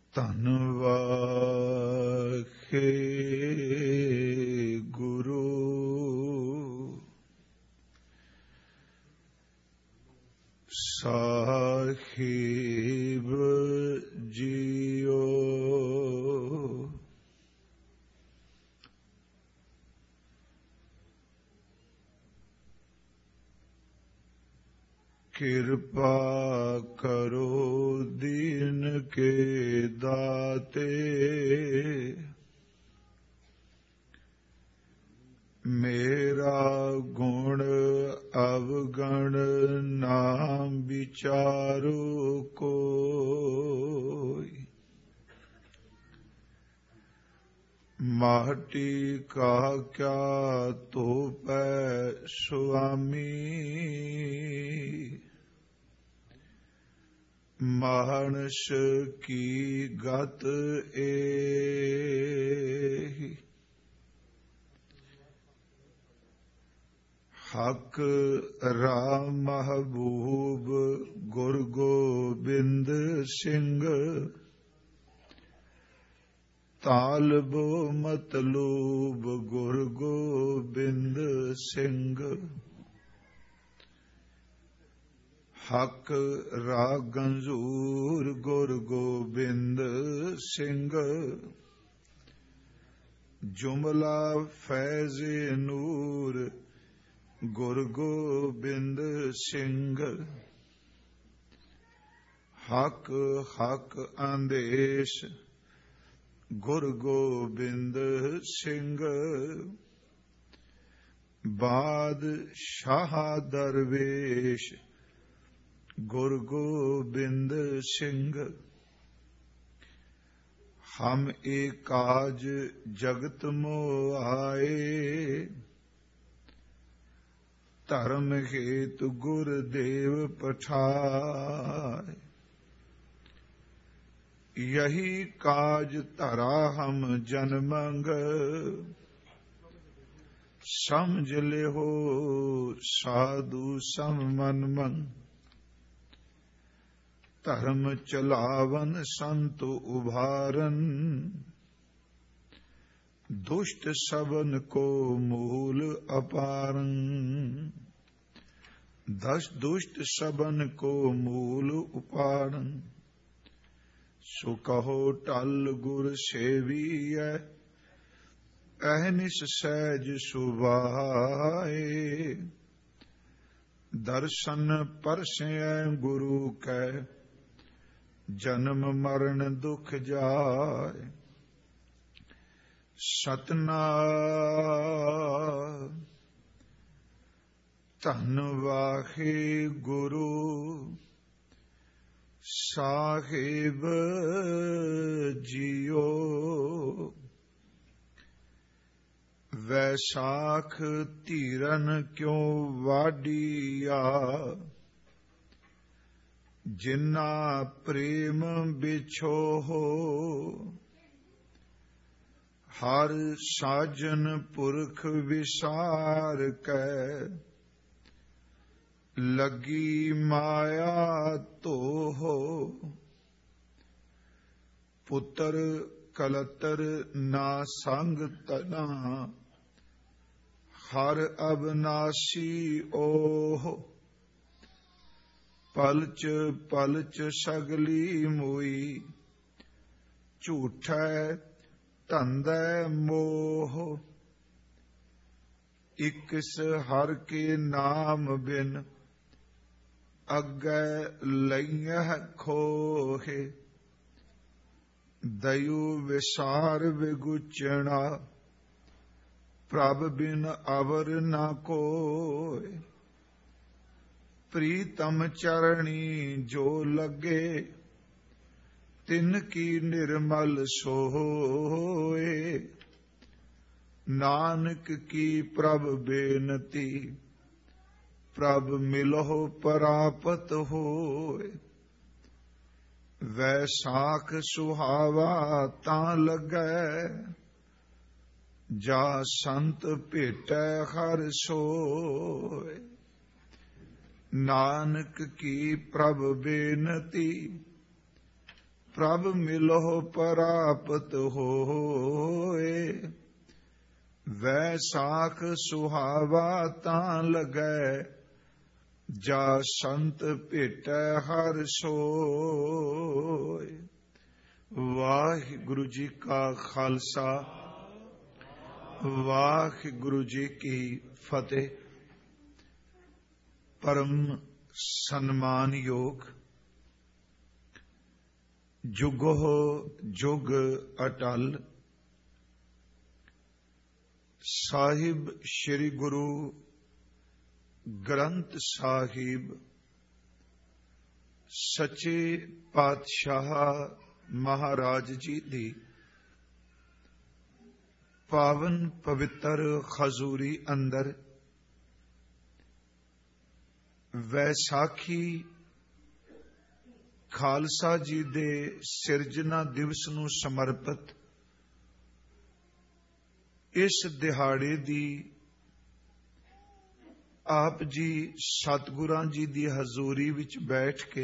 ਧੰਨ ਵਾਖੇ ਗੁਰੂ ਸਾਹਿਬ ਜੀਓ। ਕਿਰਪਾ ਕਰੋ ਦੀਨ ਕੇ ਦਾਤੇ, ਮੇਰਾ ਗੁਣ ਅਵਗਣ ਨਾ ਵਿਚਾਰੋ ਕੋਈ। ਮਾਟੀ ਕਾ ਕਿਆ ਧੋਪੈ ਸੁਆਮੀ, ਮਾਨਸ ਕੀ ਗਤ ਏਹੀ। ਹਕ ਰਾਮ ਮਹਬੂਬ ਗੁਰ ਗੋਬਿੰਦ ਸਿੰਘ, ਤਾਲਬ ਮਤਲੂਬ ਗੁਰ ਗੋਬਿੰਦ ਸਿੰਘ। ਹਕ ਰਾਗ ਗੰਜੂਰ ਗੁਰ ਗੋਬਿੰਦ ਸਿੰਘ, ਜੁਮਲਾ ਫੈਜ਼ ਨੂਰ ਗੁਰ ਗੋਬਿੰਦ ਸਿੰਘ। ਹਕ ਹਕ ਆਦੇਸ਼ ਗੁਰ ਗੋਬਿੰਦ ਸਿੰਘ, ਬਾਦਸ਼ਾਹ ਦਰਵੇਸ਼ ਗੁਰ ਗੋਬਿੰਦ ਸਿੰਘ। ਹਮ ਏਕ ਕਾਜ ਜਗਤ ਮੋਹ ਆਏ, ਧਰਮ ਹੇਤੁ ਗੁਰਦੇਵ ਪਠਾਏ। ਯਹੀ ਕਾਜ ਧਰਾ ਹਮ ਜਨਮੰਗ, ਸਮਝ ਲਿਓ ਸਾਧੂ ਸਮ ਮਨ ਮੰਗ। ਧਰਮ ਚਲਾਵਨ ਸੰਤ ਉਭਾਰਨ, ਦੁਸ਼ਟ ਸਬਨ ਕੋ ਮੂਲ ਅਪਾਰੰ। ਦਸ ਦੁਸ਼ਟ ਸਬਨ ਕੋ ਮੂਲ ਉਪਾਰੰ। ਸੋ ਕਹੋ ਟਲ ਗੁਰ ਸੇਵੀਐ, ਅਹਨਿਸ ਸਹਿਜ ਸੁਭਾਏ। ਦਰਸ਼ਨ ਪਰਸੈ ਗੁਰੂ ਕੈ, ਜਨਮ ਮਰਨ ਦੁਖ ਜਾਏ। ਸਤਨਾਮ ਧੰਨ ਵਾਖੇ ਗੁਰੂ ਸਾਹਿਬ ਜੀਓ। ਵੈਸਾਖ ਧੀਰਨ ਕਿਉ ਵਾਡੀਆ, ਜਿਨਾ ਪ੍ਰੇਮ ਬਿਛੋਹੋ। ਹਰ ਸਾਜਨ ਪੁਰਖ ਵਿਸਾਰ ਕੈ, ਲੱਗੀ ਮਾਇਆ ਧੋਹੋ। ਪੁੱਤਰ ਕਲਤਰ ਨਾ ਸੰਗ ਤਨਾ, ਹਰ ਅਬਨਾਸੀ ਓਹ। ਪਲਚ ਪਲਚ ਸਗਲੀ ਮੋਈ, ਝੂਠੈ ਧੰਦੈ ਮੋਹ। ਇਕਸ ਹਰ ਕੇ ਨਾਮ ਬਿਨ, ਅੱਗੇ ਲਈਐ ਖੋਹੇ। ਦਇਓ ਵਿਸਾਰ ਵਿਗੁਚਣਾ, ਪ੍ਰਭ ਬਿਨ ਅਵਰ ਨਾ ਕੋਇ। ਪ੍ਰੀਤਮ ਚਰਣੀ ਜੋ ਲੱਗੇ, ਤਿਨ ਕੀ ਨਿਰਮਲ ਸੋਏ। ਨਾਨਕ ਕੀ ਪ੍ਰਭ ਬੇਨਤੀ, ਪ੍ਰਭ ਮਿਲਹੁ ਪ੍ਰਾਪਤ ਹੋਏ। ਵੈਸਾਖ ਸੁਹਾਵਾ ਤਾਂ ਲੱਗੈ, ਜਾ ਸੰਤ ਭੇਟੈ ਹਰ ਸੋਏ। ਨਾਨਕ ਕੀ ਪ੍ਰਭ ਬੇਨਤੀ, ਪ੍ਰਭ ਮਿਲਹੁ ਪ੍ਰਾਪਤ ਹੋਏ। ਵੈਸਾਖ ਸੁਹਾਵਾ ਤਾਂ ਲੱਗੈ, ਜਾ ਸੰਤ ਭੇਟੈ ਹਰਿ ਸੋਇ। ਵਾਹਿਗੁਰੂ ਜੀ ਕਾ ਖਾਲਸਾ, ਵਾਹਿਗੁਰੂ ਜੀ ਕੀ ਫਤਿਹ। ਪਰਮ ਸਨਮਾਨਯੋਗ ਜੁਗੋ ਜੁਗ ਅਟਲ ਸਾਹਿਬ ਸ੍ਰੀ ਗੁਰੂ ਗ੍ਰੰਥ ਸਾਹਿਬ ਸੱਚੇ ਪਾਤਸ਼ਾਹ ਮਹਾਰਾਜ ਜੀ ਦੀ ਪਾਵਨ ਪਵਿੱਤਰ ਹਜ਼ੂਰੀ ਅੰਦਰ ਵੈਸਾਖੀ ਖਾਲਸਾ ਜੀ ਦੇ ਸਿਰਜਣਾ ਦਿਵਸ ਨੂੰ ਸਮਰਪਿਤ ਇਸ ਦਿਹਾੜੇ ਦੀ ਆਪ ਜੀ ਸਤਿਗੁਰਾਂ ਜੀ ਦੀ ਹਜ਼ੂਰੀ ਵਿੱਚ ਬੈਠ ਕੇ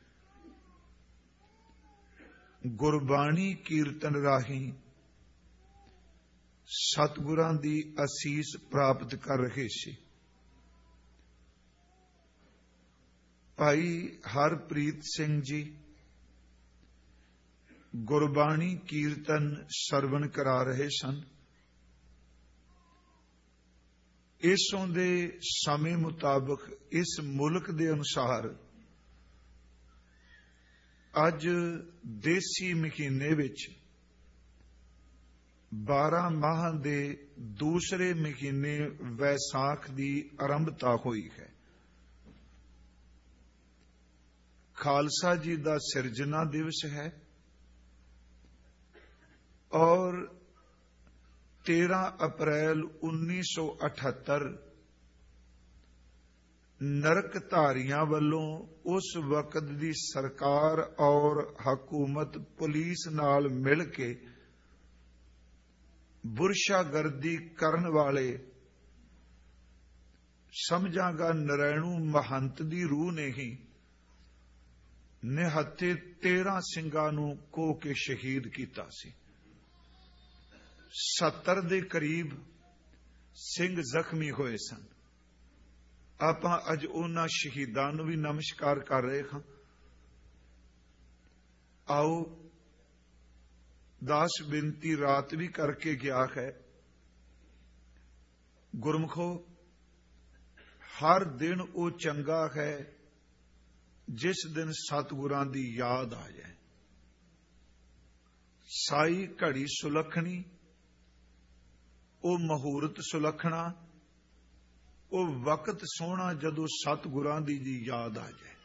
ਗੁਰਬਾਣੀ ਕੀਰਤਨ ਰਾਹੀਂ ਸਤਿਗੁਰਾਂ ਦੀ ਅਸੀਸ ਪ੍ਰਾਪਤ ਕਰ ਰਹੇ ਸੀ। ਭਾਈ ਹਰਪ੍ਰੀਤ ਸਿੰਘ ਜੀ ਗੁਰਬਾਣੀ ਕੀਰਤਨ ਸਰਵਣ ਕਰਾ ਰਹੇ ਸਨ। ਇਸੋਂ ਦੇ ਸਮੇਂ ਮੁਤਾਬਕ ਇਸ ਮੁਲਕ ਦੇ ਅਨੁਸਾਰ ਅੱਜ ਦੇਸੀ ਮਹੀਨੇ ਵਿੱਚ 12 ਮਾਹ ਦੇ ਦੂਸਰੇ ਮਹੀਨੇ ਵੈਸਾਖ ਦੀ ਆਰੰਭਤਾ ਹੋਈ ਹੈ। ਖਾਲਸਾ ਜੀ ਦਾ ਸਿਰਜਣਾ ਦਿਵਸ ਹੈ ਔਰ 13 ਅਪ੍ਰੈਲ 1978 ਨਰਕ ਧਾਰੀਆਂ ਵੱਲੋਂ ਉਸ ਵਕਤ ਦੀ ਸਰਕਾਰ ਔਰ ਹਕੂਮਤ ਪੁਲਿਸ ਨਾਲ ਮਿਲ ਕੇ ਬੁਰਸ਼ਾਗਰਦੀ ਕਰਨ ਵਾਲੇ ਸਮਝਾਂਗਾ ਨਰੈਣੂ ਮਹੰਤ ਦੀ ਰੂਹ ਨੇ ਹੀ ਨਿਹੱਥੇ 13 ਸਿੰਘਾਂ ਨੂੰ ਕੋਹ ਕੇ ਸ਼ਹੀਦ ਕੀਤਾ ਸੀ। 70 ਦੇ ਕਰੀਬ ਸਿੰਘ ਜ਼ਖਮੀ ਹੋਏ ਸਨ। ਆਪਾਂ ਅੱਜ ਉਹਨਾਂ ਸ਼ਹੀਦਾਂ ਨੂੰ ਵੀ ਨਮਸਕਾਰ ਕਰ ਰਹੇ ਹਾਂ। ਆਓ ਦਾਸ ਬੇਨਤੀ ਰਾਤ ਵੀ ਕਰਕੇ ਗਿਆ ਹੈ। ਗੁਰਮਖੋ, ਹਰ ਦਿਨ ਉਹ ਚੰਗਾ ਹੈ ਜਿਸ ਦਿਨ ਸਤਿਗੁਰਾਂ ਦੀ ਯਾਦ ਆ ਜਾਏ। ਸਾਈ ਘੜੀ ਸੁਲੱਖਣੀ, ਉਹ ਮਹੂਰਤ ਸੁਲੱਖਣਾ, ਉਹ ਵਕਤ ਸੋਹਣਾ ਜਦੋਂ ਸਤਿਗੁਰਾਂ ਦੀ ਯਾਦ ਆ ਜਾਏ।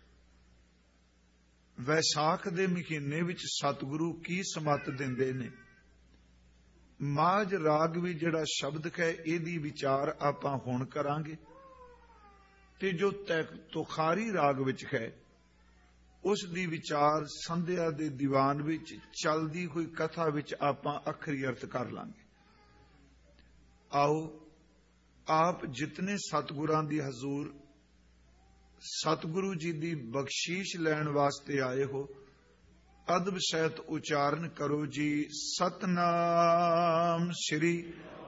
ਵੈਸਾਖ ਦੇ ਮਹੀਨੇ ਵਿੱਚ ਸਤਿਗੁਰੂ ਕੀ ਸਮਤ ਦਿੰਦੇ ਨੇ। ਮਾਝ ਰਾਗ ਵੀ ਜਿਹੜਾ ਸ਼ਬਦ ਹੈ ਇਹਦੀ ਵਿਚਾਰ ਆਪਾਂ ਹੁਣ ਕਰਾਂਗੇ ਤੇ ਜੋ ਤੁਖਾਰੀ ਰਾਗ ਵਿੱਚ ਹੈ ਉਸ ਦੀ ਵਿਚਾਰ ਸੰਧਿਆ ਦੇ ਦੀਵਾਨ ਵਿੱਚ ਚੱਲਦੀ ਹੋਈ ਕਥਾ ਵਿੱਚ ਆਪਾਂ ਅੱਖਰੀ ਅਰਥ ਕਰ ਲਾਂਗੇ। ਆਓ ਆਪ ਜਿਤਨੇ ਸਤਿਗੁਰਾਂ ਦੀ ਹਜ਼ੂਰ ਸਤਿਗੁਰੂ ਜੀ ਦੀ ਬਖਸ਼ੀਸ਼ ਲੈਣ ਵਾਸਤੇ ਆਏ ਹੋ, ਅਦਬ ਸਹਿਤ ਉਚਾਰਨ ਕਰੋ ਜੀ, ਸਤਨਾਮ ਸ੍ਰੀ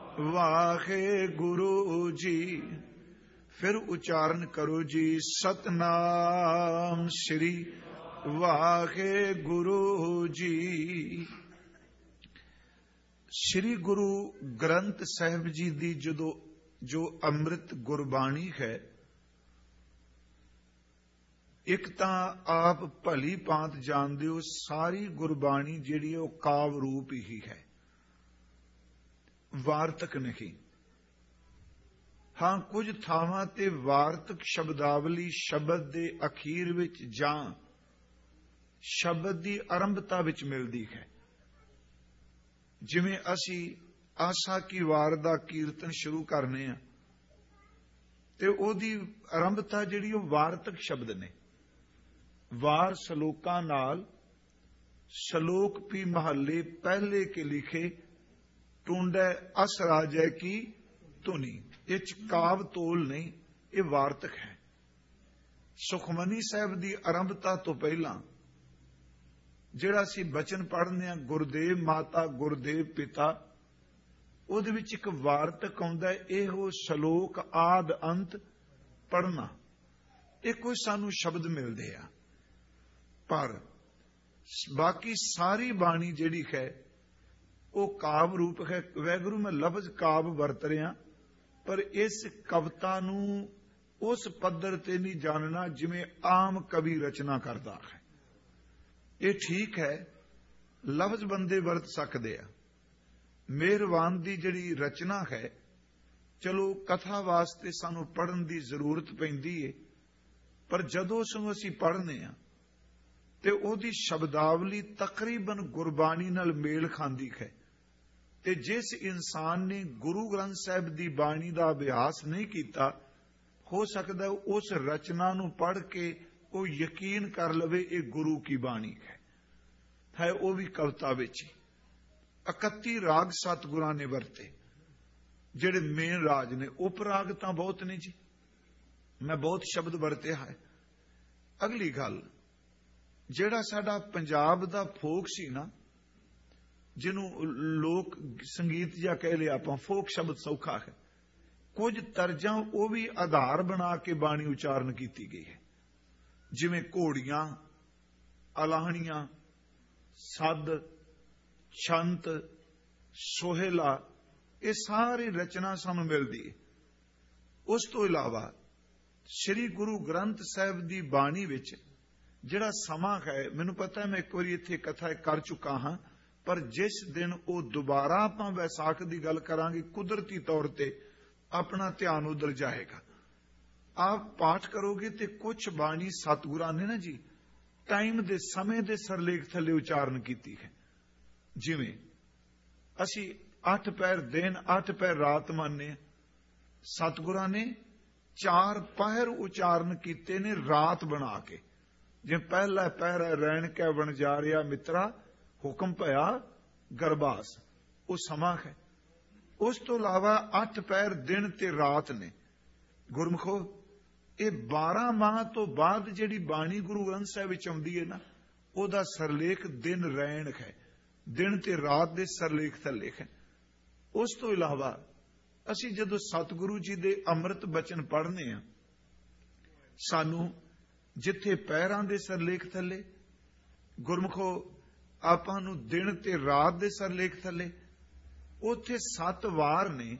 ਵਾਹਿਗੁਰੂ ਜੀ। ਫਿਰ ਉਚਾਰਨ ਕਰੋ ਜੀ, ਸਤਨਾਮ ਸ੍ਰੀ ਵਾਹਿਗੁਰੂ ਜੀ। ਸ੍ਰੀ ਗੁਰੂ ਗ੍ਰੰਥ ਸਾਹਿਬ ਜੀ ਦੀ ਜੋ ਅੰਮ੍ਰਿਤ ਗੁਰਬਾਣੀ ਹੈ, ਇੱਕ ਤਾਂ ਆਪ ਭਲੀ ਭਾਂਤ ਜਾਣਦੇ ਹੋ ਸਾਰੀ ਗੁਰਬਾਣੀ ਜਿਹੜੀ ਉਹ ਕਾਵ ਰੂਪ ਹੀ ਹੈ, ਵਾਰਤਕ ਨਹੀਂ। ਹਾਂ, ਕੁਝ ਥਾਵਾਂ ਤੇ ਵਾਰਤਕ ਸ਼ਬਦਾਵਲੀ ਸ਼ਬਦ ਦੇ ਅਖੀਰ ਵਿੱਚ ਜਾਂ ਸ਼ਬਦ ਦੀ ਆਰੰਭਤਾ ਵਿੱਚ ਮਿਲਦੀ ਹੈ। ਜਿਵੇਂ ਅਸੀਂ ਆਸਾ ਕੀ ਵਾਰ ਦਾ ਕੀਰਤਨ ਸ਼ੁਰੂ ਕਰਨੇ ਆ ਤੇ ਉਹਦੀ ਆਰੰਭਤਾ ਜਿਹੜੀ ਉਹ ਵਾਰਤਕ ਸ਼ਬਦ ਨੇ। ਵਾਰ ਸ਼ਲੋਕਾਂ ਨਾਲ, ਸ਼ਲੋਕ ਵੀ ਮਹੱਲੇ ਪਹਿਲੇ ਕੇ ਲਿਖੇ, ਟੁੰਡੈ ਅਸ ਰਾਜੈ ਕੀ ਧੁਨੀ। ਇਹ ਚ ਕਾਵ ਤੋਲ ਨਹੀਂ, ਇਹ ਵਾਰਤਕ ਹੈ। ਸੁਖਮਨੀ ਸਾਹਿਬ ਦੀ ਆਰੰਭਤਾ ਤੋਂ ਪਹਿਲਾਂ ਜਿਹੜਾ ਅਸੀਂ ਬਚਨ ਪੜ੍ਹਦੇ ਹਾਂ, ਗੁਰਦੇਵ ਮਾਤਾ ਗੁਰਦੇਵ ਪਿਤਾ, ਉਹਦੇ ਵਿੱਚ ਇੱਕ ਵਾਰਤਕ ਆਉਂਦਾ, ਇਹੋ ਸ਼ਲੋਕ ਆਦ ਅੰਤ ਪੜ੍ਹਨਾ। ਇਹ ਕੋਈ ਸਾਨੂੰ ਸ਼ਬਦ ਮਿਲਦੇ ਆ, ਪਰ ਬਾਕੀ ਸਾਰੀ ਬਾਣੀ ਜਿਹੜੀ ਹੈ ਉਹ ਕਾਵ ਰੂਪ ਹੈ। ਵਾਹਿਗੁਰੂ ਮੈਂ ਲਫ਼ਜ਼ ਕਾਵ ਵਰਤ ਰਿਹਾ, ਪਰ ਇਸ ਕਵਿਤਾ ਨੂੰ ਉਸ ਪੱਧਰ ਤੇ ਨਹੀਂ ਜਾਣਨਾ ਜਿਵੇਂ ਆਮ ਕਵੀ ਰਚਨਾ ਕਰਦਾ ਹੈ। ਇਹ ਠੀਕ ਹੈ, ਲਫ਼ਜ਼ ਬੰਦੇ ਵਰਤ ਸਕਦੇ ਆ। ਮਿਹਰਬਾਨ ਦੀ ਜਿਹੜੀ ਰਚਨਾ ਹੈ, ਚਲੋ ਕਥਾ ਵਾਸਤੇ ਸਾਨੂੰ ਪੜ੍ਹਨ ਦੀ ਜ਼ਰੂਰਤ ਪੈਂਦੀ ਏ, ਪਰ ਜਦੋਂ ਉਸ ਨੂੰ ਅਸੀਂ ਪੜ੍ਹਨੇ ਆ ਤੇ ਉਹਦੀ ਸ਼ਬਦਾਵਲੀ ਤਕਰੀਬਨ ਗੁਰਬਾਣੀ ਨਾਲ ਮੇਲ ਖਾਂਦੀ ਹੈ। ਤੇ ਜਿਸ ਇਨਸਾਨ ਨੇ ਗੁਰੂ ਗ੍ਰੰਥ ਸਾਹਿਬ ਦੀ ਬਾਣੀ ਦਾ ਅਭਿਆਸ ਨਹੀਂ ਕੀਤਾ, ਹੋ ਸਕਦਾ ਉਸ ਰਚਨਾ ਨੂੰ ਪੜ੍ਹ ਕੇ ਉਹ ਯਕੀਨ ਕਰ ਲਵੇ ਇਹ ਗੁਰੂ ਕੀ ਬਾਣੀ ਹੈ ਉਹ ਵੀ ਕਵਿਤਾ ਵਿੱਚ। 31 ਰਾਗ ਸਤਿਗੁਰਾਂ ਨੇ ਵਰਤੇ, ਜਿਹੜੇ ਮੇਨ ਰਾਗ ਨੇ। ਉਪਰਾਗ ਤਾਂ ਬਹੁਤ ਨੇ ਜੀ, ਮੈਂ ਬਹੁਤ ਸ਼ਬਦ ਵਰਤਿਆ ਹੈ। ਅਗਲੀ ਗੱਲ, ਜਿਹੜਾ ਸਾਡਾ ਪੰਜਾਬ ਦਾ ਫੋਕ ਸੀ ਨਾ, ਜਿਹਨੂੰ ਲੋਕ ਸੰਗੀਤ ਜਾਂ ਕਹਿ ਲਿਆ ਆਪਾਂ, ਫੋਕ ਸ਼ਬਦ ਸੌਖਾ ਹੈ। ਕੁਝ ਤਰਜਾਂ ਉਹ ਵੀ ਆਧਾਰ ਬਣਾ ਕੇ ਬਾਣੀ ਉਚਾਰਨ ਕੀਤੀ ਗਈ ਹੈ, ਜਿਵੇਂ ਘੋੜੀਆਂ, ਅਲਾਹਣੀਆਂ, ਸੱਦ, ਛੰਤ, ਸੋਹਿਲਾ, ਇਹ ਸਾਰੀ ਰਚਨਾ ਸਾਨੂੰ ਮਿਲਦੀ ਹੈ। ਉਸ ਤੋਂ ਇਲਾਵਾ ਸ੍ਰੀ ਗੁਰੂ ਗ੍ਰੰਥ ਸਾਹਿਬ ਦੀ ਬਾਣੀ ਵਿੱਚ ਜਿਹੜਾ ਸਮਾਂ ਹੈ, ਮੈਨੂੰ ਪਤਾ ਮੈਂ ਇੱਕ ਵਾਰੀ ਇੱਥੇ ਕਥਾ ਕਰ ਚੁੱਕਾ ਹਾਂ, ਪਰ ਜਿਸ ਦਿਨ ਉਹ ਦੁਬਾਰਾ ਆਪਾਂ ਵੈਸਾਖ ਦੀ ਗੱਲ ਕਰਾਂਗੇ, ਕੁਦਰਤੀ ਤੌਰ ਤੇ ਆਪਣਾ ਧਿਆਨ ਉਧਰ ਜਾਏਗਾ। ਆਪ ਪਾਠ ਕਰੋਗੇ ਤੇ ਕੁਝ ਬਾਣੀ ਸਤਿਗੁਰਾਂ ਨੇ ਨਾ ਜੀ ਟਾਈਮ ਦੇ ਸਮੇਂ ਦੇ ਸਰਲੇਖ ਥੱਲੇ ਉਚਾਰਨ ਕੀਤੀ ਹੈ। ਜਿਵੇਂ ਅਸੀਂ 8 ਪਹਿਰ ਦਿਨ 8 ਪਹਿਰ ਰਾਤ ਮੰਨਦੇ, ਸਤਿਗੁਰਾਂ ਨੇ 4 ਪਹਿਰ ਉਚਾਰਨ ਕੀਤੇ ਨੇ ਰਾਤ ਬਣਾ ਕੇ। ਜਿਵੇਂ ਪਹਿਲਾ ਪਹਿਰ ਰਹਿਣ ਕੈ ਵਣਜਾਰਿਆ ਮਿੱਤਰਾ, ਹੁਕਮ ਭਇਆ ਗਰਬਾਸ, ਉਹ ਸਮਾਂ ਹੈ। ਉਸ ਤੋਂ ਇਲਾਵਾ 8 ਪਹਿਰ ਦਿਨ ਤੇ ਰਾਤ ਨੇ। ਗੁਰਮੁਖੋ, ਇਹ 12 ਮਾਹ ਤੋਂ ਬਾਅਦ ਜਿਹੜੀ ਬਾਣੀ ਗੁਰੂ ਗ੍ਰੰਥ ਸਾਹਿਬ ਵਿੱਚ ਆਉਂਦੀ ਹੈ ਨਾ, ਉਹਦਾ ਸਰਲੇਖ ਦਿਨ ਰਹਿਣ ਹੈ, ਦਿਨ ਤੇ ਰਾਤ ਦੇ ਸਰਲੇਖ ਥੱਲੇ ਹੈ। ਉਸ ਤੋਂ ਇਲਾਵਾ ਅਸੀਂ ਜਦੋਂ ਸਤਿਗੁਰੂ ਜੀ ਦੇ ਅੰਮ੍ਰਿਤ ਬਚਨ ਪੜ੍ਹਨੇ ਆ, ਸਾਨੂੰ ਜਿੱਥੇ ਪਹਿਰਾਂ ਦੇ ਸਰਲੇਖ ਥੱਲੇ, ਗੁਰਮੁਖੋ ਆਪਾਂ ਨੂੰ ਦਿਨ ਤੇ ਰਾਤ ਦੇ ਸਰਲੇਖ ਥੱਲੇ, ਉੱਥੇ 7 ਵਾਰ ਨੇ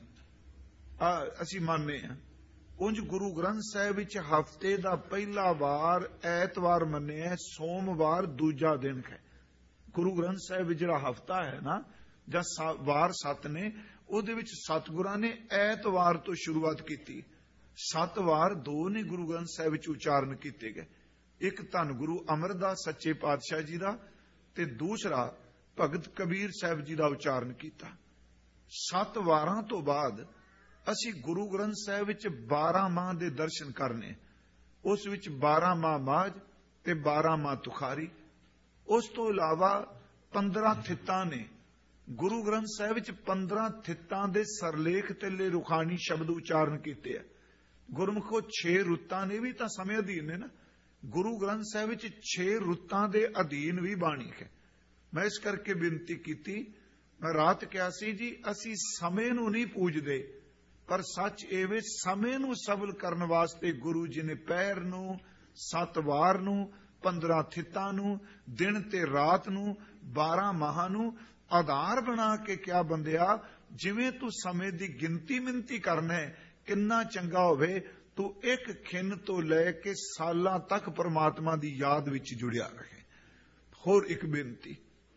ਅਸੀਂ ਮੰਨਦੇ ਆ। ਉਂਝ ਗੁਰੂ ਗ੍ਰੰਥ ਸਾਹਿਬ ਵਿੱਚ ਹਫ਼ਤੇ ਦਾ ਪਹਿਲਾ ਵਾਰ ਐਤਵਾਰ ਮੰਨਿਆ, ਸੋਮਵਾਰ ਦੂਜਾ ਦਿਨ ਹੈ। ਗੁਰੂ ਗ੍ਰੰਥ ਸਾਹਿਬ ਵਿੱਚ ਜਿਹੜਾ ਹਫ਼ਤਾ ਹੈ ਨਾ, ਜਾਂ ਵਾਰ 7 ਨੇ, ਉਹਦੇ ਵਿੱਚ ਸਤਿਗੁਰਾਂ ਨੇ ਐਤਵਾਰ ਤੋਂ ਸ਼ੁਰੂਆਤ ਕੀਤੀ। 7 ਵਾਰ 2 ਨੇ ਗੁਰੂ ਗ੍ਰੰਥ ਸਾਹਿਬ ਵਿੱਚ ਉਚਾਰਨ ਕੀਤੇ ਗਏ। ਇੱਕ ਧੰਨ ਗੁਰੂ ਅਮਰਦਾਸ ਸੱਚੇ ਪਾਤਸ਼ਾਹ ਜੀ ਦਾ, ਤੇ ਦੂਸਰਾ ਭਗਤ ਕਬੀਰ ਸਾਹਿਬ ਜੀ ਦਾ ਉਚਾਰਨ ਕੀਤਾ। 7 ਵਾਰਾਂ ਤੋਂ ਬਾਅਦ ਅਸੀਂ ਗੁਰੂ ਗ੍ਰੰਥ ਸਾਹਿਬ ਵਿੱਚ 12 ਮਾਹ ਦੇ ਦਰਸ਼ਨ ਕਰਨੇ। ਉਸ ਵਿੱਚ 12 ਮਾਹ ਮਾਝ ਤੇ 12 ਮਾਹ ਤੁਖਾਰੀ। ਉਸ ਤੋਂ ਇਲਾਵਾ 15 ਥਿੱਤਾਂ ਨੇ। ਗੁਰੂ ਗ੍ਰੰਥ ਸਾਹਿਬ ਵਿੱਚ 15 ਥਿੱਤਾਂ ਦੇ ਸਰਲੇਖ ਤੇ ਰੁਖਾਨੀ ਸ਼ਬਦ ਉਚਾਰਨ ਕੀਤੇ ਆ। ਗੁਰਮੁਖੋ 6 ਰੁੱਤਾਂ ਨੇ ਵੀ ਤਾਂ ਸਮੇਂ ਅਧੀਨ ਨੇ ਨਾ। ਗੁਰੂ ਗ੍ਰੰਥ ਸਾਹਿਬ ਵਿੱਚ 6 ਰੁੱਤਾਂ ਦੇ ਅਧੀਨ ਵੀ ਬਾਣੀ ਹੈ। ਮੈਂ ਇਸ ਕਰਕੇ ਬੇਨਤੀ ਕੀਤੀ, ਮੈਂ ਰਾਤ ਕਿਹਾ ਸੀ ਜੀ, ਅਸੀਂ ਸਮੇਂ ਨੂੰ ਨਹੀਂ ਪੂਜਦੇ, ਪਰ ਸੱਚ ਇਹ ਵੇ ਸਮੇਂ ਨੂੰ ਸਫਲ ਕਰਨ ਵਾਸਤੇ ਗੁਰੂ ਜੀ ਨੇ ਪਹਿਰ ਨੂੰ, 7 ਵਾਰ ਨੂੰ, 15 ਥਿੱਤਾਂ ਨੂੰ, ਦਿਨ ਤੇ ਰਾਤ ਨੂੰ, 12 ਮਾਹਾਂ ਨੂੰ ਆਧਾਰ ਬਣਾ ਕੇ ਕਿਹਾ, ਬੰਦਿਆ ਜਿਵੇਂ ਤੂੰ ਸਮੇਂ ਦੀ ਗਿਣਤੀ ਮਿੰਤੀ ਕਰਨਾ ਹੈ, ਕਿੰਨਾ ਚੰਗਾ ਹੋਵੇ ਤੂੰ ਇੱਕ ਖਿੰਨ ਤੋਂ ਲੈ ਕੇ ਸਾਲਾਂ ਤੱਕ ਪਰਮਾਤਮਾ ਦੀ ਯਾਦ ਵਿੱਚ ਜੁੜਿਆ ਰਹੇ। ਹੋਰ ਇੱਕ ਬੇਨਤੀ,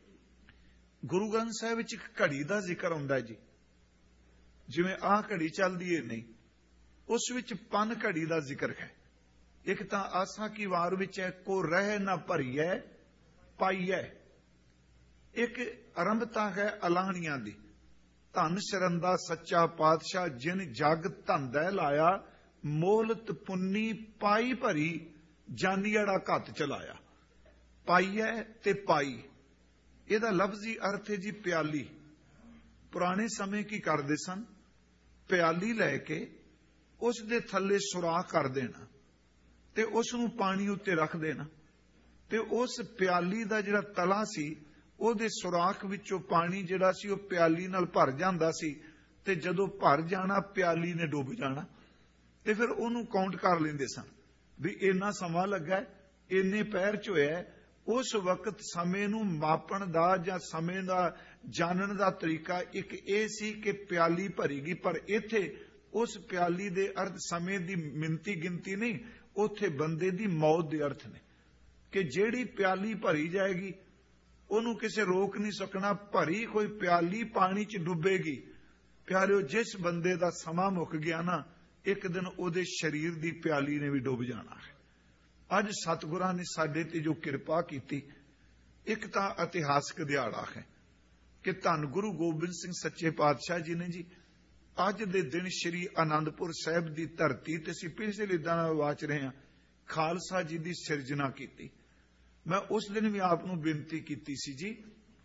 ਗੁਰੂ ਗ੍ਰੰਥ ਸਾਹਿਬ ਵਿੱਚ ਇੱਕ ਘੜੀ ਦਾ ਜ਼ਿਕਰ ਹੁੰਦਾ ਜੀ। ਜਿਵੇਂ ਆਹ ਘੜੀ ਚੱਲਦੀ ਏ ਨਹੀਂ, ਉਸ ਵਿੱਚ ਪੰਨ ਘੜੀ ਦਾ ਜ਼ਿਕਰ ਹੈ। ਇੱਕ ਤਾਂ ਆਸਾ ਕੀ ਵਾਰ ਵਿੱਚ ਹੈ, ਕੋ ਰਹਿ ਨਾ ਭਰੀਐ ਪਾਈਐ। ਇੱਕ ਆਰੰਭਤਾ ਹੈ ਅਲਾਹਣੀਆਂ ਦੀ, ਧੰਨ ਸ਼ਰੰਦਾ ਸੱਚਾ ਪਾਤਸ਼ਾਹ ਜਿਨ ਜਗ ਧੰਦੈ ਲਾਇਆ, ਮੋਲਤ ਪੁੰਨੀ ਪਾਈ ਭਰੀ ਜਾਨੀੜਾ ਘੱਤ ਚਲਾਇਆ। ਪਾਈਐ ਤੇ ਪਾਈ, ਇਹਦਾ ਲਫ਼ਜ਼ੀ ਅਰਥ ਹੈ ਜੀ ਪਿਆਲੀ। ਪੁਰਾਣੇ ਸਮੇਂ ਕੀ ਕਰਦੇ ਸਨ, ਪਿਆਲੀ ਲੈ ਕੇ ਉਸ ਦੇ ਥੱਲੇ ਸੁਰਾਖ ਕਰ ਦੇਣਾ ਤੇ ਉਸ ਨੂੰ ਪਾਣੀ ਉੱਤੇ ਰੱਖ ਦੇਣਾ, ਤੇ ਉਸ ਪਿਆਲੀ ਦਾ ਜਿਹੜਾ ਤਲਾ ਸੀ ਉਹਦੇ ਸੁਰਾਖ ਵਿੱਚੋਂ ਪਾਣੀ ਜਿਹੜਾ ਸੀ ਉਹ ਪਿਆਲੀ ਨਾਲ ਭਰ ਜਾਂਦਾ ਸੀ, ਤੇ ਜਦੋਂ ਭਰ ਜਾਣਾ ਪਿਆਲੀ ਨੇ ਡੁੱਬ ਜਾਣਾ, ਤੇ ਫਿਰ ਉਹਨੂੰ ਕਾਊਂਟ ਕਰ ਲੈਂਦੇ ਸਨ ਵੀ ਇੰਨਾ ਸਮਾਂ ਲੱਗਾ, ਇੰਨੇ ਪੈਰ ਚ ਹੋਇਆ। ਉਸ ਵਕਤ ਸਮੇਂ ਨੂੰ ਮਾਪਣ ਦਾ ਜਾਂ ਸਮੇਂ ਦਾ ਜਾਣਨ ਦਾ ਤਰੀਕਾ ਇੱਕ ਇਹ ਸੀ ਕਿ ਪਿਆਲੀ ਭਰੀ ਗਈ, ਪਰ ਇੱਥੇ ਉਸ ਪਿਆਲੀ ਦੇ ਅਰਥ ਸਮੇਂ ਦੀ ਮਿੰਤੀ ਗਿਣਤੀ ਨਹੀਂ, ਉੱਥੇ ਬੰਦੇ ਦੀ ਮੌਤ ਦੇ ਅਰਥ ਨੇ ਕਿ ਜਿਹੜੀ ਪਿਆਲੀ ਭਰੀ ਜਾਏਗੀ ਉਹਨੂੰ ਕਿਸੇ ਰੋਕ ਨਹੀਂ ਸਕਣਾ। ਭਰੀ ਕੋਈ ਪਿਆਲੀ ਪਾਣੀ 'ਚ ਡੁੱਬੇਗੀ। ਪਿਆਰਿਓ, ਜਿਸ ਬੰਦੇ ਦਾ ਸਮਾਂ ਮੁੱਕ ਗਿਆ ਨਾ, ਇੱਕ ਦਿਨ ਉਹਦੇ ਸਰੀਰ ਦੀ ਪਿਆਲੀ ਨੇ ਵੀ ਡੁੱਬ ਜਾਣਾ ਹੈ। ਅੱਜ ਸਤਿਗੁਰਾਂ ਨੇ ਸਾਡੇ ਤੇ ਜੋ ਕਿਰਪਾ ਕੀਤੀ, ਇੱਕ ਤਾਂ ਇਤਿਹਾਸਕ ਦਿਹਾੜਾ ਹੈ ਕਿ ਧੰਨ ਗੁਰੂ ਗੋਬਿੰਦ ਸਿੰਘ ਸੱਚੇ ਪਾਤਸ਼ਾਹ ਜੀ ਨੇ ਜੀ ਅੱਜ ਦੇ ਦਿਨ ਸ੍ਰੀ ਆਨੰਦਪੁਰ ਸਾਹਿਬ ਦੀ ਧਰਤੀ ਤੇ ਅਸੀਂ ਪਿਛਲੇ ਦਿਨਾਂ ਨਾਲ ਵਾਚ ਰਹੇ ਹਾਂ, ਖਾਲਸਾ ਜੀ ਦੀ ਸਿਰਜਣਾ ਕੀਤੀ। ਮੈਂ ਉਸ ਦਿਨ ਵੀ ਆਪ ਨੂੰ ਬੇਨਤੀ ਕੀਤੀ ਸੀ ਜੀ,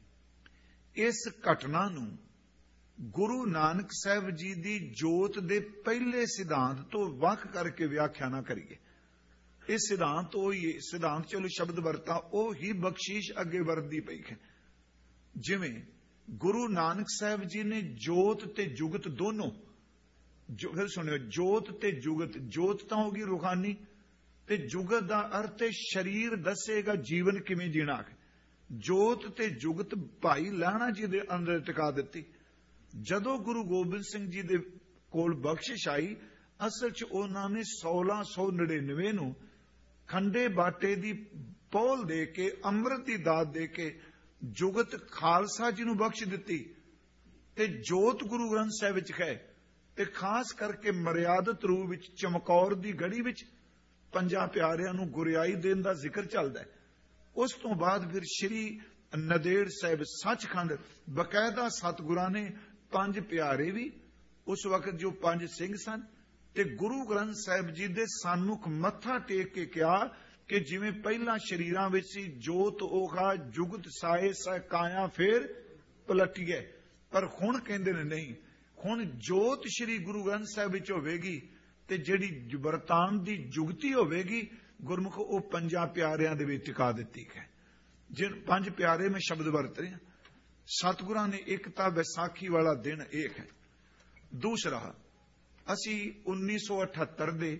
ਇਸ ਘਟਨਾ ਨੂੰ ਗੁਰੂ ਨਾਨਕ ਸਾਹਿਬ ਜੀ ਦੀ ਜੋਤ ਦੇ ਪਹਿਲੇ ਸਿਧਾਂਤ ਤੋਂ ਵੱਖ ਕਰਕੇ ਵਿਆਖਿਆ ਨਾ ਕਰੀਏ। ਇਹ ਸਿਧਾਂਤ ਉਹੀ ਸਿਧਾਂਤ, ਚਲੋ ਸ਼ਬਦ ਵਰਤਾ, ਉਹ ਹੀ ਬਖਸ਼ੀਸ਼ ਅੱਗੇ ਵਰਤਦੀ ਪਈ ਹੈ। ਜਿਵੇਂ ਗੁਰੂ ਨਾਨਕ ਸਾਹਿਬ ਜੀ ਨੇ ਜੋਤ ਤੇ ਜੁਗਤ ਦੋਨੋਂ, ਫਿਰ ਸੁਣਿਓ, ਜੋਤ ਤੇ ਜੁਗਤ, ਜੋਤ ਤਾਂ ਹੋਗੀ ਰੂਹਾਨੀ, ਤੇ ਜੁਗਤ ਦਾ ਅਰਥ ਹੈ ਸਰੀਰ ਦੱਸੇਗਾ ਜੀਵਨ ਕਿਵੇਂ ਜੀਣਾ ਹੈ। ਜੋਤ ਤੇ ਜੁਗਤ ਭਾਈ ਲਹਿਣਾ ਜੀ ਦੇ ਅੰਦਰ ਟਿਕਾ ਦਿੱਤੀ। ਜਦੋਂ ਗੁਰੂ ਗੋਬਿੰਦ ਸਿੰਘ ਜੀ ਦੇ ਕੋਲ ਬਖਸ਼ਿਸ਼ ਆਈ, ਅਸਲ 'ਚ ਉਹਨਾਂ ਨੇ 1699 ਨੂੰ ਖੰਡੇ ਬਾਟੇ ਦੀ ਪੌਲ ਦੇ ਕੇ, ਅੰਮ੍ਰਿਤ ਦੀ ਦਾਤ ਦੇ ਕੇ ਜੁਗਤ ਖਾਲਸਾ ਜੀ ਨੂੰ ਬਖਸ਼ ਦਿੱਤੀ, ਤੇ ਜੋਤ ਗੁਰੂ ਗ੍ਰੰਥ ਸਾਹਿਬ ਵਿੱਚ ਹੈ। ਤੇ ਖਾਸ ਕਰਕੇ ਮਰਿਆਦਤ ਰੂਪ ਵਿੱਚ ਚਮਕੌਰ ਦੀ ਗੜੀ ਵਿੱਚ ਪੰਜਾਂ ਪਿਆਰਿਆਂ ਨੂੰ ਗੁਰਿਆਈ ਦੇਣ ਦਾ ਜ਼ਿਕਰ ਚੱਲਦਾ ਹੈ। ਉਸ ਤੋਂ ਬਾਅਦ ਫਿਰ ਸ਼੍ਰੀ ਨੰਦੇੜ ਸਾਹਿਬ ਸੱਚਖੰਡ, ਬਕਾਇਦਾ ਸਤਿਗੁਰਾਂ ਨੇ ਪੰਜ ਪਿਆਰੇ ਵੀ ਉਸ ਵਕਤ ਜੋ ਪੰਜ ਸਿੰਘ ਸਨ, ਤੇ ਗੁਰੂ ਗ੍ਰੰਥ ਸਾਹਿਬ ਜੀ ਦੇ ਸਨਮੁਖ ਮੱਥਾ ਟੇਕ ਕੇ ਕਿਹਾ ਕਿ ਜਿਵੇਂ ਪਹਿਲਾਂ ਸ਼ਰੀਰਾਂ ਵਿੱਚ ਸੀ ਜੋਤ ਓਖਾ ਜੁਗਤ ਸਾਏ ਸਹਿ ਕਾਇਆ ਫੇਰ ਪਲਟੀਏ, ਪਰ ਹੁਣ ਕਹਿੰਦੇ ਨੇ ਨਹੀਂ, ਹੁਣ ਜੋਤ ਸ਼੍ਰੀ ਗੁਰੂ ਗ੍ਰੰਥ ਸਾਹਿਬ ਵਿੱਚ ਹੋਵੇਗੀ, ਤੇ ਜਿਹੜੀ ਵਰਤਾਨ ਦੀ ਜੁਗਤੀ ਹੋਵੇਗੀ ਗੁਰਮੁਖ, ਉਹ ਪੰਜਾਂ ਪਿਆਰਿਆਂ ਦੇ ਵਿੱਚ ਟਿਕਾ ਦਿੱਤੀ ਹੈ। ਜਿਨ ਪੰਜ ਪਿਆਰੇ ਮੈਂ ਸ਼ਬਦ ਵਰਤ ਰਿਹਾ, ਸਤਿਗੁਰਾਂ ਨੇ ਇੱਕ ਤਾਂ ਵਿਸਾਖੀ ਵਾਲਾ ਦਿਨ ਇਹ ਹੈ। ਦੂਸਰਾ, ਅਸੀਂ 1978 ਦੇ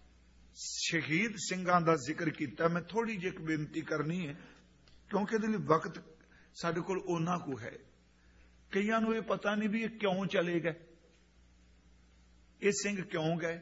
ਸ਼ਹੀਦ ਸਿੰਘਾਂ ਦਾ ਜ਼ਿਕਰ ਕੀਤਾ। ਮੈਂ ਥੋੜੀ ਜਿਹੀ ਇੱਕ ਬੇਨਤੀ ਕਰਨੀ ਹੈ, ਕਿਉਂਕਿ ਇਹਦੇ ਲਈ ਵਕਤ ਸਾਡੇ ਕੋਲ ਓਨਾ ਕੁ ਹੈ। ਕਈਆਂ ਨੂੰ ਇਹ ਪਤਾ ਨਹੀਂ ਵੀ ਇਹ ਕਿਉਂ ਚਲੇ ਗਏ, ਇਹ ਸਿੰਘ ਕਿਉਂ ਗਏ।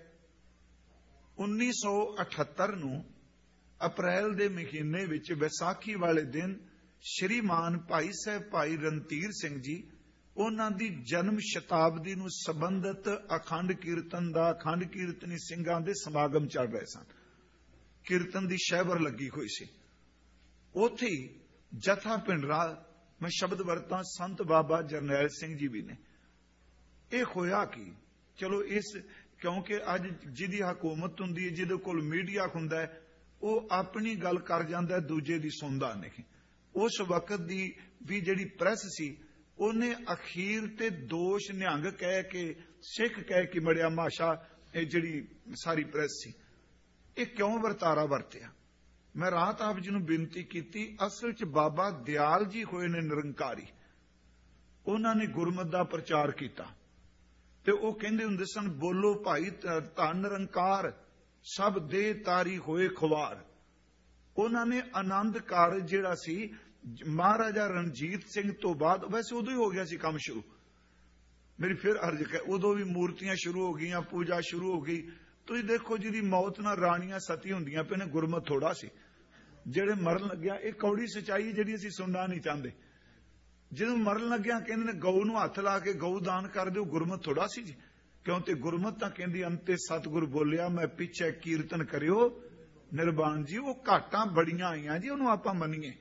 1978 ਨੂੰ ਅਪ੍ਰੈਲ ਦੇ ਮਹੀਨੇ ਵਿੱਚ ਵਿਸਾਖੀ ਵਾਲੇ ਦਿਨ ਸ਼੍ਰੀਮਾਨ ਭਾਈ ਸਾਹਿਬ ਭਾਈ ਰਣਧੀਰ ਸਿੰਘ ਜੀ, ਉਹਨਾਂ ਦੀ ਜਨਮ ਸ਼ਤਾਬਦੀ ਨੂੰ ਸੰਬੰਧਿਤ ਅਖੰਡ ਕੀਰਤਨ ਦਾ, ਅਖੰਡ ਕੀਰਤਨੀ ਸਿੰਘਾਂ ਦੇ ਸਮਾਗਮ ਚੱਲ ਰਹੇ ਸਨ। ਕੀਰਤਨ ਦੀ ਸ਼ਹਿਬਰ ਲੱਗੀ ਹੋਈ ਸੀ। ਉੱਥੇ ਹੀ ਜਥਾ ਪਿੰਡਰਾ, ਮੈਂ ਸ਼ਬਦ ਵਰਤਾਂ, ਸੰਤ ਬਾਬਾ ਜਰਨੈਲ ਸਿੰਘ ਜੀ ਵੀ ਨੇ। ਇਹ ਹੋਇਆ ਕਿ ਚਲੋ ਇਸ, ਕਿਉਂਕਿ ਅੱਜ ਜਿਹਦੀ ਹਕੂਮਤ ਹੁੰਦੀ ਹੈ, ਜਿਹਦੇ ਕੋਲ ਮੀਡੀਆ ਹੁੰਦਾ ਹੈ, ਉਹ ਆਪਣੀ ਗੱਲ ਕਰ ਜਾਂਦਾ, ਦੂਜੇ ਦੀ ਸੁਣਦਾ ਨਹੀਂ। ਉਸ ਵਕਤ ਦੀ ਵੀ ਜਿਹੜੀ ਪ੍ਰੈਸ ਸੀ, ਉਹਨੇ ਅਖੀਰ ਤੇ ਦੋਸ਼ ਨਿਹੰਗ ਕਹਿ ਕੇ, ਸਿੱਖ ਕਹਿ ਕੇ ਮੜਿਆ ਮਾਸ਼ਾ, ਇਹ ਜਿਹੜੀ ਸਾਰੀ ਪ੍ਰੈਸ ਸੀ, ਇਹ ਕਿਉਂ ਵਰਤਾਰਾ ਵਰਤਿਆ। ਮੈਂ ਰਾਤ ਆਪ ਜੀ ਨੂੰ ਬੇਨਤੀ ਕੀਤੀ, ਅਸਲ 'ਚ ਬਾਬਾ ਦਿਆਲ ਜੀ ਹੋਏ ਨੇ ਨਿਰੰਕਾਰੀ, ਉਹਨਾਂ ਨੇ ਗੁਰਮਤ ਦਾ ਪ੍ਰਚਾਰ ਕੀਤਾ, ਤੇ ਉਹ ਕਹਿੰਦੇ ਹੁੰਦੇ ਸਨ, ਬੋਲੋ ਭਾਈ ਧੰਨ ਨਿਰੰਕਾਰ, ਸਭ ਦੇ ਤਾਰੀ ਹੋਏ ਖੁਆਰ। ਉਹਨਾਂ ਨੇ ਆਨੰਦ ਕਾਰਜ ਜਿਹੜਾ ਸੀ ਮਹਾਰਾਜਾ ਰਣਜੀਤ ਸਿੰਘ ਤੋਂ ਬਾਅਦ, ਵੈਸੇ ਉਦੋਂ ਹੀ ਹੋ ਗਿਆ ਸੀ ਕੰਮ ਸ਼ੁਰੂ, ਮੇਰੀ ਫਿਰ ਅਰਜ਼ ਹੈ, ਉਦੋਂ ਵੀ ਮੂਰਤੀਆਂ ਸ਼ੁਰੂ ਹੋ ਗਈਆਂ, ਪੂਜਾ ਸ਼ੁਰੂ ਹੋ ਗਈ। ਤੁਸੀਂ ਦੇਖੋ ਜਿਹਦੀ ਮੌਤ ਨਾਲ ਰਾਣੀਆਂ ਸਤੀ ਹੁੰਦੀਆਂ ਪਏ ਨੇ, ਗੁਰਮਤ ਥੋੜਾ ਸੀ। ਜਿਹੜੇ ਮਰਨ ਲੱਗਿਆ, ਇਹ ਕੌੜੀ ਸਚਾਈ ਜਿਹੜੀ ਅਸੀਂ ਸੁਣਨਾ ਨਹੀਂ ਚਾਹੁੰਦੇ, ਜਦੋਂ ਮਰਨ ਲੱਗਿਆ ਕਹਿੰਦੇ ਨੇ ਗਊ ਨੂੰ ਹੱਥ ਲਾ ਕੇ ਗਊ ਦਾਨ ਕਰ ਦਿਓ, ਗੁਰਮਤ ਥੋੜਾ ਸੀ ਜੀ। ਕਿਉਂ ਤੇ ਗੁਰਮਤ ਤਾਂ ਕਹਿੰਦੀ ਅੰਤੇ ਸਤਿਗੁਰ ਬੋਲਿਆ, ਮੈਂ ਪਿੱਛੇ ਕੀਰਤਨ ਕਰਿਓ ਨਿਰਵਾਣ ਜੀ। ਉਹ ਘਾਟਾਂ ਬੜੀਆਂ ਆਈਆਂ ਜੀ, ਉਹਨੂੰ ਆਪਾਂ ਮੰਨੀਏ।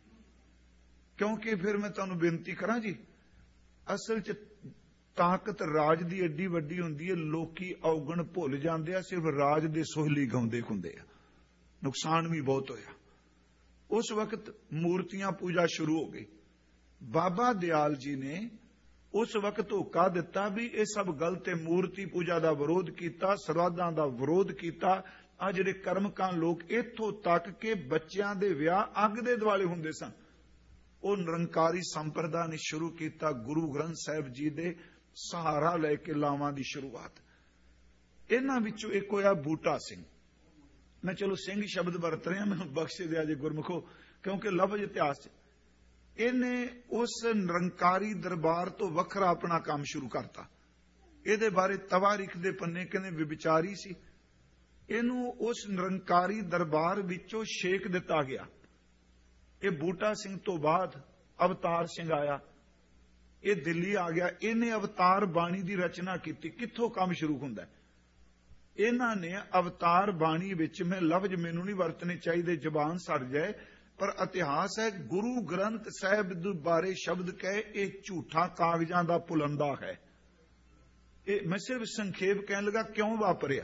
ਕਿਉਂਕਿ ਫਿਰ ਮੈਂ ਤੁਹਾਨੂੰ ਬੇਨਤੀ ਕਰਾਂ ਜੀ, ਅਸਲ 'ਚ ਤਾਕਤ ਰਾਜ ਦੀ ਏਡੀ ਵੱਡੀ ਹੁੰਦੀ ਹੈ, ਲੋਕੀ ਔਗਣ ਭੁੱਲ ਜਾਂਦੇ ਆ, ਸਿਰਫ ਰਾਜ ਦੇ ਸੋਹਲੀ ਗਾਉਂਦੇ ਹੁੰਦੇ ਆ। ਨੁਕਸਾਨ ਵੀ ਬਹੁਤ ਹੋਇਆ। ਉਸ ਵਕਤ ਮੂਰਤੀਆਂ ਪੂਜਾ ਸ਼ੁਰੂ ਹੋ ਗਈ। ਬਾਬਾ ਦਿਆਲ ਜੀ ਨੇ ਉਸ ਵਕਤ ਹੋਕਾ ਦਿੱਤਾ ਵੀ ਇਹ ਸਭ ਗਲਤ ਹੈ, ਮੂਰਤੀ ਪੂਜਾ ਦਾ ਵਿਰੋਧ ਕੀਤਾ, ਸਰਵਾਦਾਂ ਦਾ ਵਿਰੋਧ ਕੀਤਾ, ਆ ਜਿਹੜੇ ਕਰਮਕਾਂ ਲੋਕ ਇੱਥੋਂ ਤੱਕ ਕਿ ਬੱਚਿਆਂ ਦੇ ਵਿਆਹ ਅੱਗ ਦੇ ਦੁਆਲੇ ਹੁੰਦੇ ਸਨ। ਉਹ ਨਿਰੰਕਾਰੀ ਸੰਪਰਦਾ ਨੇ ਸ਼ੁਰੂ ਕੀਤਾ ਗੁਰੂ ਗ੍ਰੰਥ ਸਾਹਿਬ ਜੀ ਦੇ ਸਹਾਰਾ ਲੈ ਕੇ ਲਾਵਾਂ ਦੀ ਸ਼ੁਰੂਆਤ। ਇਹਨਾਂ ਵਿੱਚੋਂ ਇੱਕ ਹੋਇਆ ਬੂਟਾ ਸਿੰਘ। ਮੈਂ ਚਲੋ ਸਿੰਘ ਸ਼ਬਦ ਵਰਤ ਰਿਹਾ, ਮੈਨੂੰ ਬਖਸ਼ ਦਿਆ ਜੇ ਗੁਰਮੁਖੋ, ਕਿਉਂਕਿ ਲਫ਼ਜ਼ ਇਤਿਹਾਸ 'ਚ ਇਹਨੇ ਉਸ ਨਿਰੰਕਾਰੀ ਦਰਬਾਰ ਤੋਂ ਵੱਖਰਾ ਆਪਣਾ ਕੰਮ ਸ਼ੁਰੂ ਕਰਤਾ। ਇਹਦੇ ਬਾਰੇ ਤਵਾਰੀਖ ਦੇ ਪੰਨੇ ਕਹਿੰਦੇ ਵਿਚਾਰੀ ਸੀ। ਇਹਨੂੰ ਉਸ ਨਿਰੰਕਾਰੀ ਦਰਬਾਰ ਵਿੱਚੋਂ ਛੇਕ ਦਿੱਤਾ ਗਿਆ। ਇਹ ਬੂਟਾ ਸਿੰਘ ਤੋਂ ਬਾਅਦ ਅਵਤਾਰ ਸਿੰਘ ਆਇਆ, ਇਹ ਦਿੱਲੀ ਆ ਗਿਆ। ਇਹਨੇ ਅਵਤਾਰ ਬਾਣੀ ਦੀ ਰਚਨਾ ਕੀਤੀ। ਕਿੱਥੋਂ ਕੰਮ ਸ਼ੁਰੂ ਹੁੰਦਾ? ਇਹਨਾਂ ਨੇ ਅਵਤਾਰ ਬਾਣੀ ਵਿੱਚ, ਮੈਂ ਲਫ਼ਜ਼ ਮੈਨੂੰ ਨਹੀਂ ਵਰਤਣੇ ਚਾਹੀਦੇ, ਜ਼ਬਾਨ ਸੜ ਜਾਏ, ਪਰ ਇਤਿਹਾਸ ਹੈ ਗੁਰੂ ਗ੍ਰੰਥ ਸਾਹਿਬ ਦੇ ਬਾਰੇ ਸ਼ਬਦ ਕਹੇ ਇਹ ਝੂਠਾ ਕਾਗਜ਼ਾਂ ਦਾ ਪੁਲੰਦਾ ਹੈ। ਇਹ ਮੈਂ ਸਿਰਫ ਸੰਖੇਪ ਕਹਿਣ ਲੱਗਾ ਕਿਉਂ ਵਾਪਰਿਆ।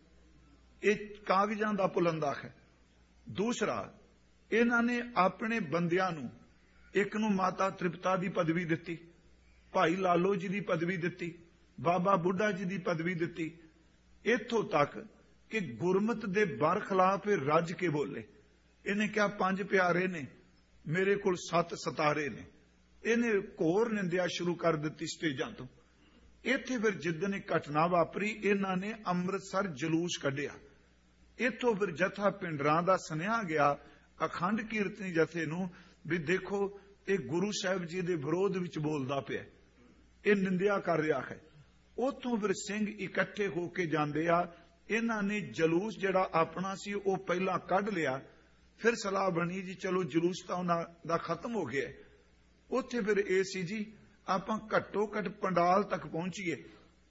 ਇਹ ਕਾਗਜ਼ਾਂ ਦਾ ਪੁਲੰਦਾ ਹੈ। ਦੂਸਰਾ, ਇਹਨਾਂ ਨੇ ਆਪਣੇ ਬੰਦਿਆਂ ਨੂੰ, ਇੱਕ ਨੂੰ ਮਾਤਾ ਤ੍ਰਿਪਤਾ ਦੀ ਪਦਵੀ ਦਿੱਤੀ, ਭਾਈ ਲਾਲੋ ਜੀ ਦੀ ਪਦਵੀ ਦਿੱਤੀ, ਬਾਬਾ ਬੁੱਢਾ ਜੀ ਦੀ ਪਦਵੀ ਦਿੱਤੀ, ਇੱਥੋਂ ਤੱਕ ਕਿ ਗੁਰਮਤ ਦੇ ਬਰਖਲਾਫ ਰੱਜ ਕੇ ਬੋਲੇ। ਇਹਨੇ ਕਿਹਾ 5 ਪਿਆਰੇ ਨੇ, ਮੇਰੇ ਕੋਲ 7 ਸਿਤਾਰੇ ਨੇ। ਇਹਨੇ ਘੋਰ ਨਿੰਦਿਆ ਸ਼ੁਰੂ ਕਰ ਦਿੱਤੀ ਸਟੇਜਾਂ ਤੋਂ। ਇੱਥੇ ਫਿਰ ਜਿੱਦਣ ਇਹ ਘਟਨਾ ਵਾਪਰੀ, ਇਹਨਾਂ ਨੇ ਅੰਮ੍ਰਿਤਸਰ ਜਲੂਸ ਕੱਢਿਆ। ਇੱਥੋਂ ਫਿਰ ਜਥਾ ਪਿੰਡਰਾਂ ਦਾ ਸੁਨੇਹਾ ਗਿਆ ਅਖੰਡ ਕੀਰਤਨੀ ਜਥੇ ਨੂੰ ਵੀ ਦੇਖੋ ਇਹ ਗੁਰੂ ਸਾਹਿਬ ਜੀ ਦੇ ਵਿਰੋਧ ਵਿੱਚ ਬੋਲਦਾ ਪਿਆ, ਇਹ ਨਿੰਦਿਆ ਕਰ ਰਿਹਾ ਹੈ। ਉੱਥੋਂ ਫਿਰ ਸਿੰਘ ਇਕੱਠੇ ਹੋ ਕੇ ਜਾਂਦੇ ਆ। ਇਹਨਾਂ ਨੇ ਜਲੂਸ ਜਿਹੜਾ ਆਪਣਾ ਸੀ ਉਹ ਪਹਿਲਾਂ ਕੱਢ ਲਿਆ। ਫਿਰ ਸਲਾਹ ਬਣੀ ਜੀ ਚਲੋ ਜਲੂਸ ਤਾਂ ਉਹਨਾਂ ਦਾ ਖਤਮ ਹੋ ਗਿਆ। ਉੱਥੇ ਫਿਰ ਇਹ ਸੀ ਜੀ ਆਪਾਂ ਘੱਟੋ ਘੱਟ ਪੰਡਾਲ ਤੱਕ ਪਹੁੰਚੀਏ,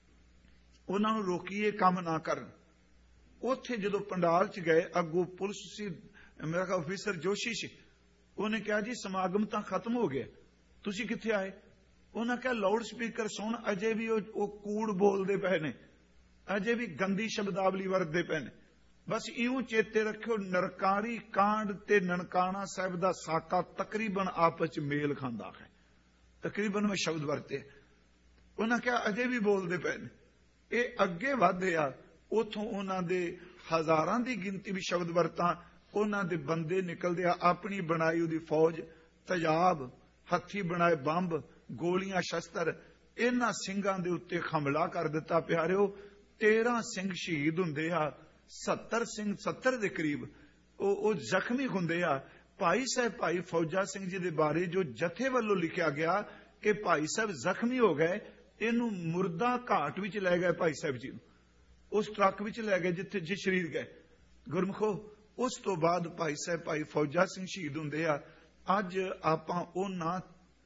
ਉਹਨਾਂ ਨੂੰ ਰੋਕੀਏ ਕੰਮ ਨਾ ਕਰਨ। ਉੱਥੇ ਜਦੋਂ ਪੰਡਾਲ 'ਚ ਗਏ, ਅੱਗੋਂ ਪੁਲਿਸ ਸੀ, ਮੇਰਾ ਖਿਆਲ ਅਫੀਸਰ ਜੋਸ਼ੀ ਸੀ। ਉਹਨੇ ਕਿਹਾ ਜੀ ਸਮਾਗਮ ਤਾਂ ਖਤਮ ਹੋ ਗਿਆ, ਤੁਸੀਂ ਕਿੱਥੇ ਆਏ? ਉਹਨਾਂ ਕਿਹਾ ਲਾਊਡ ਸਪੀਕਰ ਸੁਣ, ਅਜੇ ਵੀ ਉਹ ਕੂੜ ਬੋਲਦੇ ਪਏ ਨੇ, ਅਜੇ ਵੀ ਗੰਦੀ ਸ਼ਬਦਾਵਲੀ ਵਰਤਦੇ ਪਏ ਨੇ। ਬਸ ਇਉਂ ਚੇਤੇ ਰੱਖਿਓ ਨਿਰੰਕਾਰੀ ਕਾਂਡ ਤੇ ਨਨਕਾਣਾ ਸਾਹਿਬ ਦਾ ਸਾਕਾ ਤਕਰੀਬਨ ਆਪਸ 'ਚ ਮੇਲ ਖਾਂਦਾ ਹੈ। ਤਕਰੀਬਨ ਮੈਂ ਸ਼ਬਦ ਵਰਤੇ। ਉਹਨਾਂ ਕਿਹਾ ਅਜੇ ਵੀ ਬੋਲਦੇ ਪਏ ਨੇ। ਇਹ ਅੱਗੇ ਵਧਦੇ ਆ। ਉਥੋਂ ਉਹਨਾਂ ਦੇ ਹਜ਼ਾਰਾਂ ਦੀ ਗਿਣਤੀ ਵੀ ਸ਼ਬਦ ਵਰਤਾਂ। ਉਹਨਾਂ ਦੇ ਬੰਦੇ ਨਿਕਲਦੇ ਆ, ਆਪਣੀ ਬਣਾਈ ਉਹਦੀ ਫੌਜ, ਤੇਜ਼ਾਬ, ਹੱਥੀ ਬਣਾਏ ਬੰਬ, ਗੋਲੀਆਂ, ਸ਼ਸਤਰ। ਇਹਨਾਂ ਸਿੰਘਾਂ ਦੇ ਉੱਤੇ ਹਮਲਾ ਕਰ ਦਿੱਤਾ। ਪਿਆਰਿਓ 13 ਸਿੰਘ ਸ਼ਹੀਦ ਹੁੰਦੇ ਆ, 70 ਸਿੰਘ 70 ਦੇ ਕਰੀਬ ਉਹ ਜ਼ਖਮੀ ਹੁੰਦੇ ਆ। ਭਾਈ ਸਾਹਿਬ ਭਾਈ ਫੌਜਾ ਸਿੰਘ ਜੀ ਦੇ ਬਾਰੇ ਜੋ ਜਥੇ ਵੱਲੋਂ ਲਿਖਿਆ ਗਿਆ ਕਿ ਭਾਈ ਸਾਹਿਬ ਜ਼ਖਮੀ ਹੋ ਗਏ, ਇਹਨੂੰ ਮੁਰਦਾ ਘਾਟ ਵਿੱਚ ਲੈ ਗਏ ਭਾਈ ਸਾਹਿਬ ਜੀ ਨੂੰ, ਉਸ ਟਰੱਕ ਵਿੱਚ ਲੈ ਗਏ ਜਿੱਥੇ ਜਿਸ ਸ਼ਰੀਰ ਗਏ। ਗੁਰਮੁਖੋ ਉਸ ਤੋਂ ਬਾਅਦ ਭਾਈ ਸਾਹਿਬ ਭਾਈ ਫੌਜਾ ਸਿੰਘ ਸ਼ਹੀਦ ਹੁੰਦੇ ਆ। ਅੱਜ ਆਪਾਂ ਉਹਨਾਂ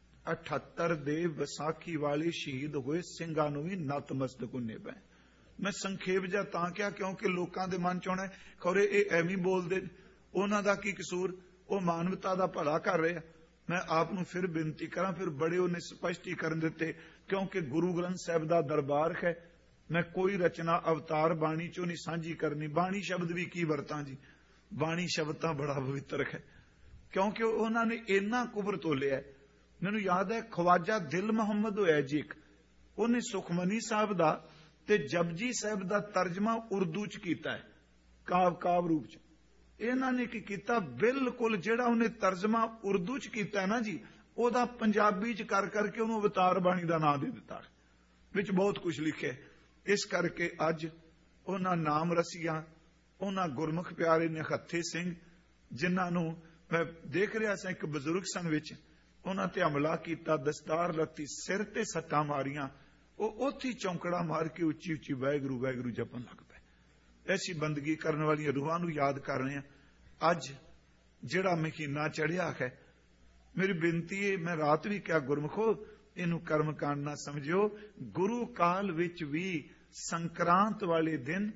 78 ਦੇ ਵਿਸਾਖੀ ਵਾਲੇ ਸ਼ਹੀਦ ਹੋਏ ਸਿੰਘਾਂ ਨੂੰ ਵੀ ਨਤਮਸਤਕ ਹੁੰਨੇ ਪਏ। ਮੈਂ ਸੰਖੇਪ ਜਿਹਾ ਤਾਂ ਕਿਹਾ ਕਿਉਂਕਿ ਲੋਕਾਂ ਦੇ ਮਨ ਚ ਆਉਣਾ ਖੌਰੇ ਇਹ ਐਵੇਂ ਬੋਲਦੇ, ਉਹਨਾਂ ਦਾ ਕੀ ਕਸੂਰ, ਉਹ ਮਾਨਵਤਾ ਦਾ ਭਲਾ ਕਰ ਰਹੇ ਆ। ਮੈਂ ਆਪ ਨੂੰ ਫਿਰ ਬੇਨਤੀ ਕਰਾਂ, ਫਿਰ ਬੜੇ ਉਹਨੇ ਸਪਸ਼ਟੀਕਰਨ ਦਿੱਤੇ ਕਿਉਂਕਿ ਗੁਰੂ ਗ੍ਰੰਥ ਸਾਹਿਬ ਦਾ ਦਰਬਾਰ ਹੈ। ਮੈਂ ਕੋਈ ਰਚਨਾ ਅਵਤਾਰ ਬਾਣੀ ਚੋਂ ਨਹੀਂ ਸਾਂਝੀ ਕਰਨੀ। ਬਾਣੀ ਸ਼ਬਦ ਵੀ ਕੀ ਵਰਤਾਂ ਜੀ, ਬਾਣੀ ਸ਼ਬਦ ਤਾਂ ਬੜਾ ਪਵਿੱਤਰ ਹੈ ਕਿਉਂਕਿ ਉਹਨਾਂ ਨੇ ਇੰਨਾ ਕੁਬਰ ਤੋਲਿਆ। ਮੈਨੂੰ ਯਾਦ ਹੈ ਖਵਾਜਾ ਦਿਲ ਮੁਹੰਮਦ ਹੋਇਆ ਜੀ ਇੱਕ, ਉਹਨੇ ਸੁਖਮਨੀ ਸਾਹਿਬ ਦਾ ਤੇ ਜਪਜੀ ਸਾਹਿਬ ਦਾ ਤਰਜਮਾ ਉਰਦੂ ਚ ਕੀਤਾ ਹੈ, ਕਾਵ ਰੂਪ ਚ। ਇਹਨਾਂ ਨੇ ਕੀ ਕੀਤਾ, ਬਿਲਕੁਲ ਜਿਹੜਾ ਉਹਨੇ ਤਰਜਮਾ ਉਰਦੂ ਚ ਕੀਤਾ ਹੈ ਨਾ ਜੀ, ਉਹਦਾ ਪੰਜਾਬੀ ਚ ਕਰ ਕਰਕੇ ਉਹਨੂੰ ਅਵਤਾਰ ਬਾਣੀ ਦਾ ਨਾਂ ਦੇ ਦਿੱਤਾ, ਵਿੱਚ ਬਹੁਤ ਕੁਝ ਲਿਖਿਆ। ਇਸ ਕਰਕੇ ਅੱਜ ਉਹਨਾਂ ਨਾਮ ਰਸੀਆਂ, ਉਹਨਾਂ ਗੁਰਮੁਖ ਪਿਆਰੇ ਨਿਹੱਥੇ ਸਿੰਘ ਜਿਨ੍ਹਾਂ ਨੂੰ ਮੈਂ ਦੇਖ ਰਿਹਾ ਸਾਂ, ਇੱਕ ਬਜ਼ੁਰਗ ਸਨ ਵਿੱਚ ਉਹਨਾਂ ਤੇ ਹਮਲਾ ਕੀਤਾ, ਦਸਤਾਰ ਲੱਤੀ, ਸਿਰ ਤੇ ਸੱਟਾਂ ਮਾਰੀਆਂ, ਉਹ ਉੱਥੇ ਚੌਂਕੜਾ ਮਾਰ ਕੇ ਉੱਚੀ ਉੱਚੀ ਵਾਹਿਗੁਰੂ ਵਾਹਿਗੁਰੂ ਜਪਣ ਲੱਗ ਪਏ। ਐਸੀ ਬੰਦਗੀ ਕਰਨ ਵਾਲੀਆਂ ਰੂਹਾਂ ਨੂੰ ਯਾਦ ਕਰ ਰਹੇ ਹਾਂ। ਅੱਜ ਜਿਹੜਾ ਮਹੀਨਾ ਚੜਿਆ ਹੈ, ਮੇਰੀ ਬੇਨਤੀ ਹੈ, ਮੈਂ ਰਾਤ ਵੀ ਕਿਹਾ ਗੁਰਮੁਖੋ ਇਹਨੂੰ ਕਰਮ ਕਾਂਡ ਨਾ ਸਮਝਿਓ। ਗੁਰੂ ਕਾਲ ਵਿੱਚ ਵੀ ਸੰਕਰਾਂਤ ਵਾਲੇ ਦਿਨ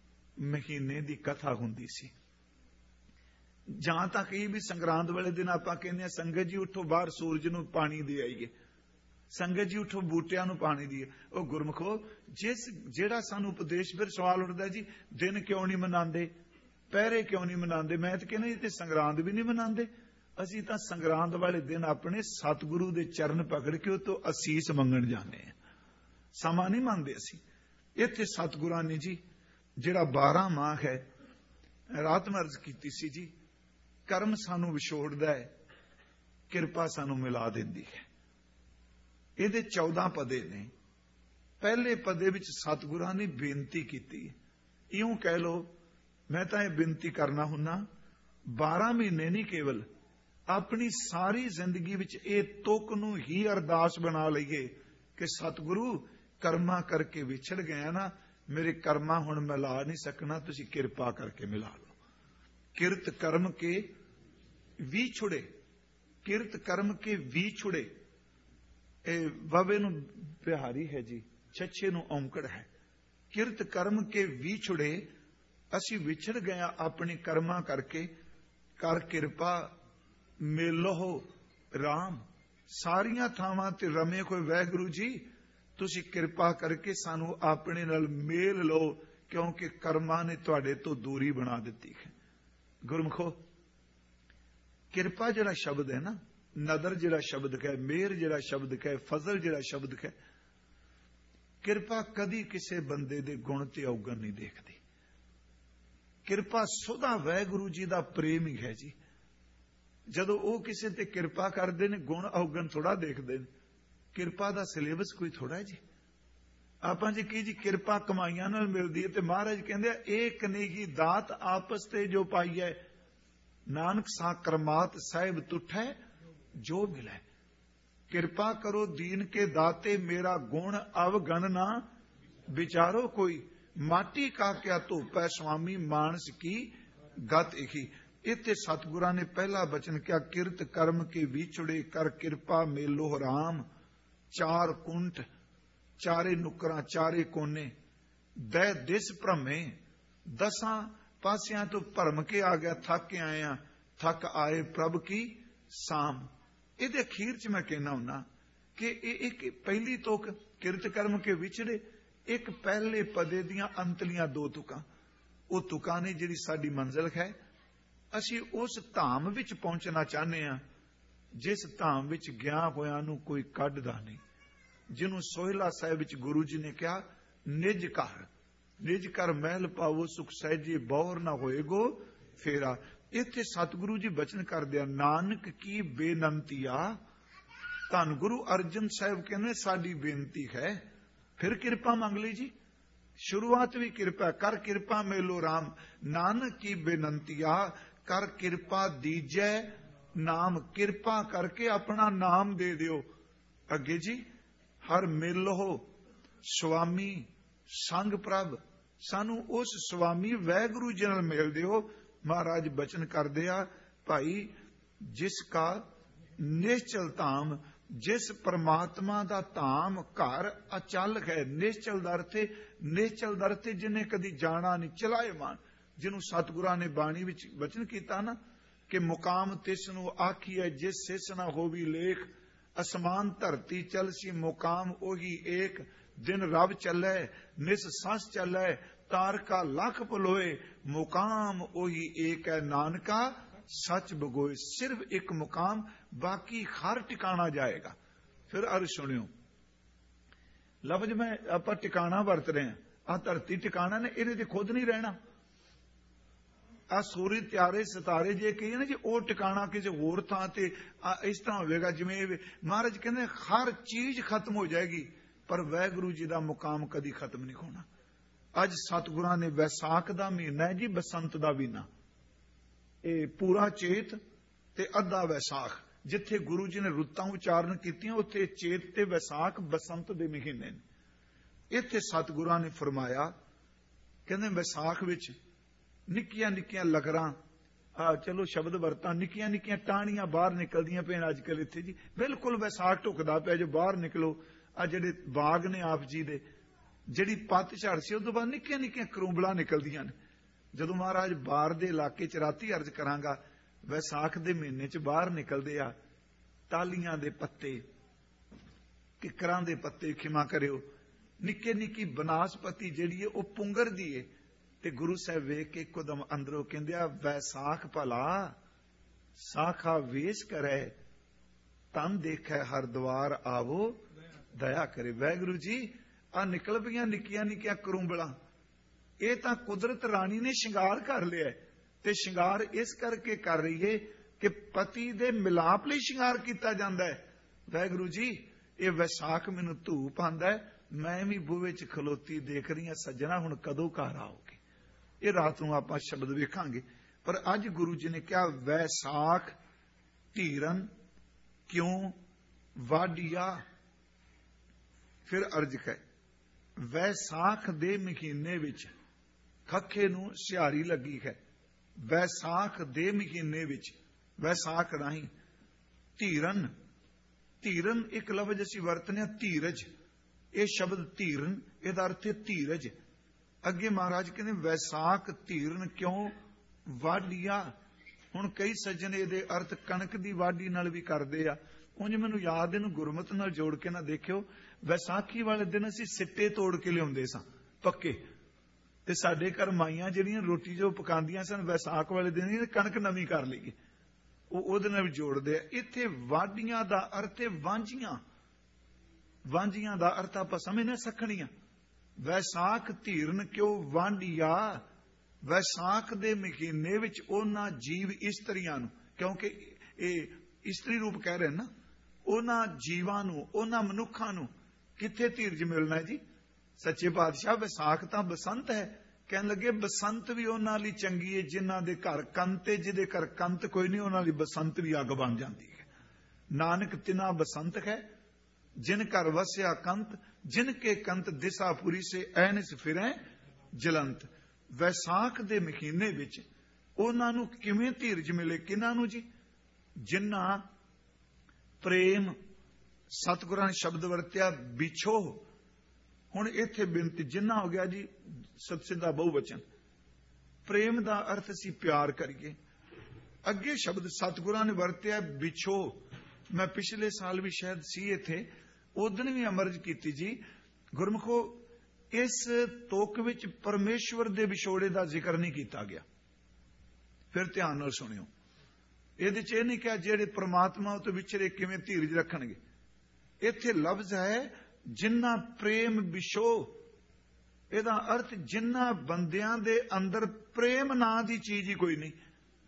ਮਹੀਨੇ ਦੀ ਕਥਾ ਹੁੰਦੀ ਸੀ। ਜਾਂ ਤੱਕ ਇਹ ਵੀ ਸੰਗਰਾਂਦ ਵਾਲੇ ਦਿਨ ਆਪਾਂ ਕਹਿੰਦੇ ਆ ਸੰਗਤ ਜੀ ਉੱਠੋ ਬਾਹਰ ਸੂਰਜ ਨੂੰ ਪਾਣੀ ਦੇ ਆਈਏ, ਸੰਗਤ ਜੀ ਉੱਠੋ ਬੂਟਿਆਂ ਨੂੰ ਪਾਣੀ ਦੀਏ। ਉਹ ਗੁਰਮੁਖੋ ਜਿਹੜਾ ਸਾਨੂੰ ਉਪਦੇਸ਼, ਫਿਰ ਸਵਾਲ ਉੱਠਦਾ ਜੀ ਦਿਨ ਕਿਉਂ ਨਹੀਂ ਮਨਾਉਂਦੇ, ਪਹਿਰੇ ਕਿਉਂ ਨਹੀਂ ਮਨਾਉਂਦੇ? ਮੈਂ ਤਾਂ ਕਹਿੰਦਾ ਤੇ ਸੰਗਰਾਂਦ ਵੀ ਨਹੀਂ ਮਨਾਉਂਦੇ। ਅਸੀਂ ਤਾਂ ਸੰਗਰਾਂਦ ਵਾਲੇ ਦਿਨ ਆਪਣੇ ਸਤਿਗੁਰੂ ਦੇ ਚਰਨ ਪਕੜ ਕੇ ਉਹ ਤੋਂ ਅਸੀਸ ਮੰਗਣ ਜਾਂਦੇ ਆ, ਸਮਾਂ ਨਹੀਂ ਮੰਗਦੇ ਅਸੀਂ। ਇੱਥੇ ਸਤਿਗੁਰਾਂ ਨੇ ਜੀ ਜਿਹੜਾ 12 ਮਾਹ ਹੈ ਰਾਤ ਮੈਂ ਅਰਜ਼ ਕੀਤੀ ਸੀ ਜੀ, ਕਰਮ ਸਾਨੂੰ ਵਿਛੋੜਦਾ ਹੈ, ਕਿਰਪਾ ਸਾਨੂੰ ਮਿਲਾ ਦਿੰਦੀ ਹੈ। ਇਹਦੇ 14 ਪਦੇ ਨੇ। ਪਹਿਲੇ ਪਦੇ ਵਿੱਚ ਸਤਿਗੁਰਾਂ ਨੇ ਬੇਨਤੀ ਕੀਤੀ। ਇਉਂ ਕਹਿ ਲੋ, ਮੈਂ ਤਾਂ ਇਹ ਬੇਨਤੀ ਕਰਨਾ ਹੁੰਨਾ 12 ਮਹੀਨੇ ਨਹੀਂ, ਕੇਵਲ ਆਪਣੀ ਸਾਰੀ ਜ਼ਿੰਦਗੀ ਵਿੱਚ ਇਹ ਤੁਕ ਨੂੰ ਹੀ ਅਰਦਾਸ ਬਣਾ ਲਈਏ ਕਿ ਸਤਿਗੁਰੂ ਕਰਮਾਂ ਕਰਕੇ ਵਿਛੜ ਗਿਆ ਨਾ, ਮੇਰੇ ਕਰਮਾਂ ਹੁਣ ਮਿਲਾ ਨਹੀਂ ਸਕਣਾ, ਤੁਸੀਂ ਕਿਰਪਾ ਕਰਕੇ ਮਿਲਾ ਲਓ। ਕਿਰਤ ਕਰਮ ਕੇ ਵੀ ਛੁੜੇ, ਕਿਰਤ ਕਰਮ ਕੇ ਵੀ ਛੁੜੇ। ਇਹ ਬਾਬੇ ਨੂੰ ਬਿਹਾਰੀ ਹੈ ਜੀ, ਛੱਛੇ ਨੂੰ ਔਂਕੜ ਹੈ। ਕਿਰਤ ਕਰਮ ਕੇ ਵੀ ਛੁੜੇ, ਅਸੀਂ ਵਿਛੜ ਗਏ ਆਪਣੇ ਕਰਮਾਂ ਕਰਕੇ, ਕਰ ਕਿਰਪਾ ਮੇਲੋ ਰਾਮ। ਸਾਰੀਆਂ ਥਾਵਾਂ ਤੇ ਰਮੇ ਕੋਈ ਵਾਹਿਗੁਰੂ ਜੀ, ਤੁਸੀਂ ਕਿਰਪਾ ਕਰਕੇ ਸਾਨੂੰ ਆਪਣੇ ਨਾਲ ਮੇਲ ਲਓ, ਕਿਉਂਕਿ ਕਰਮਾਂ ਨੇ ਤੁਹਾਡੇ ਤੋਂ ਦੂਰੀ ਬਣਾ ਦਿੱਤੀ ਹੈ। ਗੁਰਮਖੋ, ਕਿਰਪਾ ਜਿਹੜਾ ਸ਼ਬਦ ਹੈ ਨਾ, ਨਦਰ ਜਿਹੜਾ ਸ਼ਬਦ ਹੈ, ਮੇਰ ਜਿਹੜਾ ਸ਼ਬਦ ਹੈ, ਫਜ਼ਲ ਜਿਹੜਾ ਸ਼ਬਦ ਹੈ, ਕਿਰਪਾ ਕਦੀ ਕਿਸੇ ਬੰਦੇ ਦੇ ਗੁਣ ਤੇ ਔਗਣ ਨਹੀਂ ਦੇਖਦੀ। ਕਿਰਪਾ ਸੁਦਾ ਵਾਹਿਗੁਰੂ ਜੀ ਦਾ ਪ੍ਰੇਮ ਹੀ ਹੈ ਜੀ। ਜਦੋਂ ਉਹ ਕਿਸੇ ਤੇ ਕਿਰਪਾ ਕਰਦੇ ਨੇ, ਗੁਣ ਔਗਣ ਥੋੜਾ ਦੇਖਦੇ ਨੇ। ਕਿਰਪਾ ਦਾ ਸਿਲੇਬਸ ਕੋਈ ਥੋੜਾ ਹੈ ਜੀ। ਆਪਾਂ ਜੀ ਕੀ ਜੀ, ਕਿਰਪਾ ਕਮਾਈਆਂ ਨਾਲ ਮਿਲਦੀ ਹੈ, ਤੇ ਮਹਾਰਾਜ ਕਹਿੰਦੇ ਆ, ਏਕ ਨੇਗੀ ਦਾਤ ਆਪਸ ਤੇ ਜੋ ਪਾਈ ਹੈ, ਨਾਨਕ ਸਾ ਕਰਮਾਤ ਸਾਹਿਬ ਤੁਠੈ ਜੋ ਮਿਲੈ। ਕਿਰਪਾ ਕਰੋ ਦੀਨ ਕੇ ਦਾਤੇ, ਮੇਰਾ ਗੁਣ ਅਵਗਣ ਨਾ ਵਿਚਾਰੋ ਕੋਈ। ਮਾਟੀ ਕਾ ਕਿਆ ਧੋਪੈ ਸੁਆਮੀ, ਮਾਨਸ ਕੀ ਗਤ ਇਖੀ। ਇੱਥੇ ਸਤਿਗੁਰਾਂ ਨੇ ਪਹਿਲਾ ਬਚਨ ਕਿਹਾ, ਕਿਰਤ ਕਰਮ ਕੇ ਵਿਛੜੇ, ਕਰ ਕਿਰਪਾ ਮੇਲੋ ਰਾਮ। ਚਾਰ ਕੁੰਠ, ਚਾਰੇ ਨੁਕਰਾਂ, ਚਾਰੇ ਕੋਨੇ, ਦੈ ਦਿਸ ਭ੍ਰਮੇ। 10 ਪਾਸਿਆਂ ਤੋਂ ਭਰਮ ਕੇ ਆ ਗਿਆ, ਥੱਕ ਕੇ ਆਏ ਆ, ਥੱਕ ਆਏ ਪ੍ਰਭ ਕੀ ਸਾਮ। ਇਹਦੇ ਅਖੀਰ ਚ ਮੈਂ ਕਹਿਣਾ ਹੁੰਨਾ ਕਿ ਇਹ ਇੱਕ ਪਹਿਲੀ ਤੁਕ ਕਿਰਤ ਕਰਮ ਕੇ ਵਿਛੜੇ, ਇੱਕ ਪਹਿਲੇ ਪਦੇ ਦੀਆਂ ਅੰਤਲੀਆਂ 2 ਤੁਕਾਂ। ਉਹ ਤੁਕਾਂ ਨੇ ਜਿਹੜੀ ਸਾਡੀ ਮੰਜ਼ਿਲ ਹੈ। ਅਸੀਂ ਉਸ ਧਾਮ ਵਿੱਚ ਪਹੁੰਚਣਾ ਚਾਹੁੰਦੇ ਹਾਂ ਜਿਸ ਧਾਮ ਵਿੱਚ ਗਿਆ ਹੋਇਆਂ ਨੂੰ ਕੋਈ ਕੱਢਦਾ ਨਹੀਂ, ਜਿਹਨੂੰ ਸੋਹਿਲਾ ਸਾਹਿਬ ਵਿੱਚ ਗੁਰੂ ਜੀ ਨੇ ਕਿਹਾ, ਨਿਜ ਘਰ ਨਿਜ ਘਰ ਮਹਿਲ ਪਾਵੋ, ਸੁਖ ਸਹਿਜੇ ਬੌਰ ਨਾ ਹੋਏਗੋ ਫੇਰਾ। ਇੱਥੇ ਸਤਿਗੁਰੂ ਜੀ ਬਚਨ ਕਰਦੇ ਆ, ਨਾਨਕ ਕੀ ਬੇਨੰਤੀਆ। ਧੰਨ ਗੁਰੂ ਅਰਜਨ ਸਾਹਿਬ ਕਹਿੰਦੇ ਸਾਡੀ ਬੇਨਤੀ ਹੈ। ਫਿਰ ਕਿਰਪਾ ਮੰਗ ਲਈ ਜੀ, ਸ਼ੁਰੂਆਤ ਵੀ ਕਿਰਪਾ, ਕਰ ਕਿਰਪਾ ਮੇਲੋ ਰਾਮ। ਨਾਨਕ ਕੀ ਬੇਨੰਤੀਆ, ਕਰ ਕਿਰਪਾ ਦੀਜੈ ਨਾਮ। ਕਿਰਪਾ ਕਰਕੇ ਆਪਣਾ ਨਾਮ ਦੇ ਦਿਓ। ਅੱਗੇ ਜੀ, ਹਰ ਮੇਲੋ ਸੁਆਮੀ ਸੰਗ ਪ੍ਰਭ। ਸਾਨੂੰ ਉਸ ਸੁਆਮੀ ਵਾਹਿਗੁਰੂ ਜੀ ਨਾਲ ਮਿਲ ਦਿਓ। ਮਹਾਰਾਜ ਬਚਨ ਕਰਦੇ ਆ, ਭਾਈ ਜਿਸ ਕਾ ਨਿਸ਼ਚਲ ਧਾਮ, ਜਿਸ ਪਰਮਾਤਮਾ ਦਾ ਧਾਮ ਘਰ ਅਚਲ ਹੈ। ਨਿਸ਼ਚਲ ਦਾ ਅਰਥ, ਨਿਸ਼ਚਲ ਦਾ ਅਰਥ ਜਿਹਨੇ ਕਦੀ ਜਾਣਾ ਨਹੀਂ, ਚਲਾਏਮਾਨ, ਜਿਹਨੂੰ ਸਤਿਗੁਰਾਂ ਨੇ ਬਾਣੀ ਵਿੱਚ ਬਚਨ ਕੀਤਾ ਨਾ ਕਿ ਮੁਕਾਮ ਤਿਸ ਨੂੰ ਆਖੀਐ, ਜਿਸ ਸਿਸ ਨਾ ਹੋਵੀ ਲੇਖ। ਅਸਮਾਨ ਧਰਤੀ ਚਲਸੀ, ਮੁਕਾਮ ਉਹੀ ਏਕ। ਦਿਨ ਰਵ ਚੱਲੈ, ਨਿਸ ਸੱਸ ਚੱਲੈ, ਤਾਰਕਾ ਲੱਖ ਪਲੋਏ। ਮੁਕਾਮ ਉਹੀ ਏਕ ਹੈ, ਨਾਨਕਾ ਸੱਚ ਬਗੋਏ। ਸਿਰਫ ਇੱਕ ਮੁਕਾਮ, ਬਾਕੀ ਹਰ ਟਿਕਾਣਾ ਜਾਏਗਾ। ਫਿਰ ਅਰਜ਼ ਸੁਣਿਓ, ਲਫ਼ਜ਼ ਮੈਂ ਆਪਾਂ ਟਿਕਾਣਾ ਵਰਤ ਰਹੇ ਹਾਂ। ਆਹ ਧਰਤੀ ਟਿਕਾਣਾ ਨੇ, ਇਹਦੇ ਤੇ ਖੁਦ ਨਹੀਂ ਰਹਿਣਾ। ਆ ਸੂਰਜ ਤਿਆਰੇ ਸਿਤਾਰੇ ਜੇ ਕਹੀਏ ਨਾ ਜੀ, ਉਹ ਟਿਕਾਣਾ ਕਿਸੇ ਹੋਰ ਥਾਂ ਤੇ ਇਸ ਤਰ੍ਹਾਂ ਹੋਵੇਗਾ ਜਿਵੇਂ ਮਹਾਰਾਜ ਕਹਿੰਦੇ ਹਰ ਚੀਜ਼ ਖਤਮ ਹੋ ਜਾਏਗੀ, ਪਰ ਵਾਹਿਗੁਰੂ ਜੀ ਦਾ ਮੁਕਾਮ ਕਦੀ ਖਤਮ ਨਹੀਂ ਹੋਣਾ। ਅੱਜ ਸਤਿਗੁਰਾਂ ਨੇ ਵੈਸਾਖ ਦਾ ਮਹੀਨਾ ਹੈ ਜੀ, ਬਸੰਤ ਦਾ ਮਹੀਨਾ, ਇਹ ਪੂਰਾ ਚੇਤ ਤੇ ਅੱਧਾ ਵੈਸਾਖ। ਜਿੱਥੇ ਗੁਰੂ ਜੀ ਨੇ ਰੁੱਤਾਂ ਉਚਾਰਨ ਕੀਤੀਆਂ, ਉੱਥੇ ਚੇਤ ਤੇ ਵੈਸਾਖ ਬਸੰਤ ਦੇ ਮਹੀਨੇ ਨੇ। ਇੱਥੇ ਸਤਿਗੁਰਾਂ ਨੇ ਫਰਮਾਇਆ, ਕਹਿੰਦੇ ਵੈਸਾਖ ਵਿੱਚ ਨਿੱਕੀਆਂ ਨਿੱਕੀਆਂ ਲਗਰਾਂ, ਚਲੋ ਸ਼ਬਦ ਵਰਤਾਂ, ਨਿੱਕੀਆਂ ਨਿੱਕੀਆਂ ਟਾਹਣੀਆਂ ਬਾਹਰ ਨਿਕਲਦੀਆਂ ਪਈਆਂ ਅੱਜ ਕੱਲ ਇੱਥੇ ਜੀ। ਬਿਲਕੁਲ ਵੈਸਾਖ ਢੁਕਦਾ ਪਿਆ, ਜੋ ਬਾਹਰ ਨਿਕਲੋ। ਆ ਜਿਹੜੇ ਬਾਗ ਨੇ ਆਪ ਜੀ ਦੇ, ਜਿਹੜੀ ਪੱਤਝੜ ਸੀ ਉਸ ਤੋਂ ਬਾਅਦ ਨਿੱਕੀਆਂ ਨਿੱਕੀਆਂ ਕਰੂੰਬਲਾਂ ਨਿਕਲਦੀਆਂ ਨੇ। ਜਦੋਂ ਮਹਾਰਾਜ ਬਾਹਰ ਦੇ ਇਲਾਕੇ ਚ ਰਾਤੀ ਅਰਜ਼ ਕਰਾਂਗਾ, ਵੈਸਾਖ ਦੇ ਮਹੀਨੇ ਚ ਬਾਹਰ ਨਿਕਲਦੇ ਆ ਟਾਹਲੀਆਂ ਦੇ ਪੱਤੇ, ਕਿਕਰਾਂ ਦੇ ਪੱਤੇ, ਖਿਮਾ ਕਰਿਓ, ਨਿੱਕੇ ਨਿੱਕੀ ਬਨਾਸਪਤੀ ਜਿਹੜੀ ਹੈ ਉਹ ਪੁੰਗਰਦੀ ਏ। ਤੇ ਗੁਰੂ ਸਾਹਿਬ ਵੇਖ ਕੇ ਇੱਕਦਮ ਅੰਦਰੋਂ ਕਹਿੰਦੇ ਆ, ਵੈਸਾਖ ਭਲਾ ਸਾਖਾ ਵੇਸ਼ ਕਰੇ, ਤਨ ਦੇਖੈ ਹਰ ਦਵਾਰ ਆਵੋ ਦਇਆ ਕਰੇ। ਵਾਹਿਗੁਰੂ ਜੀ, ਆ ਨਿਕਲ ਪਈਆਂ ਨਿੱਕੀਆਂ ਨਿੱਕੀਆਂ ਕਰੂੰਬਲਾਂ, ਇਹ ਤਾਂ ਕੁਦਰਤ ਰਾਣੀ ਨੇ ਸ਼ਿੰਗਾਰ ਕਰ ਲਿਆ। ਤੇ ਸ਼ਿੰਗਾਰ ਇਸ ਕਰਕੇ ਕਰ ਰਹੀ ਏ ਕਿ ਪਤੀ ਦੇ ਮਿਲਾਪ ਲਈ ਸ਼ਿੰਗਾਰ ਕੀਤਾ ਜਾਂਦਾ ਹੈ। ਵਾਹਿਗੁਰੂ ਜੀ, ਇਹ ਵਿਸਾਖ ਮੈਨੂੰ ਧੂਪ ਆਂਦਾ, ਮੈਂ ਵੀ ਬੂਹੇ 'ਚ ਖਲੋਤੀ ਦੇਖ ਰਹੀ ਹਾਂ, ਸੱਜਣਾ ਹੁਣ ਕਦੋਂ ਘਰ ਆਓਗੇ। ਇਹ ਰਾਤ ਨੂੰ ਆਪਾਂ ਸ਼ਬਦ ਵੇਖਾਂਗੇ। ਪਰ ਅੱਜ ਗੁਰੂ ਜੀ ਨੇ ਕਿਹਾ ਵੈਸਾਖ ਧੀਰਨ ਕਿਉਂ ਵਾਢੀਆ। ਫਿਰ ਅਰਜ ਹੈ ਵੈਸਾਖ ਦੇ ਮਹੀਨੇ ਵਿੱਚ, ਖੱਖੇ ਨੂੰ ਸਿਹਾਰੀ ਲੱਗੀ ਹੈ। ਵੈਸਾਖ ਦੇ ਮਹੀਨੇ ਵਿੱਚ, ਵੈਸਾਖ ਰਾਹੀਂ ਧੀਰਨ, ਧੀਰਨ ਇੱਕ ਲਫ਼ਜ਼ ਅਸੀਂ ਵਰਤਨੇ ਧੀਰਜ। ਇਹ ਸ਼ਬਦ ਧੀਰਨ, ਇਹਦਾ ਅਰਥ ਹੈ ਧੀਰਜ। ਅੱਗੇ ਮਹਾਰਾਜ ਕਹਿੰਦੇ ਵੈਸਾਖ ਧੀਰਨ ਕਿਉਂ ਵਾਢੀਆ। ਹੁਣ ਕਈ ਸੱਜਣ ਇਹਦੇ ਅਰਥ ਕਣਕ ਦੀ ਵਾਢੀ ਨਾਲ ਵੀ ਕਰਦੇ ਆ। ਉਂਝ ਮੈਨੂੰ ਯਾਦ, ਇਹਨੂੰ ਗੁਰਮਤਿ ਨਾਲ ਜੋੜ ਕੇ ਨਾ ਦੇਖਿਓ। ਵੈਸਾਖੀ ਵਾਲੇ ਦਿਨ ਅਸੀਂ ਸਿੱਟੇ ਤੋੜ ਕੇ ਲਿਆਉਂਦੇ ਸਾਂ ਪੱਕੇ, ਤੇ ਸਾਡੇ ਘਰ ਮਾਈਆਂ ਜਿਹੜੀਆਂ ਰੋਟੀ ਜੋ ਪਕਾਉਂਦੀਆਂ ਸਨ ਵੈਸਾਖ ਵਾਲੇ ਦਿਨ ਕਣਕ ਨਵੀਂ ਕਰ ਲਈਏ, ਉਹ ਉਹਦੇ ਨਾਲ ਵੀ ਜੋੜਦੇ ਆ। ਇੱਥੇ ਵਾਢੀਆਂ ਦਾ ਅਰਥ ਹੈ ਵਾਂਝੀਆਂ। ਵਾਂਝੀਆਂ ਦਾ ਅਰਥ ਆਪਾਂ ਸਮਝਦੇ ਸੱਖਣੀਆਂ। ਵੈਸਾਖ ਧੀਰਨ ਕਿਉਂ ਵਾਂਢੀਆ। ਵੈਸਾਖ ਦੇ ਮਹੀਨੇ ਵਿੱਚ ਉਹਨਾਂ ਜੀਵ ਇਸਤਰੀਆਂ ਨੂੰ, ਕਿਉਂਕਿ ਇਹ ਇਸਤਰੀ ਰੂਪ ਕਹਿ ਰਹੇ ਨਾ, ਉਹਨਾਂ ਜੀਵਾਂ ਨੂੰ, ਉਹਨਾਂ ਮਨੁੱਖਾਂ ਨੂੰ ਕਿੱਥੇ ਧੀਰਜ ਮਿਲਣਾ ਹੈ ਜੀ। ਸੱਚੇ ਪਾਤਸ਼ਾਹ ਵਿਸਾਖ ਤਾਂ ਬਸੰਤ ਹੈ। ਕਹਿਣ ਲੱਗੇ ਬਸੰਤ ਵੀ ਉਹਨਾਂ ਲਈ ਚੰਗੀ ਹੈ ਜਿਨ੍ਹਾਂ ਦੇ ਘਰ ਕੰਤ ਹੈ, ਜਿਹਦੇ ਘਰ ਕੰਤ ਕੋਈ ਨਹੀਂ ਉਹਨਾਂ ਲਈ ਬਸੰਤ ਵੀ ਅੱਗ ਬਣ ਜਾਂਦੀ ਹੈ। ਨਾਨਕ ਤਿਨਾ ਬਸੰਤ ਹੈ ਜਿਨ ਘਰ ਵਸਿਆ ਕੰਤ, ਜਿਨ ਕੇ ਕੰਤ ਦਿਸਾਪੁਰੀ ਸੇ ਐਨਸ ਫਿਰੈ ਜਲੰਤ। ਵੈਸਾਖ ਦੇ ਮਹੀਨੇ ਵਿੱਚ ਉਹਨਾਂ ਨੂੰ ਕਿਵੇਂ ਧੀਰਜ ਮਿਲੇ? ਕਿਹਨਾਂ ਨੂੰ ਜੀ? ਜਿਨ੍ਹਾਂ ਪ੍ਰੇਮ, ਸਤਿਗੁਰਾਂ ਨੇ ਸ਼ਬਦ ਵਰਤਿਆ ਵਿਛੋ। ਹੁਣ ਇੱਥੇ ਬੇਨਤੀ ਜਿੰਨਾ ਹੋ ਗਿਆ ਜੀ, ਸਤਸਿੱਧਾ ਬਹੁਵਚਨ। ਪ੍ਰੇਮ ਦਾ ਅਰਥ ਅਸੀਂ ਪਿਆਰ ਕਰੀਏ। ਅੱਗੇ ਸ਼ਬਦ ਸਤਿਗੁਰਾਂ ਨੇ ਵਰਤਿਆ ਵਿਛੋ। ਮੈਂ ਪਿਛਲੇ ਸਾਲ ਵੀ ਸ਼ਾਇਦ ਸੀ ਇੱਥੇ, ਉਦਣ ਵੀ ਅਮਰਜ ਕੀਤੀ ਜੀ। ਗੁਰਮੁਖੋ, ਇਸ ਤੁਕ ਵਿੱਚ ਪਰਮੇਸ਼ਵਰ ਦੇ ਵਿਛੋੜੇ ਦਾ ਜ਼ਿਕਰ ਨਹੀਂ ਕੀਤਾ ਗਿਆ। ਫਿਰ ਧਿਆਨ ਨਾਲ ਸੁਣਿਓ। ਇਹਦੇ ਚ ਇਹ ਨਹੀਂ ਕਿਹਾ ਜਿਹੜੇ ਪ੍ਰਮਾਤਮਾ ਤੋਂ ਵਿਛੜੇ ਕਿਵੇਂ ਧੀਰਜ ਰੱਖਣਗੇ। ਇੱਥੇ ਲਫ਼ਜ਼ ਹੈ ਜਿਨ੍ਹਾਂ ਪ੍ਰੇਮ ਵਿਛੋ। ਇਹਦਾ ਅਰਥ ਜਿਨ੍ਹਾਂ ਬੰਦਿਆਂ ਦੇ ਅੰਦਰ ਪ੍ਰੇਮ ਨਾਂ ਦੀ ਚੀਜ਼ ਹੀ ਕੋਈ ਨਹੀਂ,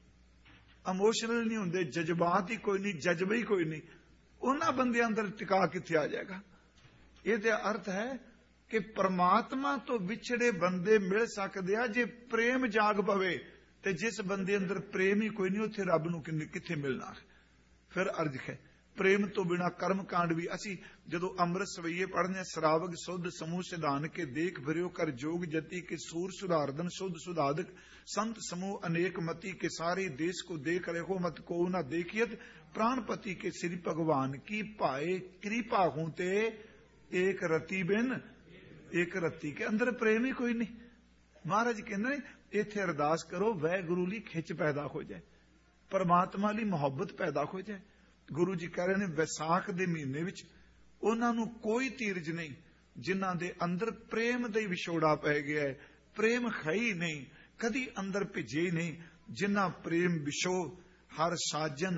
ਇਮੋਸ਼ਨਲ ਨਹੀਂ ਹੁੰਦੇ, ਜਜ਼ਬਾਤ ਹੀ ਕੋਈ ਨਹੀਂ, ਜਜ਼ਬਾ ਹੀ ਕੋਈ ਨਹੀਂ, ਉਹਨਾਂ ਬੰਦਿਆਂ ਅੰਦਰ ਟਿਕਾ ਕਿੱਥੇ ਆ ਜਾਏਗਾ। ਇਹਦਾ ਅਰਥ ਹੈ ਕਿ ਪਰਮਾਤਮਾ ਤੋਂ ਵਿਛੜੇ ਬੰਦੇ ਮਿਲ ਸਕਦੇ ਆ ਜੇ ਪ੍ਰੇਮ ਜਾਗ ਪਵੇ। ਤੇ ਜਿਸ ਬੰਦੇ ਅੰਦਰ ਪ੍ਰੇਮ ਹੀ ਕੋਈ ਨਹੀਂ, ਉੱਥੇ ਰੱਬ ਨੂੰ ਕਿੱਥੇ ਮਿਲਣਾ ਹੈ। ਫਿਰ ਅਰਜ ਹੈ ਪ੍ਰੇਮ ਤੋਂ ਬਿਨਾ ਕਰਮ ਕਾਂਡ ਵੀ। ਅਸੀਂ ਜਦੋਂ ਅੰਮ੍ਰਿਤ ਸਵਈਏ ਪੜ੍ਹਨੇ, ਸਰਾਵਗ ਸੁਧ ਸਮੂਹ ਸਿਧਾਨ ਕੇ ਦੇਖ ਫਿਰਿਓ ਕਰ ਜੋਗ ਜਤੀ ਕੇ ਸੂਰ ਸੁਧਾਰਦਨ ਸੁਧ ਸੁਧਾਦਕ ਸੰਤ ਸਮੂਹ ਅਨੇਕ ਮਤੀ ਕੇ ਸਾਰੇ ਦੇਸ਼ को देख रहो मत को न देखियत प्राणपति के श्री भगवान की पाए कृपा हूं ते एक रति बिन एक रति के अंदर प्रेम ही कोई नहीं। महाराज कहते इत्थे अरदास करो वाहिगुरू ਲਈ ਖਿੱਚ ਪੈਦਾ ਹੋ ਜਾਏ, ਪਰਮਾਤਮਾ ਲਈ ਮੁਹੱਬਤ ਪੈਦਾ ਹੋ ਜਾਏ। ਗੁਰੂ ਜੀ ਕਹਿ ਰਹੇ ਨੇ ਵਿਸਾਖ ਦੇ ਮਹੀਨੇ ਵਿੱਚ ਉਹਨਾਂ ਨੂੰ ਕੋਈ ਧੀਰਜ ਨਹੀਂ ਜਿਨ੍ਹਾਂ ਦੇ ਅੰਦਰ ਪ੍ਰੇਮ ਦਾ ਹੀ ਵਿਛੋੜਾ ਪੈ ਗਿਆ ਹੈ। ਪ੍ਰੇਮ ਹੈ ਹੀ ਨਹੀਂ, ਕਦੀ ਅੰਦਰ ਭਿੱਜੇ ਹੀ ਨਹੀਂ। ਜਿਨ੍ਹਾਂ ਪ੍ਰੇਮ ਵਿਛੋ ਹਰ ਸਾਜਨ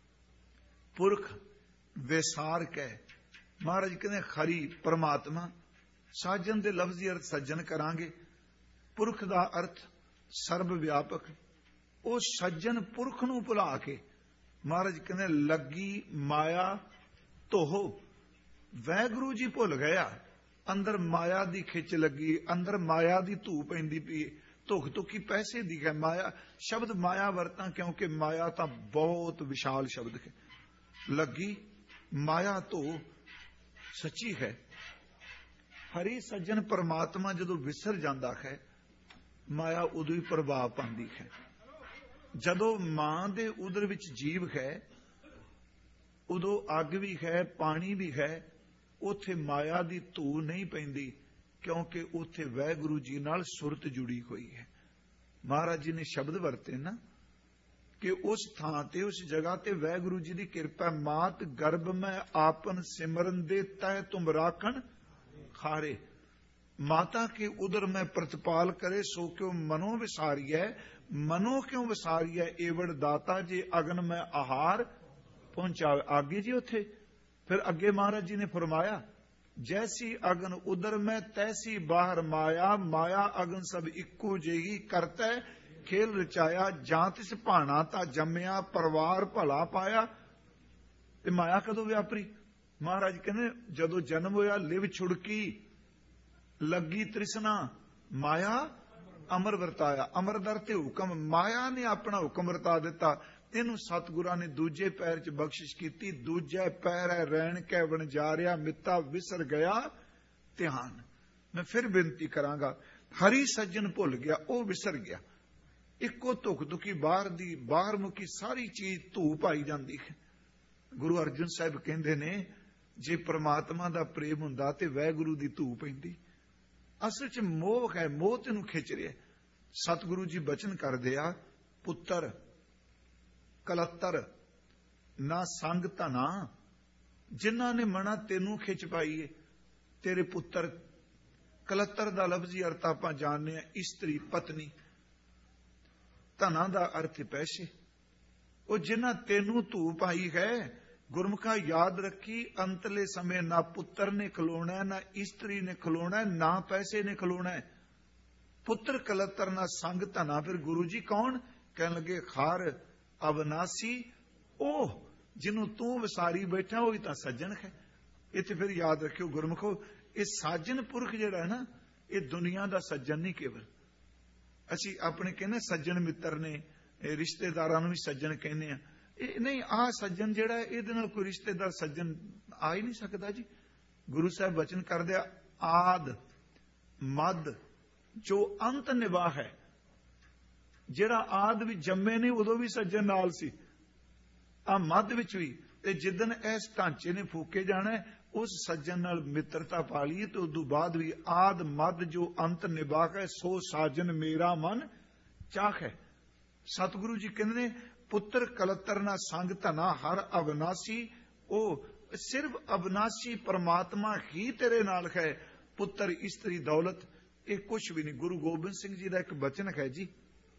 ਪੁਰਖ ਵਿਸਾਰ ਕਹਿ। ਮਹਾਰਾਜ ਕਹਿੰਦੇ ਖਰੀ ਪਰਮਾਤਮਾ। ਸਾਜਨ ਦੇ ਲਫ਼ਜ਼ੀ ਅਰਥ ਸੱਜਣ ਕਰਾਂਗੇ। ਪੁਰਖ ਦਾ ਅਰਥ ਸਰਬ ਵਿਆਪਕ। ਉਹ ਸੱਜਣ ਪੁਰਖ ਨੂੰ ਭੁਲਾ ਕੇ ਮਹਾਰਾਜ ਕਹਿੰਦੇ ਲੱਗੀ ਮਾਇਆ ਧੋਹ। ਵਾਹਿਗੁਰੂ ਜੀ ਭੁੱਲ ਗਿਆ, ਅੰਦਰ ਮਾਇਆ ਦੀ ਖਿੱਚ ਲੱਗੀ, ਅੰਦਰ ਮਾਇਆ ਦੀ ਧੂ ਪੈਂਦੀ ਪਈ। ਧੁਖ ਧੁਖੀ ਪੈਸੇ ਦੀ ਹੈ ਮਾਇਆ। ਸ਼ਬਦ ਮਾਇਆ ਵਰਤਾਂ ਕਿਉਂਕਿ ਮਾਇਆ ਤਾਂ ਬਹੁਤ ਵਿਸ਼ਾਲ ਸ਼ਬਦ ਹੈ। ਲੱਗੀ ਮਾਇਆ ਧੋ ਸੱਚੀ ਹੈ। ਹਰੀ ਸੱਜਣ ਪਰਮਾਤਮਾ ਜਦੋਂ ਵਿਸਰ ਜਾਂਦਾ ਹੈ, ਮਾਇਆ ਉਦੋਂ ਹੀ ਪ੍ਰਭਾਵ ਪਾਉਂਦੀ ਹੈ। ਜਦੋਂ ਮਾਂ ਦੇ ਉਦਰ ਵਿੱਚ ਜੀਵ ਹੈ, ਉਦੋਂ ਅੱਗ ਵੀ ਹੈ, ਪਾਣੀ ਵੀ ਹੈ। ਉੱਥੇ ਮਾਇਆ ਦੀ ਧੂ ਨਹੀਂ ਪੈਂਦੀ ਕਿਉਂਕਿ ਉੱਥੇ ਵਾਹਿਗੁਰੂ ਜੀ ਨਾਲ ਸੁਰਤ ਜੁੜੀ ਹੋਈ ਹੈ। ਮਹਾਰਾਜ ਜੀ ਨੇ ਸ਼ਬਦ ਵਰਤੇ ਨਾ ਕਿ ਉਸ ਥਾਂ ਤੇ, ਉਸ ਜਗ੍ਹਾ ਤੇ ਵਾਹਿਗੁਰੂ ਜੀ ਦੀ ਕਿਰਪਾ। ਮਾਤ ਗਰਭ ਮੈਂ ਆਪਨ ਸਿਮਰਨ ਦੇ ਤਹਿ ਤੁਮ ਰਾਖਣ ਖਾਰੇ। ਮਾਤਾ के उदर में प्रतिपाल करे सो क्यों मनो विसारिय। मनो क्यों विसारिय एवड़ दाता जे अगन में आहार पहुंचावे। आगे जी उथे फिर अगे महाराज जी ने फरमाया जैसी अगन उदर में तैसी बाहर माया। माया अगन सब इक्को जेही करता खेल रचाया, जां तिस भाना ता जम्मिया, परिवार भला पाया। ते माया कदों व्यापरी? महाराज कहने जदों जन्म होया लिव छुड़की, लगी तृष्णा, माया अमर वरताया। अमर दर ते हुक्म, माया ने अपना हुक्म वरता दिता। इनू सतगुरां ने दूजे पैर च बख्शिश की। दूजे पैर है रैन कै वणजारिया, मिता विसर गया ध्यान। मैं फिर बेनती करांगा, हरी सज्जन भुल गया, वह विसर गया। इको धुक धुकी बाहर दी बाहर मुकी सारी चीज धूप आई जाती है। गुरु अर्जन साहब कहते ने, जे परमात्मा दा प्रेम हुंदा ते वैगुरु दी धूप पैंदी। असल च मोह है, मोह तेनू खिंच रहा। सतगुरु जी बचन कर दिया, पुत्र कलत्तर ना संग धना, जिन्हां ने मना तेनू खिंच पाई है। तेरे पुत्र कलत्तर दा लफ्जी अर्थ आपां जानने, इस्त्री पत्नी, धना दा अर्थ पैसे। वो जिन्हां तेनू धूप आई है, गुरमुखा याद रखी, अंतले समय ना पुत्र ने खलोना, ना इस्त्री ने खलोना, ना पैसे ने खलोना। पुत्र कलत्तर ना संग धना। फिर गुरु जी कौन? कहने लगे खार अविनाशी, ओह जिन्हों तू विसारी बैठा वही तो सज्जन है। इत्थे फिर याद रखियो गुरमुखो, ये साजन पुरख जिहड़ा है ना, ये दुनिया का सज्जन नहीं। केवल असी अपने कहने सज्जन मित्र ने, रिश्तेदारां नूं भी सज्जन कहने आ, नहीं आ सज्जन जिहड़ा है इहदे नाल कोई रिश्तेदार सज्जन आ ही नहीं सकता जी। गुरु साहब वचन कर दिया, आद मद जो अंत निभा है। जिहड़ा आद भी जम्मे नहीं उदों भी सज्जन नाल सी, आ मद विच भी, ते जिदन इस ढांचे ने फूके जाना है उस सज्जन नाल मित्रता पा ली। तो उदों बाद भी आद मद जो अंत निभा है, सो साजन मेरा मन चाख है। सतगुरु जी कहते ने, पुत्र कलत्तर ना संग धना हर अविनाशी। ओ सिर्फ अविनाशी परमात्मा ही तेरे नाल है। पुत्र इस्त्री दौलत ये कुछ भी नहीं। गुरु गोबिंद सिंह जी का एक बचन है जी,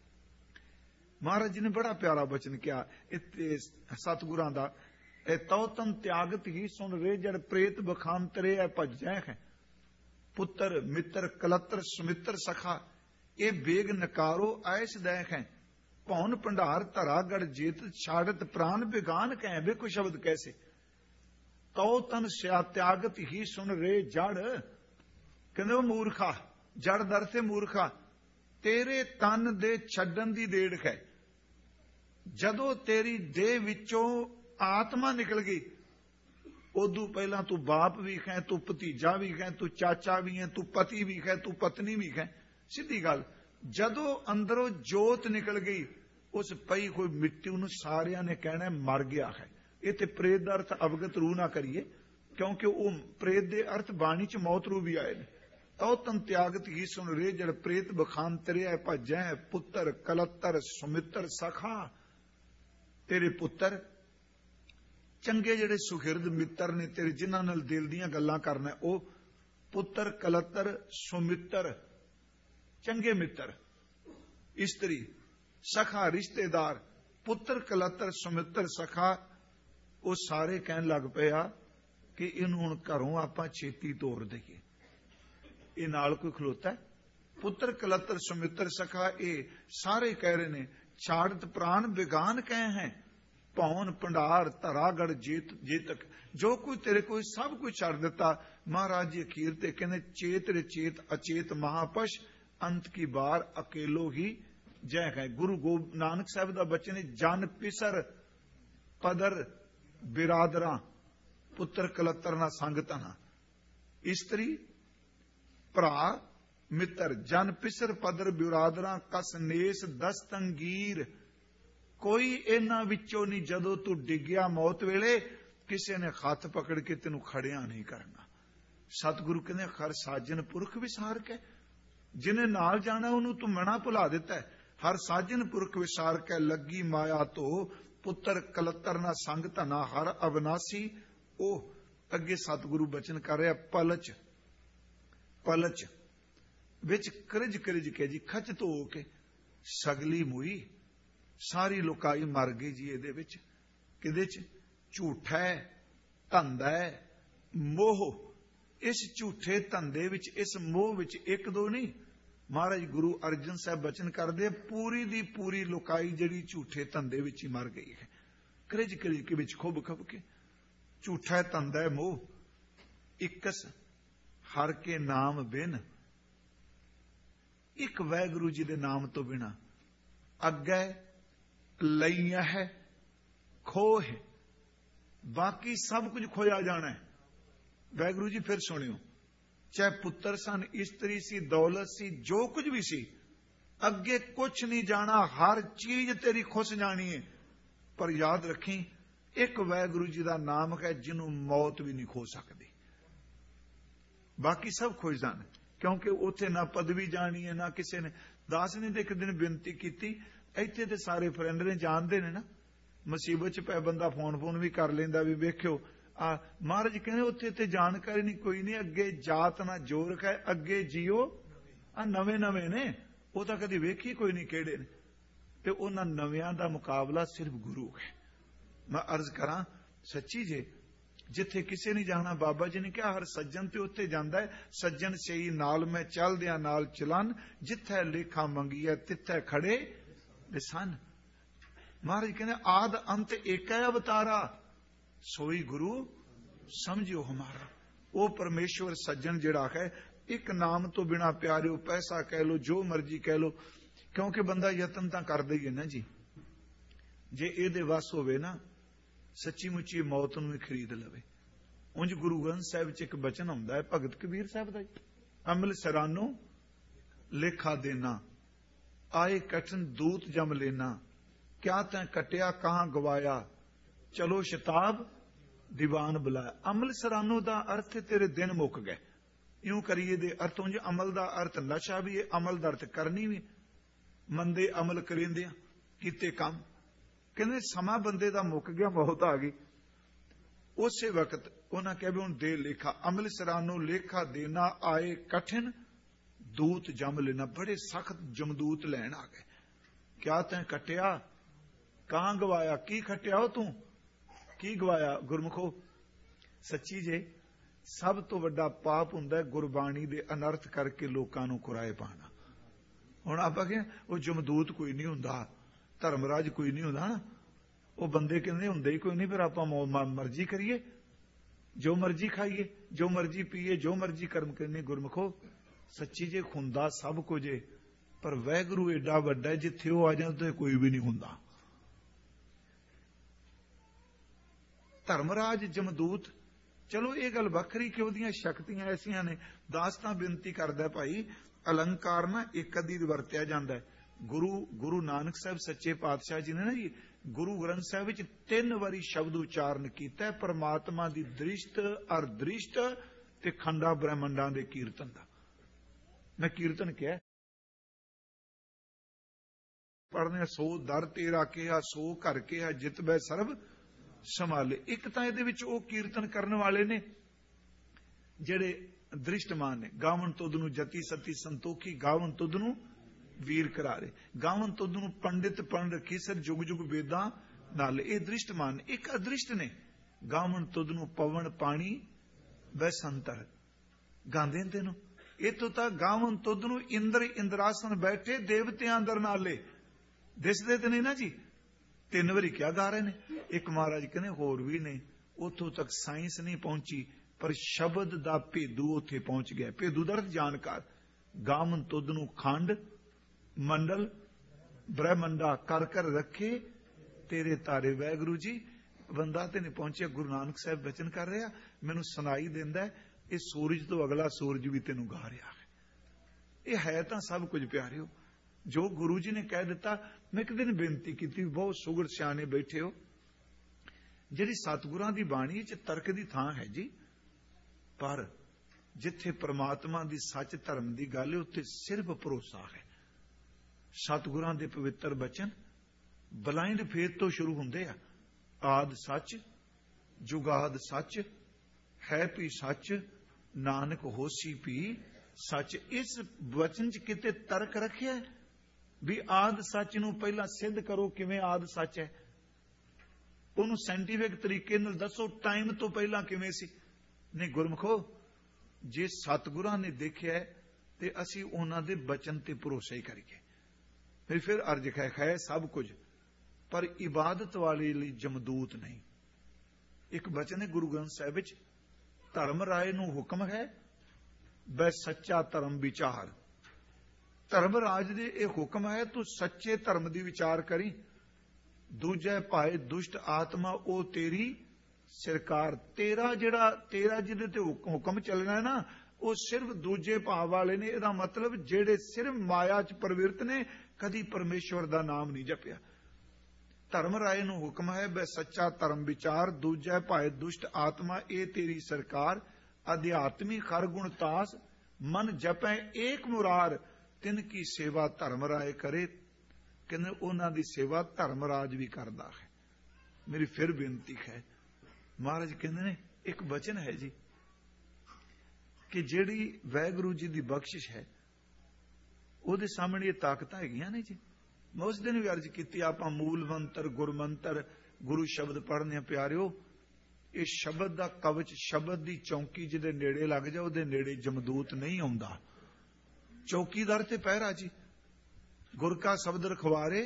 महाराज जी ने बड़ा प्यारा बचन किया सतगुरां दा, तौ तन त्यागत ही सुन रे, जड़ प्रेत बखांतरे भजै है। पुत्र मित्र कलत्तर सुमित्र सखा, ये बेग नकारो ऐस दै है। पौन भंडार धरा गढ़ जेत, छाड़त प्राण बेगान कह। वे कोई शब्द कैसे? तौ तन स्या त्यागत ही सुन रे जड़, कहते वो मूर्खा, जड़ दर से मूर्खा, तेरे तन दे छड्डन दी देड़ है। जदों तेरी देह विचों आत्मा निकल गई, उदू पहला तू बाप भी है, तू भतीजा भी है, तू चाचा भी है, तू पति भी है, तू पत्नी भी है। सीधी गल, जदों अंदरों जोत निकल गई, उस पई कोई मिट्टी उन्होंने सारिया ने कहना मर गया है। ये तो प्रेत का अर्थ अवगत रूह ना करिए, क्योंकि वो प्रेत के अर्थ बाणी च मौत रूह भी आए ने। तौ तन त्यागत ही सुन रे, जड़ प्रेत बखांतरे भजै। पुत्र कलत्तर सुमित्र सखा, तेरे पुत्र चंगे जड़े सुखिरद मित्र ने तेरे, जिन्हां नाल दिल दीयां गल्लां करना, ओ पुत्र कलत्तर सुमित्र चंगे मित्र, इस्त्री सखा रिश्तेदार। पुत्र कलत्तर सुमित्र सखा, वो सारे कहन लग पे आ कि इनू हुण घरों आपां छेती तोड़ दईए। ये नाल कोई खलोता है? पुत्र कलत्तर सुमित्र सखा, ये सारे कह रहे ने। छाड़त प्राण बेगान कह हैं, पौन भंडार धरागढ़ जेतक। जो कोई तेरे कोई सब कुछ छड़ दिता। महाराज जी अखीर ते कहने, चेत रे चेत अचेत महापश, अंत की बार अकेलो ही जय है। गुरु नानक साहब का बचन है, जन पिसर पदर बिरादरा, पुत्र कलत्तर ना संग धना। इस्त्री भरा मित्र, जन पिसर पदर बिरादरा, कस नेस दस्तंगीर। कोई इन्हां विचों नहीं, जदों तू डिग्या मौत वेले किसी ने हथ पकड़ के तेनू खड़िया नहीं करना। सतगुरु कहने हर साजन पुरख विसार के, जिन्हें नाल जाना उन्होंने तू मना भुला दिता है। हर साजन पुरख विसार के लगी माया तो, पुत्र कलत्तर ना संग धना हर अविनाशी। ओ अगे सतगुरु बचन कर रहा, पलच पलच विच करज करज के जी, खच धो के सगली मुई, सारी लुकाई मर गई जी। ये किदे च? झूठा है, धंधा है, मोह। इस झूठे धंधे विच, इस मोह विच एक दो नहीं, ਮਹਾਰਾਜ ਗੁਰੂ ਅਰਜਨ ਸਾਹਿਬ ਬਚਨ ਕਰਦੇ, ਪੂਰੀ ਦੀ ਪੂਰੀ ਲੋਕਾਈ ਜਿਹੜੀ ਝੂਠੇ ਧੰਦੇ ਵਿੱਚ ਹੀ ਮਰ ਗਈ ਹੈ, ਕ੍ਰਿਜ ਕ੍ਰਿਜ ਕੇ ਵਿੱਚ ਖੁੱਬ ਖੁੱਬ ਕੇ। ਝੂਠਾ ਧੰਦਾ ਹੈ ਮੋਹ, ਇਕਸ ਹਰ ਕੇ ਨਾਮ ਬਿਨ, ਇੱਕ ਵਾਹਿਗੁਰੂ ਜੀ ਦੇ ਨਾਮ ਤੋਂ ਬਿਨਾ ਅੱਗੇ ਲਈਆ ਹੈ ਖੋਹ ਹੈ, ਬਾਕੀ ਸਭ ਕੁਝ ਖੋਇਆ ਜਾਣਾ ਹੈ। ਵਾਹਿਗੁਰੂ ਜੀ ਫਿਰ ਸੁਣਿਓ, ਚਾਹੇ ਪੁੱਤਰ ਸਨ, ਇਸਤਰੀ ਸੀ, ਦੌਲਤ ਸੀ, ਜੋ ਕੁਝ ਵੀ ਸੀ, ਅੱਗੇ ਕੁਛ ਨਹੀਂ ਜਾਣਾ, ਹਰ ਚੀਜ਼ ਤੇਰੀ ਖੁੱਸ ਜਾਣੀ ਹੈ। ਪਰ ਯਾਦ ਰੱਖੀ, ਇੱਕ ਵਾਹਿਗੁਰੂ ਜੀ ਦਾ ਨਾਮ ਹੈ ਜਿਹਨੂੰ ਮੌਤ ਵੀ ਨਹੀਂ ਖੋ ਸਕਦੀ, ਬਾਕੀ ਸਭ ਖੁੱਸ ਜਾਣ, ਕਿਉਂਕਿ ਉੱਥੇ ਨਾ ਪਦਵੀ ਜਾਣੀ ਹੈ, ਨਾ ਕਿਸੇ ਨੇ। ਦਾਸ ਨੇ ਤੇ ਇੱਕ ਦਿਨ ਬੇਨਤੀ ਕੀਤੀ, ਇੱਥੇ ਤੇ ਸਾਰੇ ਫਰੈਂਡ ਨੇ ਜਾਣਦੇ ਨੇ ਨਾ, ਮੁਸੀਬਤ ਚ ਪੈ ਬੰਦਾ ਫੋਨ ਵੀ ਕਰ ਲੈਂਦਾ ਵੀ ਵੇਖਿਓ ਮਹਾਰਾਜ ਕਹਿੰਦੇ ਉੱਥੇ ਤੇ ਜਾਣਕਾਰੀ ਨਹੀਂ, ਕੋਈ ਨਹੀਂ, ਅੱਗੇ ਜਾਤ ਨਾ ਜੋਰ ਹੈ, ਅੱਗੇ ਜੀਓ ਆ ਨਵੇਂ ਨਵੇਂ ਨੇ, ਉਹ ਤਾਂ ਕਦੀ ਵੇਖੀ ਕੋਈ ਨਹੀਂ ਕਿਹੜੇ ਨੇ, ਤੇ ਉਹਨਾਂ ਨਵਿਆਂ ਦਾ ਮੁਕਾਬਲਾ ਸਿਰਫ ਗੁਰੂ ਹੈ। ਮੈਂ ਅਰਜ਼ ਕਰਾਂ ਸੱਚੀ ਜੇ, ਜਿੱਥੇ ਕਿਸੇ ਨੇ ਜਾਣਾ, ਬਾਬਾ ਜੀ ਨੇ ਕਿਹਾ ਹਰ ਸੱਜਣ ਤੇ ਉੱਥੇ ਜਾਂਦਾ ਹੈ, ਸੱਜਣ ਸਹੀ ਨਾਲ ਮੈਂ ਚੱਲਦਿਆਂ ਨਾਲ ਚਲਨ, ਜਿੱਥੇ ਲੇਖਾ ਮੰਗੀਐ ਤਿੱਥੇ ਖੜੇ ਦਿਸਨ। ਮਹਾਰਾਜ ਕਹਿੰਦੇ ਆਦ ਅੰਤ ਏਕ ਹੈ ਅਵਤਾਰਾ, ਸੋਈ ਗੁਰੂ ਸਮਝਿਓ ਹਮਾਰਾ। ਉਹ ਪਰਮੇਸ਼ਵਰ ਸੱਜਣ ਜਿਹੜਾ ਹੈ, ਇੱਕ ਨਾਮ ਤੋਂ ਬਿਨਾ ਪਿਆਰਿਓ, ਪੈਸਾ ਕਹਿ ਲੋ, ਜੋ ਮਰਜ਼ੀ ਕਹਿ ਲੋ, ਕਿਉਂਕਿ ਬੰਦਾ ਯਤਨ ਤਾਂ ਕਰਦਾ ਹੀ ਹੈ ਨਾ ਜੀ, ਜੇ ਇਹਦੇ ਵੱਸ ਹੋਵੇ ਨਾ, ਸੱਚੀ ਮੁੱਚੀ ਮੌਤ ਨੂੰ ਵੀ ਖਰੀਦ ਲਵੇ। ਉਂਝ ਗੁਰੂ ਗ੍ਰੰਥ ਸਾਹਿਬ ਚ ਇੱਕ ਬਚਨ ਆਉਂਦਾ ਹੈ ਭਗਤ ਕਬੀਰ ਸਾਹਿਬ ਦਾ, ਅਮਲ ਸਰਾਨੋ ਲੇਖਾ ਦੇਣਾ, ਆਏ ਕਠਨ ਦੂਤ ਜਮ ਲੈਣਾ, ਕਿਆ ਤੈਂ ਕਟਿਆ ਕਹਾਂ ਗਵਾਇਆ, ਚਲੋ ਸ਼ਤਾਬ ਦੀਵਾਨ ਬੁਲਾਇਆ। ਅਮਲ ਸਰਾਨੋ ਦਾ ਅਰਥ ਤੇਰੇ ਦਿਨ ਮੁੱਕ ਗਏ, ਇਉਂ ਕਰੀਏ ਦੇ ਅਰਥ ਉਂਝ ਅਮਲ ਦਾ ਅਰਥ ਨਸ਼ਾ ਵੀ ਹੈ, ਅਮਲ ਦਾ ਅਰਥ ਕਰਨੀ ਵੀ, ਮੰਦੇ ਅਮਲ ਕਰਿੰਦੇ ਆ ਕੀਤੇ ਕੰਮ। ਕਹਿੰਦੇ ਸਮਾਂ ਬੰਦੇ ਦਾ ਮੁੱਕ ਗਿਆ, ਮੌਤ ਆ ਗਈ। ਉਸੇ ਵਕਤ ਉਹਨਾਂ ਕਿਹਾ ਵੀ ਹੁਣ ਦੇ ਲੇਖਾ, ਅਮਲ ਸਰਾਨੋ ਲੇਖਾ ਦੇਣਾ, ਆਏ ਕਠਿਨ ਦੂਤ ਜਮ ਲੈਣਾ, ਬੜੇ ਸਖਤ ਜਮਦੂਤ ਲੈਣ ਆ ਗਏ। ਕਿਆ ਤੈਂ ਕਟਿਆ ਕਾਂ ਗਵਾਇਆ, ਕੀ ਖੱਟਿਆ ਹੋ ਤੂੰ, ਕੀ ਗਵਾਇਆ। ਗੁਰਮੁਖੋ ਸੱਚੀ ਜੇ, ਸਭ ਤੋਂ ਵੱਡਾ ਪਾਪ ਹੁੰਦਾ ਗੁਰਬਾਣੀ ਦੇ ਅਨਰਥ ਕਰਕੇ ਲੋਕਾਂ ਨੂੰ ਕੁਰਾਏ ਪਾਣਾ। ਹੁਣ ਆਪਾਂ ਕਹਿੰਦੇ ਉਹ ਜਮਦੂਤ ਕੋਈ ਨਹੀਂ ਹੁੰਦਾ, ਧਰਮਰਾਜ ਕੋਈ ਨਹੀਂ ਹੁੰਦਾ ਨਾ, ਉਹ ਬੰਦੇ ਕਹਿੰਦੇ ਹੁੰਦੇ ਹੀ ਕੋਈ ਨਹੀਂ, ਫਿਰ ਆਪਾਂ ਮਰਜ਼ੀ ਕਰੀਏ, ਜੋ ਮਰਜ਼ੀ ਖਾਈਏ, ਜੋ ਮਰਜ਼ੀ ਪੀਏ, ਜੋ ਮਰਜ਼ੀ ਕਰਮ ਕਰਨੇ। ਗੁਰਮੁਖੋ ਸੱਚੀ ਜੇ ਹੁੰਦਾ ਸਭ ਕੁਝ ਏ, ਪਰ ਵਾਹਿਗੁਰੂ ਏਡਾ ਵੱਡਾ ਜਿੱਥੇ ਉਹ ਆ ਜਾਂਦਾ ਕੋਈ ਵੀ ਨਹੀਂ ਹੁੰਦਾ। ਧਰਮਰਾਜ ਜਮਦੂਤ, ਚਲੋ ਇਹ ਗੱਲ ਵੱਖਰੀ ਕਿ ਉਹਦੀਆਂ ਸ਼ਕਤੀਆਂ ਐਸੀਆਂ ਨੇ। ਦਾਸ ਤਾਂ ਬੇਨਤੀ ਕਰਦਾ ਭਾਈ, ਅਲੰਕਾਰ ਨਾ ਇੱਕ ਅੱਧੀ ਵਰਤਿਆ ਜਾਂਦਾ। ਗੁਰੂ ਨਾਨਕ ਸਾਹਿਬ ਸੱਚੇ ਪਾਤਸ਼ਾਹ ਜੀ ਨੇ ਨਾ ਜੀ ਗੁਰੂ ਗ੍ਰੰਥ ਸਾਹਿਬ ਵਿੱਚ 3 ਵਾਰੀ ਸ਼ਬਦ ਉਚਾਰਨ ਕੀਤਾ, ਪਰਮਾਤਮਾ ਦੀ ਦ੍ਰਿਸ਼ਟ ਅਰ ਦ੍ਰਿਸ਼ਟ ਤੇ ਖੰਡਾ ਬ੍ਰਹਮੰਡਾਂ ਦੇ ਕੀਰਤਨ ਦਾ। ਮੈਂ ਕੀਰਤਨ ਕਿਹਾ ਪੜ੍ਹਨੇ, ਸੋ ਦਰ ਤੇਰਾ ਕਿਹਾ, ਸੋ ਘਰ ਕਿਹਾ, ਜਿਤ ਬੈ ਸਰਬ ਸੰਭਾਲੇ। ਇੱਕ ਤਾਂ ਇਹਦੇ ਵਿੱਚ ਉਹ ਕੀਰਤਨ ਕਰਨ ਵਾਲੇ ਨੇ ਜਿਹੜੇ ਦ੍ਰਿਸ਼ਟਮਾਨ ਨੇ, ਗਾਵਨ ਤੁਧ ਨੂੰ ਜਤੀ ਸਤੀ ਸੰਤੋਖੀ, ਗਾਵਨ ਤੁਧ ਨੂੰ ਵੀਰ ਕਰਾਰੇ, ਗਾਵਨ ਤੁਧ ਨੂੰ ਪੰਡਿਤ ਪੜ੍ਹ ਰੱਖੀ ਸਰ ਜੁਗ ਜੁਗ ਵੇਦਾਂ ਨਾਲ, ਇਹ ਦ੍ਰਿਸ਼ਟਮਾਨ। ਇੱਕ ਅਦ੍ਰਿਸ਼ਟ ਨੇ, ਗਾਵਨ ਤੁਧ ਨੂੰ ਪਵਨ ਪਾਣੀ ਬੈਸੰਤਰ, ਗਾਉਂਦੇ ਨੇ ਤੈਨੂੰ। ਇਤੋਂ ਤਾਂ ਗਾਵਨ ਤੁਧ ਨੂੰ ਇੰਦਰ ਇੰਦਰਾਸਨ ਬੈਠੇ ਦੇਵਤਿਆਂ ਅੰਦਰ ਨਾਲੇ, ਦਿਸਦੇ ਤੇ ਨਹੀਂ ਨਾ ਜੀ। 3 ਵਾਰੀ ਕਿਆ ਗਾ ਰਹੇ ਨੇ। ਇੱਕ ਮਹਾਰਾਜ ਕਹਿੰਦੇ ਹੋਰ ਵੀ ਨੇ, ਉੱਥੋਂ ਤੱਕ ਸਾਇੰਸ ਨਹੀਂ ਪਹੁੰਚੀ, ਪਰ ਸ਼ਬਦ ਦਾ ਭੇਦੂ ਉੱਥੇ ਪਹੁੰਚ ਗਿਆ। ਭੇਦੂ ਦਾ ਅਰਥ ਜਾਣਕਾਰ। ਗਾਵਨ ਤੁਧ ਨੂੰ ਖੰਡ ਮੰਡਲ ਬ੍ਰਹਮੰਡਾ ਕਰ ਕਰ ਰੱਖੇ ਤੇਰੇ ਤਾਰੇ। ਵਾਹਿਗੁਰੂ ਜੀ ਬੰਦਾ ਤੇ ਨਹੀਂ ਪਹੁੰਚਿਆ। ਗੁਰੂ ਨਾਨਕ ਸਾਹਿਬ ਬਚਨ ਕਰ ਰਿਹਾ, ਮੈਨੂੰ ਸੁਣਾਈ ਦਿੰਦਾ ਇਹ ਸੂਰਜ ਤੋਂ ਅਗਲਾ ਸੂਰਜ ਵੀ ਤੈਨੂੰ ਗਾ ਰਿਹਾ ਹੈ। ਇਹ ਹੈ ਤਾਂ ਸਭ ਕੁਝ ਪਿਆਰਿਓ ਜੋ ਗੁਰੂ ਜੀ ਨੇ ਕਹਿ ਦਿੱਤਾ। ਮੈਂ ਇੱਕ ਦਿਨ ਬੇਨਤੀ ਕੀਤੀ, ਬਹੁਤ ਸੁਗੜ ਸਿਆਣੇ ਬੈਠੇ ਹੋ, ਜਿਹੜੀ ਸਤਿਗੁਰਾਂ ਦੀ ਬਾਣੀ ਚ ਤਰਕ ਦੀ ਥਾਂ ਹੈ ਜੀ, ਪਰ ਜਿੱਥੇ ਪ੍ਰਮਾਤਮਾ ਦੀ ਸੱਚ ਧਰਮ ਦੀ ਗੱਲ ਹੈ ਉੱਥੇ ਸਿਰਫ ਭਰੋਸਾ ਹੈ। ਸਤਿਗੁਰਾਂ ਦੇ ਪਵਿੱਤਰ ਬਚਨ ਬਲਾਈਂਡ ਫੇਥ ਤੋਂ ਸ਼ੁਰੂ ਹੁੰਦੇ ਆ। ਆਦ ਸੱਚ, ਜੁਗਾਦ ਸੱਚ, ਹੈ ਵੀ ਸੱਚ, ਨਾਨਕ ਹੋਸੀ ਵੀ ਸੱਚ। ਇਸ ਵਚਨ ਚ ਕਿਤੇ ਤਰਕ ਰੱਖਿਆ ਵੀ ਆਦ ਸੱਚ ਨੂੰ ਪਹਿਲਾਂ ਸਿੱਧ ਕਰੋ, ਕਿਵੇਂ ਆਦ ਸੱਚ ਹੈ, ਉਹਨੂੰ ਸਾਇੰਟੀਫਿਕ ਤਰੀਕੇ ਨਾਲ ਦੱਸੋ, ਟਾਈਮ ਤੋਂ ਪਹਿਲਾਂ ਕਿਵੇਂ ਸੀ। ਨਹੀਂ ਗੁਰਮੁਖੋ, ਜੇ ਸਤਿਗੁਰਾਂ ਨੇ ਦੇਖਿਆ ਤੇ ਅਸੀਂ ਉਹਨਾਂ ਦੇ ਬਚਨ ਤੇ ਭਰੋਸਾ ਹੀ ਕਰੀਏ। ਫਿਰ ਅਰਜ ਹੈ ਸਭ ਕੁਝ, ਪਰ ਇਬਾਦਤ ਵਾਲੇ ਲਈ ਜਮਦੂਤ ਨਹੀਂ। ਇੱਕ ਬਚਨ ਹੈ ਗੁਰੂ ਗ੍ਰੰਥ ਸਾਹਿਬ ਵਿੱਚ, ਧਰਮ ਰਾਏ ਨੂੰ ਹੁਕਮ ਹੈ ਬੈ ਸੱਚਾ ਧਰਮ ਵਿਚਾਰ। ਧਰਮ ਰਾਜ ਦੇ ਇਹ ਹੁਕਮ ਹੈ, ਤੂੰ ਸੱਚੇ ਧਰਮ ਦੀ ਵਿਚਾਰ ਕਰੀ। ਦੂਜੇ ਭਾਏ ਦੁਸ਼ਟ ਆਤਮਾ ਉਹ ਤੇਰੀ ਸਰਕਾਰ। ਤੇਰਾ ਜਿਹਦੇ ਤੇ ਹੁਕਮ ਚੱਲਣਾ ਹੈ ਨਾ, ਉਹ ਸਿਰਫ ਦੂਜੇ ਭਾਵ ਵਾਲੇ ਨੇ। ਇਹਦਾ ਮਤਲਬ ਜਿਹੜੇ ਸਿਰਫ ਮਾਇਆ ਚ ਪ੍ਰਵਿਰਤ ਨੇ, ਕਦੀ ਪਰਮੇਸ਼ਵਰ ਦਾ ਨਾਮ ਨਹੀਂ ਜਪਿਆ। ਧਰਮ ਰਾਏ ਨੂੰ ਹੁਕਮ ਹੈ ਬੈ ਸੱਚਾ ਧਰਮ ਵਿਚਾਰ। ਦੂਜੇ ਭਾਏ ਦੁਸ਼ਟ ਆਤਮਾ ਇਹ ਤੇਰੀ ਸਰਕਾਰ। ਅਧਿਆਤਮੀ ਖਰ ਗੁਣ ਤਾਸ, ਮਨ ਜਪੈ ਏਕ ਮੁਰਾਰ। ਤਿਨ ਕੀ ਸੇਵਾ ਧਰਮ ਰਾਏ ਕਰੇ। ਕਹਿੰਦੇ ਉਹਨਾਂ ਦੀ ਸੇਵਾ ਧਰਮਰਾਜ ਵੀ ਕਰਦਾ ਹੈ। ਮੇਰੀ ਫਿਰ ਬੇਨਤੀ ਹੈ, ਮਹਾਰਾਜ ਕਹਿੰਦੇ ਨੇ ਇੱਕ ਬਚਨ ਹੈ ਜੀ, ਕਿ ਜਿਹੜੀ ਵਾਹਿਗੁਰੂ ਜੀ ਦੀ ਬਖਸ਼ਿਸ਼ ਹੈ, ਉਹਦੇ ਸਾਹਮਣੇ ਇਹ ਤਾਕਤਾਂ ਹੈਗੀਆਂ ਨੇ ਜੀ। ਮੈਂ ਉਸ ਦਿਨ ਵੀ ਅਰਜ਼ ਕੀਤੀ, ਆਪਾਂ ਮੂਲ ਮੰਤਰ, ਗੁਰਮੰਤਰ, ਗੁਰੂ ਸ਼ਬਦ ਪੜ੍ਹਨੇ ਆ ਪਿਆਰਿਓ। ਇਹ ਸ਼ਬਦ ਦਾ ਕਵਚ, ਸ਼ਬਦ ਦੀ ਚੌਂਕੀ ਜਿਹਦੇ ਨੇੜੇ ਲੱਗ ਜਾ, ਉਹਦੇ ਨੇੜੇ ਜਮਦੂਤ ਨਹੀਂ ਆਉਂਦਾ। ਚੌਕੀਦਾਰ ਤੇ ਪਹਿਰਾ ਜੀ। ਗੁਰ ਕਾ ਸ਼ਬਦ ਰਖਵਾਰੇ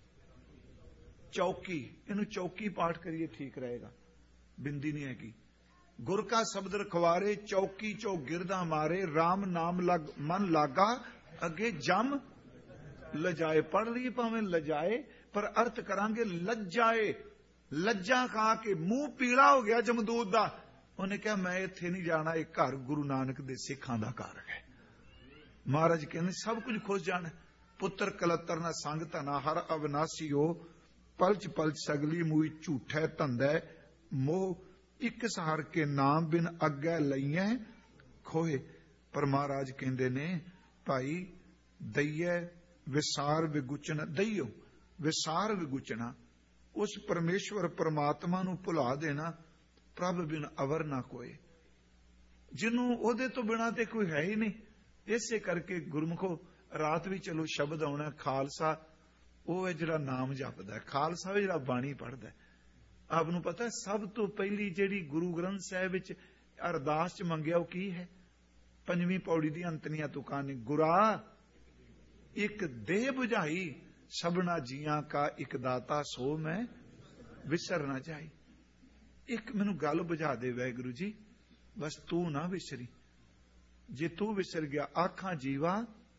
ਚੌਕੀ, ਇਹਨੂੰ ਚੌਕੀ ਪਾਠ ਕਰੀਏ ਠੀਕ ਰਹੇਗਾ, ਬਿੰਦੀ ਨਹੀਂ ਹੈਗੀ। ਗੁਰ ਕਾ ਸ਼ਬਦ ਰਖਵਾਰੇ ਚੌਕੀ ਚੋ ਗਿਰਦਾ ਮਾਰੇ। RAM ਨਾਮ ਲਗ ਮਨ ਲਾਗਾ ਅੱਗੇ ਜਮ ਲਜਾਏ। ਪੜ੍ਹ ਲਈ ਭਾਵੇਂ ਲਜਾਏ, ਪਰ ਅਰਥ ਕਰਾਂਗੇ ਲੱਜਾਏ। ਲੱਜਾ ਖਾ ਕੇ ਮੂੰਹ ਪੀਲਾ ਹੋ ਗਿਆ ਜਮਦੂਤ ਦਾ। ਉਹਨੇ ਕਿਹਾ ਮੈਂ ਇੱਥੇ ਨਹੀਂ ਜਾਣਾ, ਇਹ ਘਰ ਗੁਰੂ ਨਾਨਕ ਦੇ ਸਿੱਖਾਂ ਦਾ ਘਰ ਹੈ। ਮਹਾਰਾਜ ਕਹਿੰਦੇ ਸਭ ਕੁਝ ਖੁੱਸ ਜਾਣਾ। ਪੁੱਤਰ ਕਲੱਤਰ ਨਾ ਸੰਗ ਧਨਾ ਹਰ ਅਵਨਾਸੀਓ। ਪਲਚ ਪਲਚ ਸਗਲੀ ਮੂਈ ਝੂਠੈ ਧੰਦੈ ਮੋਹ। ਇੱਕ ਸਹਾਰ ਕੇ ਨਾਮ ਬਿਨ ਅੱਗੇ ਲਈਐ ਖੋਏ। ਪਰ ਮਹਾਰਾਜ ਕਹਿੰਦੇ ਨੇ ਭਾਈ ਦਈਐ ਵਿਸਾਰ ਵਿਗੁਚਨਾ। ਦਈਓ ਵਿਸਾਰ ਵਿਗੁਚਨਾ, ਉਸ ਪਰਮੇਸ਼ਵਰ ਪਰਮਾਤਮਾ ਨੂੰ ਭੁਲਾ ਦੇਣਾ। ਪ੍ਰਭ ਬਿਨ ਅਵਰ ਨਾ ਕੋਏ, ਜਿਹਨੂੰ ਉਹਦੇ ਤੋਂ ਬਿਨਾਂ ਤੇ ਕੋਈ ਹੈ ਹੀ ਨਹੀਂ। ਇਸੇ ਕਰਕੇ ਗੁਰਮੁਖੋ ਰਾਤ ਵੀ ਚਲੋ ਸ਼ਬਦ ਆਉਣਾ। ਖਾਲਸਾ ਉਹ ਹੈ ਜਿਹੜਾ ਨਾਮ ਜਪਦਾ, ਖਾਲਸਾ ਉਹ ਜਿਹੜਾ ਬਾਣੀ ਪੜ੍ਹਦਾ। ਆਪ ਨੂੰ ਪਤਾ ਸਭ ਤੋਂ ਪਹਿਲੀ ਜਿਹੜੀ ਗੁਰੂ ਗ੍ਰੰਥ ਸਾਹਿਬ ਵਿੱਚ ਅਰਦਾਸ ਚ ਮੰਗਿਆ ਉਹ ਕੀ ਹੈ? 5ਵੀਂ ਪੌੜੀ ਦੀ ਅੰਤਨੀਆਂ ਤੁਕਾਂ ਨੇ, ਗੁਰਾ ਇੱਕ ਦੇਹ ਬੁਝਾਈ ਸਭਨਾ ਜੀਆਂ ਕਾ ਇੱਕ ਦਾਤਾ ਸੋ ਮੈਂ ਵਿਸਰ ਨਾ ਜਾਈ। ਇੱਕ ਮੈਨੂੰ ਗੱਲ ਬੁਝਾ ਦੇ ਵਾਹਿਗੁਰੂ ਜੀ, ਬਸ ਤੂੰ ਨਾ ਵਿਸਰੀ। ਜੇ ਤੂੰ ਵਿਸਰ ਗਿਆ ਆਖਾਂ ਜੀਵਾ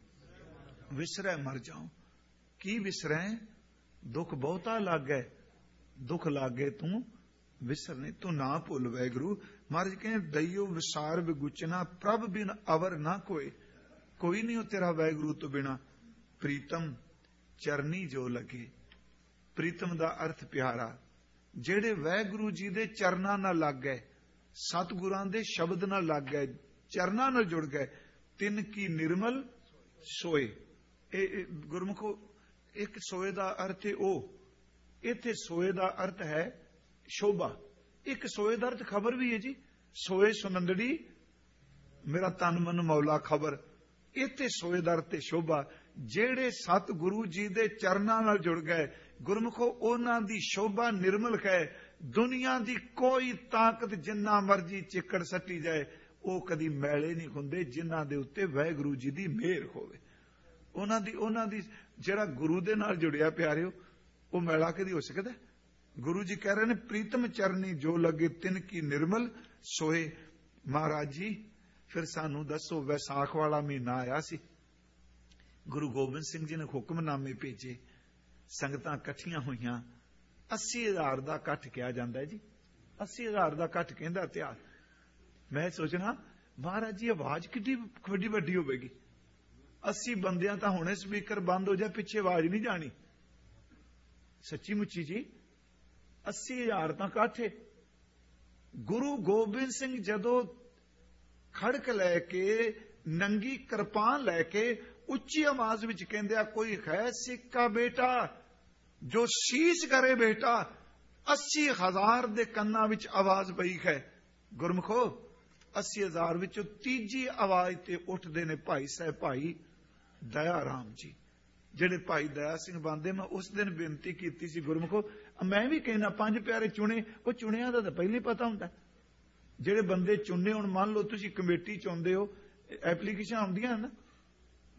ਵਿਸਰੈ ਮਰ ਜਾਉ। ਕੀ ਵਿਸਰੈ? ਦੁੱਖ ਬਹੁਤਾ ਲਾਗੈ, ਦੁੱਖ ਲਾਗੇ ਤੂੰ ਵਿਸਰ ਨਹੀਂ। ਤੂੰ ਨਾ ਭੁੱਲ ਵਾਹਿਗੁਰੂ। ਮਹਾਰਾਜ ਕਹਿੰਦੇ ਦਈਓ ਵਿਸਾਰ ਵਿਗੁਚਨਾ ਪ੍ਰਭ ਬਿਨ ਅਵਰ ਨਾ ਕੋਏ। ਕੋਈ ਨਹੀਂ ਹੋ ਤੇਰਾ ਵਾਹਿਗੁਰੂ ਤੋਂ ਬਿਨਾ। ਪ੍ਰੀਤਮ ਚਰਨੀ ਜੋ ਲੱਗੇ। ਪ੍ਰੀਤਮ ਦਾ ਅਰਥ ਪਿਆਰਾ। ਜਿਹੜੇ ਵਾਹਿਗੁਰੂ ਜੀ ਦੇ ਚਰਨਾਂ ਨਾਲ ਲੱਗ ਗਏ, ਸਤਿਗੁਰਾਂ ਦੇ ਸ਼ਬਦ ਨਾਲ ਲੱਗ ਗਏ, ਚਰਨਾਂ ਨਾਲ ਜੁੜ ਗਏ, ਤਿੰਨ ਕੀ ਨਿਰਮਲ ਸੋਏ। ਇਹ ਗੁਰਮੁਖੋ ਇੱਕ ਸੋਏ ਦਾ ਅਰਥ ਹੈ ਉਹ, ਇੱਥੇ ਸੋਏ ਦਾ ਅਰਥ ਹੈ ਸ਼ੋਭਾ। ਇੱਕ ਸੋਏ ਦਾ ਅਰਥ ਖਬਰ ਵੀ ਹੈ ਜੀ। ਸੋਏ ਸੁਨੰਦੜੀ ਮੇਰਾ ਤਨ ਮਨ ਮੌਲਾ ਖਬਰ। ਇੱਥੇ ਸੋਏ ਦਾ ਅਰਥ ਹੈ ਸ਼ੋਭਾ। ਜਿਹੜੇ ਸਤਿਗੁਰੂ ਜੀ ਦੇ ਚਰਨਾਂ ਨਾਲ ਜੁੜ ਗਏ ਗੁਰਮੁਖੋ, ਉਹਨਾਂ ਦੀ ਸ਼ੋਭਾ ਨਿਰਮਲ ਹੈ। ਦੁਨੀਆ ਦੀ ਕੋਈ ਤਾਕਤ ਜਿੰਨਾ ਮਰਜੀ ਚਿੱਕੜ ਸੱਟੀ ਜਾਏ, ਉਹ ਕਦੀ ਮੈਲੇ ਨਹੀਂ ਹੁੰਦੇ ਜਿਨ੍ਹਾਂ ਦੇ ਉੱਤੇ ਵਾਹਿਗੁਰੂ ਜੀ ਦੀ ਮਿਹਰ ਹੋਵੇ। ਉਹਨਾਂ ਦੀ ਜਿਹੜਾ ਗੁਰੂ ਦੇ ਨਾਲ ਜੁੜਿਆ ਪਿਆਰਿਓ, ਉਹ ਮੈਲਾ ਕਦੀ ਹੋ ਸਕਦਾ? ਗੁਰੂ ਜੀ ਕਹਿ ਰਹੇ ਨੇ ਪ੍ਰੀਤਮ ਚਰਨੀ ਜੋ ਲੱਗੇ ਤਿੰਨ ਕੀ ਨਿਰਮਲ ਸੋਏ। ਮਹਾਰਾਜ ਜੀ ਫਿਰ ਸਾਨੂੰ ਦੱਸੋ, ਵੈਸਾਖ ਵਾਲਾ ਮਹੀਨਾ ਆਇਆ ਸੀ, ਗੁਰੂ ਗੋਬਿੰਦ ਸਿੰਘ ਜੀ ਨੇ ਹੁਕਮਨਾਮੇ ਭੇਜੇ, ਸੰਗਤਾਂ ਇਕੱਠੀਆਂ ਹੋਈਆਂ। 80,000 ਦਾ ਇਕੱਠ ਕਿਹਾ ਜਾਂਦਾ ਹੈ ਜੀ। 80,000 ਦਾ ਇਕੱਠ ਕਹਿੰਦਾ ਇਤਿਹਾਸ। ਮੈਂ ਸੋਚਣਾ ਮਹਾਰਾਜ ਜੀ ਆਵਾਜ਼ ਕਿੱਡੀ ਵੱਡੀ ਹੋਵੇਗੀ। 80 ਬੰਦਿਆਂ ਤਾਂ ਹੁਣੇ ਸਪੀਕਰ ਬੰਦ ਹੋ ਜਾ, ਪਿੱਛੇ ਆਵਾਜ਼ ਨਹੀਂ ਜਾਣੀ। ਸੱਚੀ ਮੁੱਚੀ ਜੀ 80,000 ਤਾਂ ਇਕੱਠ ਹੈ। ਗੁਰੂ ਗੋਬਿੰਦ ਸਿੰਘ ਜਦੋਂ ਖੜਕ ਲੈ ਕੇ, ਨੰਗੀ ਕਿਰਪਾਨ ਲੈ ਕੇ ਉੱਚੀ ਆਵਾਜ਼ ਵਿੱਚ ਕਹਿੰਦੇ ਆ, ਕੋਈ ਹੈ ਸਿੱਖ ਕਾ ਬੇਟਾ ਜੋ ਸੀਸ ਕਰੇ ਬੇਟਾ। 80,000 ਦੇ ਕੰਨਾਂ ਵਿੱਚ ਆਵਾਜ਼ ਪਈ ਹੈ। ਗੁਰਮੁਖੋ 80,000 ਵਿੱਚੋਂ ਤੀਜੀ ਆਵਾਜ਼ ਤੇ ਉੱਠਦੇ ਨੇ ਭਾਈ ਸਾਹਿਬ, ਭਾਈ ਦਇਆ ਰਾਮ ਜੀ, ਜਿਹੜੇ ਭਾਈ ਦਇਆ ਸਿੰਘ ਬੰਦੇ। ਮੈਂ ਉਸ ਦਿਨ ਬੇਨਤੀ ਕੀਤੀ ਸੀ ਗੁਰਮੁਖੋ, ਮੈਂ ਵੀ ਕਹਿਣਾ 5 ਪਿਆਰੇ ਚੁਣੇ, ਉਹ ਚੁਣਿਆ ਦਾ ਤਾਂ ਪਹਿਲਾਂ ਹੀ ਪਤਾ ਹੁੰਦਾ। ਜਿਹੜੇ ਬੰਦੇ ਚੁਣੇ, ਹੁਣ ਮੰਨ ਲਓ ਤੁਸੀਂ ਕਮੇਟੀ ਚਾਹੁੰਦੇ ਹੋ, ਐਪਲੀਕੇਸ਼ਨ ਆਉਂਦੀਆਂ ਨਾ,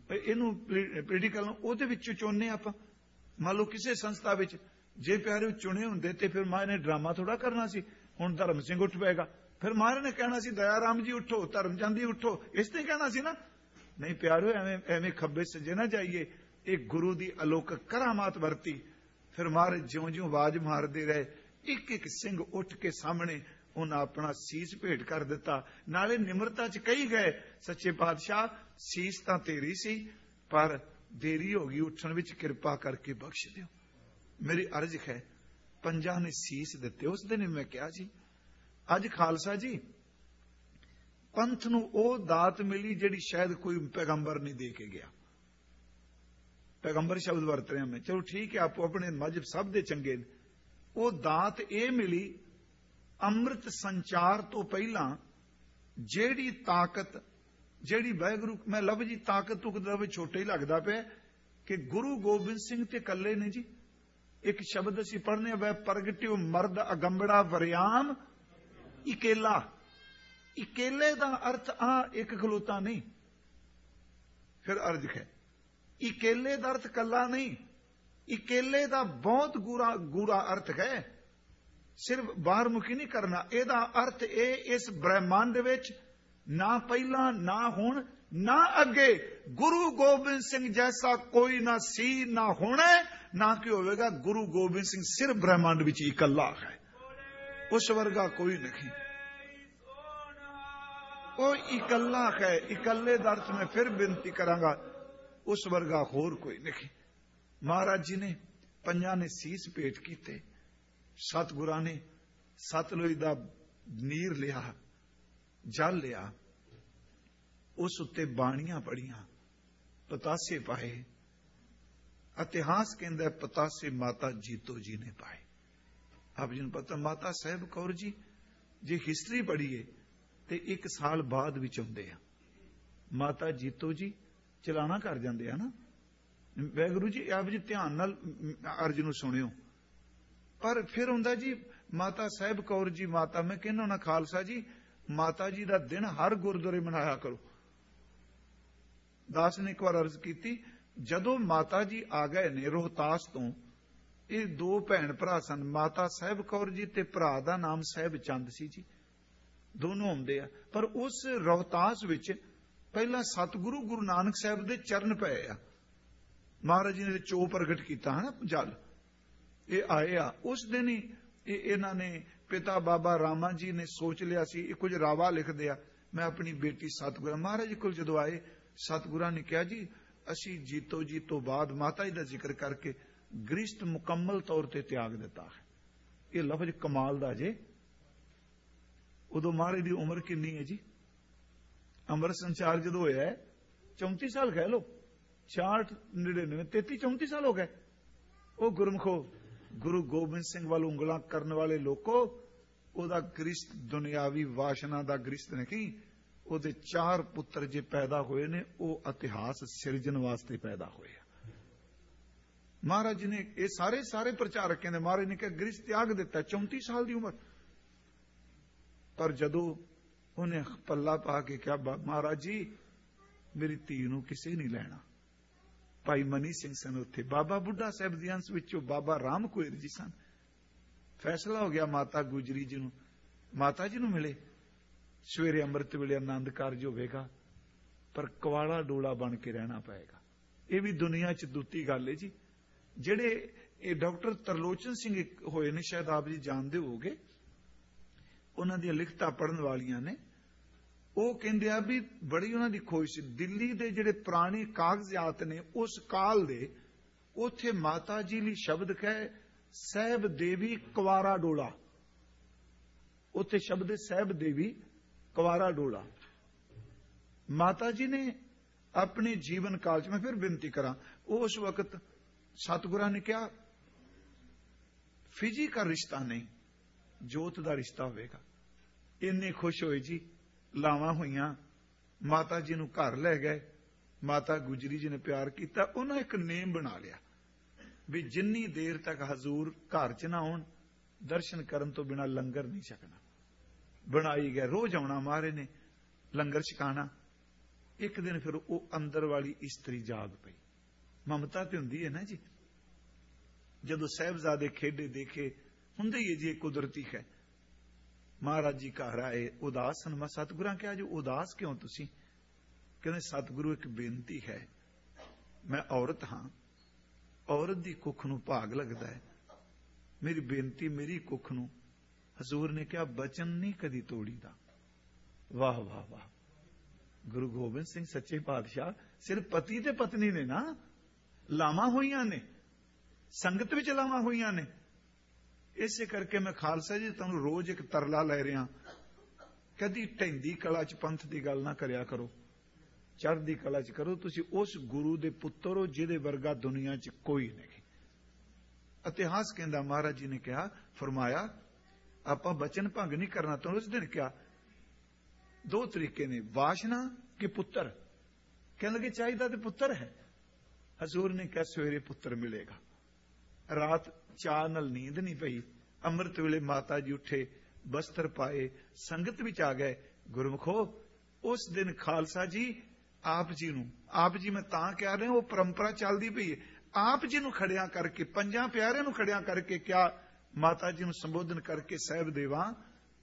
ਇਹਨੂੰ ਪੋਲੀਟੀਕਲ ਉਹਦੇ ਵਿੱਚ ਚੁਣਨੇ ਆਪਾਂ। ਮੰਨ ਲਓ ਕਿਸੇ ਸੰਸਥਾ ਵਿੱਚ ਜੇ ਪਿਆਰੇ ਚੁਣੇ ਹੁੰਦੇ ਤੇ ਫਿਰ ਮਹਾਰਾਜ ਨੇ ਡਰਾਮਾ ਥੋੜਾ ਕਰਨਾ ਸੀ। ਹੁਣ ਧਰਮ ਸਿੰਘ ਉੱਠ ਪਏਗਾ, ਫਿਰ ਮਹਾਰਾਜ ਨੇ ਕਹਿਣਾ ਸੀ ਦਇਆ ਰਾਮ ਜੀ ਉੱਠੋ, ਧਰਮਚੰਦ ਜੀ ਉੱਠੋ, ਇਸ ਤੇ ਕਹਿਣਾ ਸੀ ਨਾ। ਨਹੀਂ ਪਿਆਰਿਓ, ਐਵੇਂ ਖੱਬੇ ਸੱਜੇ ਨਾ ਜਾਈਏ। ਇਹ ਗੁਰੂ ਦੀ ਅਲੌਕਿਕ ਕਰਾਮਾਤ ਵਰਤੀ। ਫਿਰ ਮਹਾਰਾਜ ਜਿਉਂ-ਜਿਉਂ ਆਵਾਜ਼ ਮਾਰਦੇ ਰਹੇ, ਇੱਕ ਇੱਕ ਸਿੰਘ ਉੱਠ ਕੇ ਸਾਹਮਣੇ ਉਹਨਾਂ ਆਪਣਾ ਸੀਸ ਭੇਟ ਕਰ ਦਿੱਤਾ। ਨਾਲੇ ਨਿਮਰਤਾ ਚ ਕਹੀ ਗਏ, ਸੱਚੇ ਪਾਤਸ਼ਾਹ ਸੀਸ ਤਾਂ ਤੇਰੀ ਸੀ, ਪਰ ਦੇਰੀ ਹੋ ਗਈ ਉੱਠਣ ਵਿੱਚ, ਕਿਰਪਾ ਕਰਕੇ ਬਖਸ਼ ਦਿਓ। ਮੇਰੀ ਅਰਜ਼ ਹੈ। ਪੰਜਾਂ ਨੇ ਸੀਸ ਦਿੱਤੇ। ਉਸ ਦਿਨ ਮੈਂ ਕਿਹਾ ਜੀ, ਅੱਜ ਖਾਲਸਾ ਜੀ ਪੰਥ ਨੂੰ ਉਹ ਦਾਤ ਮਿਲੀ ਜਿਹੜੀ ਸ਼ਾਇਦ ਕੋਈ ਪੈਗੰਬਰ ਨਹੀਂ ਦੇ ਕੇ ਗਿਆ। ਪੈਗੰਬਰ ਸ਼ਬਦ ਵਰਤ ਰਿਹਾ ਮੈਂ, ਚਲੋ ਠੀਕ ਹੈ, ਆਪੋ ਆਪਣੇ ਮਜ਼ਹਬ ਸਭ ਦੇ ਚੰਗੇ ਨੇ। ਉਹ ਦਾਤ ਇਹ ਮਿਲੀ, ਅੰਮ੍ਰਿਤ ਸੰਚਾਰ ਤੋਂ ਪਹਿਲਾਂ ਜਿਹੜੀ ਤਾਕਤ, ਜਿਹੜੀ ਵਾਹਿਗੁਰੂ, ਮੈਂ ਲਫ਼ਜ਼ ਜੀ ਤਾਕਤ ਤੁਕ ਦਾ ਵੀ ਛੋਟਾ ਹੀ ਲੱਗਦਾ ਪਿਆ ਕਿ ਗੁਰੂ ਗੋਬਿੰਦ ਸਿੰਘ ਤੇ ਇਕੱਲੇ ਨੇ ਜੀ। ਇੱਕ ਸ਼ਬਦ ਅਸੀਂ ਪੜ੍ਹਨੇ, ਵੈ ਪ੍ਰਗਟਿਓ ਮਰਦ ਅਗੰਬੜਾ ਵਰਿਆਮ ਇਕੇਲਾ। ਇਕੇਲੇ ਦਾ ਅਰਥ ਆ ਇੱਕ ਖਲੋਤਾ ਨਹੀਂ। ਫਿਰ ਅਰਜ਼ ਹੈ, ਇਕੇਲੇ ਦਾ ਅਰਥ ਕੱਲਾ ਨਹੀਂ, ਇਕੇਲੇ ਦਾ ਬਹੁਤ ਗੂੜਾ ਅਰਥ ਹੈ। ਸਿਰਫ ਬਾਹਰਮੁਖੀ ਨਹੀਂ ਕਰਨਾ। ਇਹਦਾ ਅਰਥ ਇਹ, ਇਸ ਬ੍ਰਹਿਮੰਡ ਵਿੱਚ ਨਾ ਪਹਿਲਾਂ, ਨਾ ਹੁਣ, ਨਾ ਅੱਗੇ ਗੁਰੂ ਗੋਬਿੰਦ ਸਿੰਘ ਜੈਸਾ ਕੋਈ ਨਾ ਸੀ, ਨਾ ਹੋਣਾ, ਨਾ ਕਿ ਹੋਵੇਗਾ। ਗੁਰੂ ਗੋਬਿੰਦ ਸਿੰਘ ਸਿਰਫ ਬ੍ਰਹਿਮੰਡ ਵਿੱਚ ਇਕੱਲਾ ਹੈ, ਉਸ ਵਰਗਾ ਕੋਈ ਨਹੀਂ। ਉਹ ਇਕੱਲਾ ਹੈ। ਇਕੱਲੇ ਦਾ ਅਰਥ ਮੈਂ ਫਿਰ ਬੇਨਤੀ ਕਰਾਂਗਾ, ਉਸ ਵਰਗਾ ਹੋਰ ਕੋਈ ਨਹੀਂ। ਮਹਾਰਾਜ ਜੀ ਨੇ ਪੰਜਾਂ ਨੇ ਸੀਸ ਭੇਟ ਕੀਤੇ। ਸਤਿਗੁਰਾਂ ਨੇ ਸਤਲੁਜ ਦਾ ਨੀਰ ਲਿਆ, ਜਲ ਲਿਆ, ਉਸ ਉੱਤੇ ਬਾਣੀਆਂ ਪੜੀਆਂ, ਪਤਾਸੇ ਪਾਏ। ਇਤਿਹਾਸ ਕਹਿੰਦਾ ਪਤਾਸੇ ਮਾਤਾ ਜੀਤੋ ਜੀ ਨੇ ਪਾਏ। ਆਪ ਜੀ ਨੂੰ ਪਤਾ, ਮਾਤਾ ਸਾਹਿਬ ਕੌਰ ਜੀ ਜੇ ਹਿਸਟਰੀ ਪੜ੍ਹੀਏ ਤੇ 1 ਸਾਲ ਬਾਅਦ ਵਿੱਚ ਆਉਂਦੇ ਆ। ਮਾਤਾ ਜੀਤੋ ਜੀ ਚਲਾਣਾ ਕਰ ਜਾਂਦੇ ਆ ਨਾ। ਵਾਹਿਗੁਰੂ ਜੀ ਆਪ ਜੀ ਧਿਆਨ ਨਾਲ ਅਰਜ਼ ਨੂੰ ਸੁਣਿਓ। ਪਰ ਫਿਰ ਹੁੰਦਾ ਜੀ ਮਾਤਾ ਸਾਹਿਬ ਕੌਰ ਜੀ, ਮਾਤਾ, ਮੈਂ ਕਹਿੰਦਾ ਨਾ ਖਾਲਸਾ ਜੀ, ਮਾਤਾ ਜੀ ਦਾ ਦਿਨ ਹਰ ਗੁਰਦੁਆਰੇ ਮਨਾਇਆ ਕਰੋ। ਦਾਸ ਨੇ ਇੱਕ ਵਾਰ ਅਰਜ਼ ਕੀਤੀ, ਜਦੋਂ ਮਾਤਾ ਜੀ ਆ ਗਏ ਨੇ ਰੋਹਤਾਸ ਤੋਂ, ਇਹ 2 ਭੈਣ ਭਰਾ ਸਨ, ਮਾਤਾ ਸਾਹਿਬ ਕੌਰ ਜੀ ਤੇ ਭਰਾ ਦਾ ਨਾਮ ਸਾਹਿਬ ਚੰਦ ਸੀ ਜੀ। ਦੋਨੋਂ ਆਉਂਦੇ ਆ। ਪਰ ਉਸ ਰੋਹਤਾਸ ਵਿੱਚ ਪਹਿਲਾਂ ਸਤਿਗੁਰੂ ਗੁਰੂ ਨਾਨਕ ਸਾਹਿਬ ਦੇ ਚਰਨ ਪਏ ਆ। ਮਹਾਰਾਜ ਜੀ ਨੇ ਚੋ ਪ੍ਰਗਟ ਕੀਤਾ ਹੈ ਨਾ ਜਲ, ਇਹ ਆਏ ਆ। ਉਸ ਦਿਨ ਹੀ ਇਹਨਾਂ ਨੇ, ਪਿਤਾ ਬਾਬਾ ਰਾਮਾ ਜੀ ਨੇ ਸੋਚ ਲਿਆ ਸੀ, ਇਹ ਕੁਝ ਰਾਵਾ ਲਿਖਦੇ ਆ। ਮੈਂ ਆਪਣੀ ਬੇਟੀ ਸਤਿਗੁਰਾਂ ਮਹਾਰਾਜ ਜੀ ਕੋਲ ਜਦੋਂ ਆਏ, ਸਤਿਗੁਰਾਂ ਨੇ ਕਿਹਾ ਜੀ ਅਸੀਂ ਜੀਤੋ ਜੀ ਤੋਂ ਬਾਅਦ ਮਾਤਾ ਜੀ ਦਾ ਜ਼ਿਕਰ ਕਰਕੇ ਗ੍ਰਿਸ਼ਟ ਮੁਕੰਮਲ ਤੌਰ ਤੇ ਤਿਆਗ ਦਿੱਤਾ ਹੈ। ਇਹ ਲਫ਼ਜ਼ ਕਮਾਲ ਦਾ ਜੇ। ਉਦੋਂ ਮਹਾਰਾਜ ਦੀ ਉਮਰ ਕਿੰਨੀ ਹੈ ਜੀ? ਅੰਮ੍ਰਿਤ ਸੰਚਾਰ ਜਦੋਂ ਹੋਇਆ 34 ਸਾਲ ਕਹਿ ਲੋ, 66, 99, 33, 34 ਸਾਲ ਹੋ ਗਏ। ਉਹ ਗੁਰਮਖੋ, ਗੁਰੂ ਗੋਬਿੰਦ ਸਿੰਘ ਵੱਲ ਉਂਗਲਾਂ ਕਰਨ ਵਾਲੇ ਲੋਕੋ, ਉਹਦਾ ਗ੍ਰਿਸ਼ਟ ਦੁਨਿਆਵੀ ਵਾਸ਼ਨਾ ਦਾ ਗ੍ਰਿਸ਼ਟ ਨਹੀਂ। ਉਹਦੇ 4 ਪੁੱਤਰ ਜੇ ਪੈਦਾ ਹੋਏ ਨੇ, ਉਹ ਇਤਿਹਾਸ ਸਿਰਜਣ ਵਾਸਤੇ ਪੈਦਾ ਹੋਏ। ਮਹਾਰਾਜ ਜੀ ਨੇ ਇਹ ਸਾਰੇ ਪ੍ਰਚਾਰਕਾਂ ਨੇ, ਮਹਾਰਾਜ ਨੇ ਕਿਹਾ ਗ੍ਰਿਸ਼ਟ ਤਿਆਗ ਦਿੱਤਾ, 34 ਸਾਲ ਦੀ ਉਮਰ। ਪਰ ਜਦੋਂ ਉਹਨੇ ਪੱਲਾ ਪਾ ਕੇ ਕਿਹਾ, ਮਹਾਰਾਜ ਜੀ ਮੇਰੀ ਧੀ ਨੂੰ ਕਿਸੇ ਨਹੀਂ ਲੈਣਾ। ਭਾਈ ਮਨੀ ਸਿੰਘ ਸਨ ਉੱਥੇ, ਬਾਬਾ ਬੁੱਢਾ ਸਾਹਿਬ ਦੀ ਅੰਸ਼ ਵਿੱਚੋਂ ਬਾਬਾ ਰਾਮ ਕੁਇਰ ਜੀ ਸਨ। ਫੈਸਲਾ ਹੋ ਗਿਆ ਮਾਤਾ ਗੁਜਰੀ ਜੀ ਨੂੰ, ਮਾਤਾ ਜੀ ਨੂੰ ਮਿਲੇ। ਸਵੇਰੇ ਅੰਮ੍ਰਿਤ ਵੇਲੇ ਆਨੰਦ ਕਾਰਜ ਹੋਵੇਗਾ, ਪਰ ਕਵਾਲਾ ਡੋਲਾ ਬਣ ਕੇ ਰਹਿਣਾ ਪਏਗਾ। ਇਹ ਵੀ ਦੁਨੀਆ 'ਚ ਦੂਤੀ ਗੱਲ ਹੈ ਜੀ। ਜਿਹੜੇ ਇਹ ਡਾਕਟਰ ਤਰਲੋਚਨ ਸਿੰਘ ਹੋਏ ਨੇ, ਸ਼ਾਇਦ ਆਪ ਜੀ ਜਾਣਦੇ ਹੋਗੇ, ਉਹਨਾਂ ਦੀਆਂ ਲਿਖਤਾਂ ਪੜ੍ਹਨ ਵਾਲੀਆਂ ਨੇ। ਉਹ ਕਹਿੰਦੇ ਆ ਵੀ ਬੜੀ ਉਹਨਾਂ ਦੀ ਖੋਜ ਸੀ। ਦਿੱਲੀ ਦੇ ਜਿਹੜੇ ਪੁਰਾਣੇ ਕਾਗਜ਼ਾਤ ਨੇ ਉਸ ਕਾਲ ਦੇ, ਉੱਥੇ ਮਾਤਾ ਜੀ ਲਈ ਸ਼ਬਦ ਹੈ ਸਾਹਿਬ ਦੇਵੀ ਕੁਵਾਰਾ ਡੋਲਾ। ਉੱਥੇ ਸ਼ਬਦ ਸਾਹਿਬ ਦੇਵੀ ਕੁਵਾਰਾ ਡੋਲਾ। ਮਾਤਾ ਜੀ ਨੇ ਆਪਣੇ ਜੀਵਨ ਕਾਲ 'ਚ, ਮੈਂ ਫਿਰ ਬੇਨਤੀ ਕਰਾਂ, ਉਸ ਵਕਤ ਸਤਿਗੁਰਾਂ ਨੇ ਕਿਹਾ ਫਿਜ਼ੀਕਲ ਰਿਸ਼ਤਾ ਨਹੀਂ, ਜੋਤ ਦਾ ਰਿਸ਼ਤਾ ਹੋਵੇਗਾ। ਇੰਨੇ ਖੁਸ਼ ਹੋਏ ਜੀ, ਲਾਵਾਂ ਹੋਈਆਂ, ਮਾਤਾ ਜੀ ਨੂੰ ਘਰ ਲੈ ਗਏ। ਮਾਤਾ ਗੁਜਰੀ ਜੀ ਨੇ ਪਿਆਰ ਕੀਤਾ। ਉਹਨਾਂ ਇੱਕ ਨੇਮ ਬਣਾ ਲਿਆ ਵੀ ਜਿੰਨੀ ਦੇਰ ਤੱਕ ਹਜ਼ੂਰ ਘਰ 'ਚ ਨਾ ਆਉਣ, ਦਰਸ਼ਨ ਕਰਨ ਤੋਂ ਬਿਨਾਂ ਲੰਗਰ ਨਹੀਂ ਛਕਣਾ। ਬਣਾਈ ਗਏ, ਰੋਜ਼ ਆਉਣਾ ਮਹਾਰਾਜ ਨੇ, ਲੰਗਰ ਛਕਾਣਾ। ਇੱਕ ਦਿਨ ਫਿਰ ਉਹ ਅੰਦਰ ਵਾਲੀ ਇਸਤਰੀ ਜਾਗ ਪਈ। ਮਮਤਾ ਤੇ ਹੁੰਦੀ ਹੈ ਨਾ ਜੀ, ਜਦੋਂ ਸਾਹਿਬਜ਼ਾਦੇ ਖੇਡੇ ਦੇਖੇ, ਹੁੰਦੇ ਹੀ ਜੀ ਕੁਦਰਤੀ ਹੈ। ਮਹਾਰਾਜ ਜੀ ਘਰ ਆਏ, ਉਦਾਸ ਸਨ। ਮੈਂ ਸਤਿਗੁਰਾਂ ਕਿਹਾ ਜੀ ਉਦਾਸ ਕਿਉਂ ਤੁਸੀਂ? ਕਹਿੰਦੇ ਸਤਿਗੁਰੂ ਇੱਕ ਬੇਨਤੀ ਹੈ, ਮੈਂ ਔਰਤ ਹਾਂ, ਔਰਤ ਦੀ ਕੁੱਖ ਨੂੰ ਭਾਗ ਲੱਗਦਾ ਹੈ, ਮੇਰੀ ਬੇਨਤੀ ਮੇਰੀ ਕੁੱਖ ਨੂੰ। ਹਜ਼ੂਰ ਨੇ ਕਿਹਾ ਬਚਨ ਨਹੀਂ ਕਦੀ ਤੋੜੀਦਾ। ਵਾਹ ਵਾਹ ਵਾਹ, ਗੁਰੂ ਗੋਬਿੰਦ ਸਿੰਘ ਸੱਚੇ ਪਾਤਸ਼ਾਹ ਸਿਰਫ ਪਤੀ ਤੇ ਪਤਨੀ ਨੇ ਨਾ, ਲਾਵਾਂ ਹੋਈਆਂ ਨੇ, ਸੰਗਤ ਵਿੱਚ ਲਾਵਾਂ ਹੋਈਆਂ ਨੇ। ਇਸੇ ਕਰਕੇ ਮੈਂ ਖਾਲਸਾ ਜੀ ਤੁਹਾਨੂੰ ਰੋਜ਼ ਇੱਕ ਤਰਲਾ ਲੈ ਰਿਹਾ, ਕਦੀ ਢਹਿੰਦੀ ਕਲਾ ਚ ਪੰਥ ਦੀ ਗੱਲ ਨਾ ਕਰਿਆ ਕਰੋ, ਚੜ੍ਹਦੀ ਕਲਾ ਚ ਕਰੋ। ਤੁਸੀਂ ਉਸ ਗੁਰੂ ਦੇ ਪੁੱਤਰ ਹੋ ਜਿਹਦੇ ਵਰਗਾ ਦੁਨੀਆ ਚ ਕੋਈ ਨਹੀਂ। ਇਤਿਹਾਸ ਕਹਿੰਦਾ ਮਹਾਰਾਜ ਜੀ ਨੇ ਕਿਹਾ, ਫਰਮਾਇਆ ਆਪਾਂ ਬਚਨ ਭੰਗ ਨਹੀਂ ਕਰਨਾ। ਤਾਂ ਉਸ ਦਿਨ ਕਿਹਾ ਦੋ ਤਰੀਕੇ ਨੇ, ਵਾਸ਼ਨਾ ਕਿ ਪੁੱਤਰ। ਕਹਿਣ ਲੱਗੇ ਚਾਹੀਦਾ ਤੇ ਪੁੱਤਰ ਹੈ। ਹਜ਼ੂਰ ਨੇ ਕਿਹਾ ਸਵੇਰੇ ਪੁੱਤਰ ਮਿਲੇਗਾ। ਰਾਤ ਚਾਹ ਨਾਲ ਨੀਂਦ ਨਹੀਂ ਪਈ। ਅੰਮ੍ਰਿਤ ਵੇਲੇ ਮਾਤਾ ਜੀ ਉੱਠੇ, ਬਸਤਰ ਪਾਏ, ਸੰਗਤ ਵਿੱਚ ਆ ਗਏ। ਗੁਰਮੁਖੋ ਉਸ ਦਿਨ ਖਾਲਸਾ ਜੀ ਆਪ ਜੀ ਨੂੰ, ਆਪ ਜੀ ਮੈਂ ਤਾਂ ਕਹਿ ਰਿਹਾ, ਉਹ ਪਰੰਪਰਾ ਚੱਲਦੀ ਪਈ ਹੈ, ਆਪ ਜੀ ਨੂੰ ਖੜਿਆਂ ਕਰਕੇ, ਪੰਜਾਂ ਪਿਆਰਿਆਂ ਨੂੰ ਖੜਿਆਂ ਕਰਕੇ ਕਿਹਾ, ਮਾਤਾ ਜੀ ਨੂੰ ਸੰਬੋਧਨ ਕਰਕੇ, ਸਾਹਿਬ ਦੇਵਾ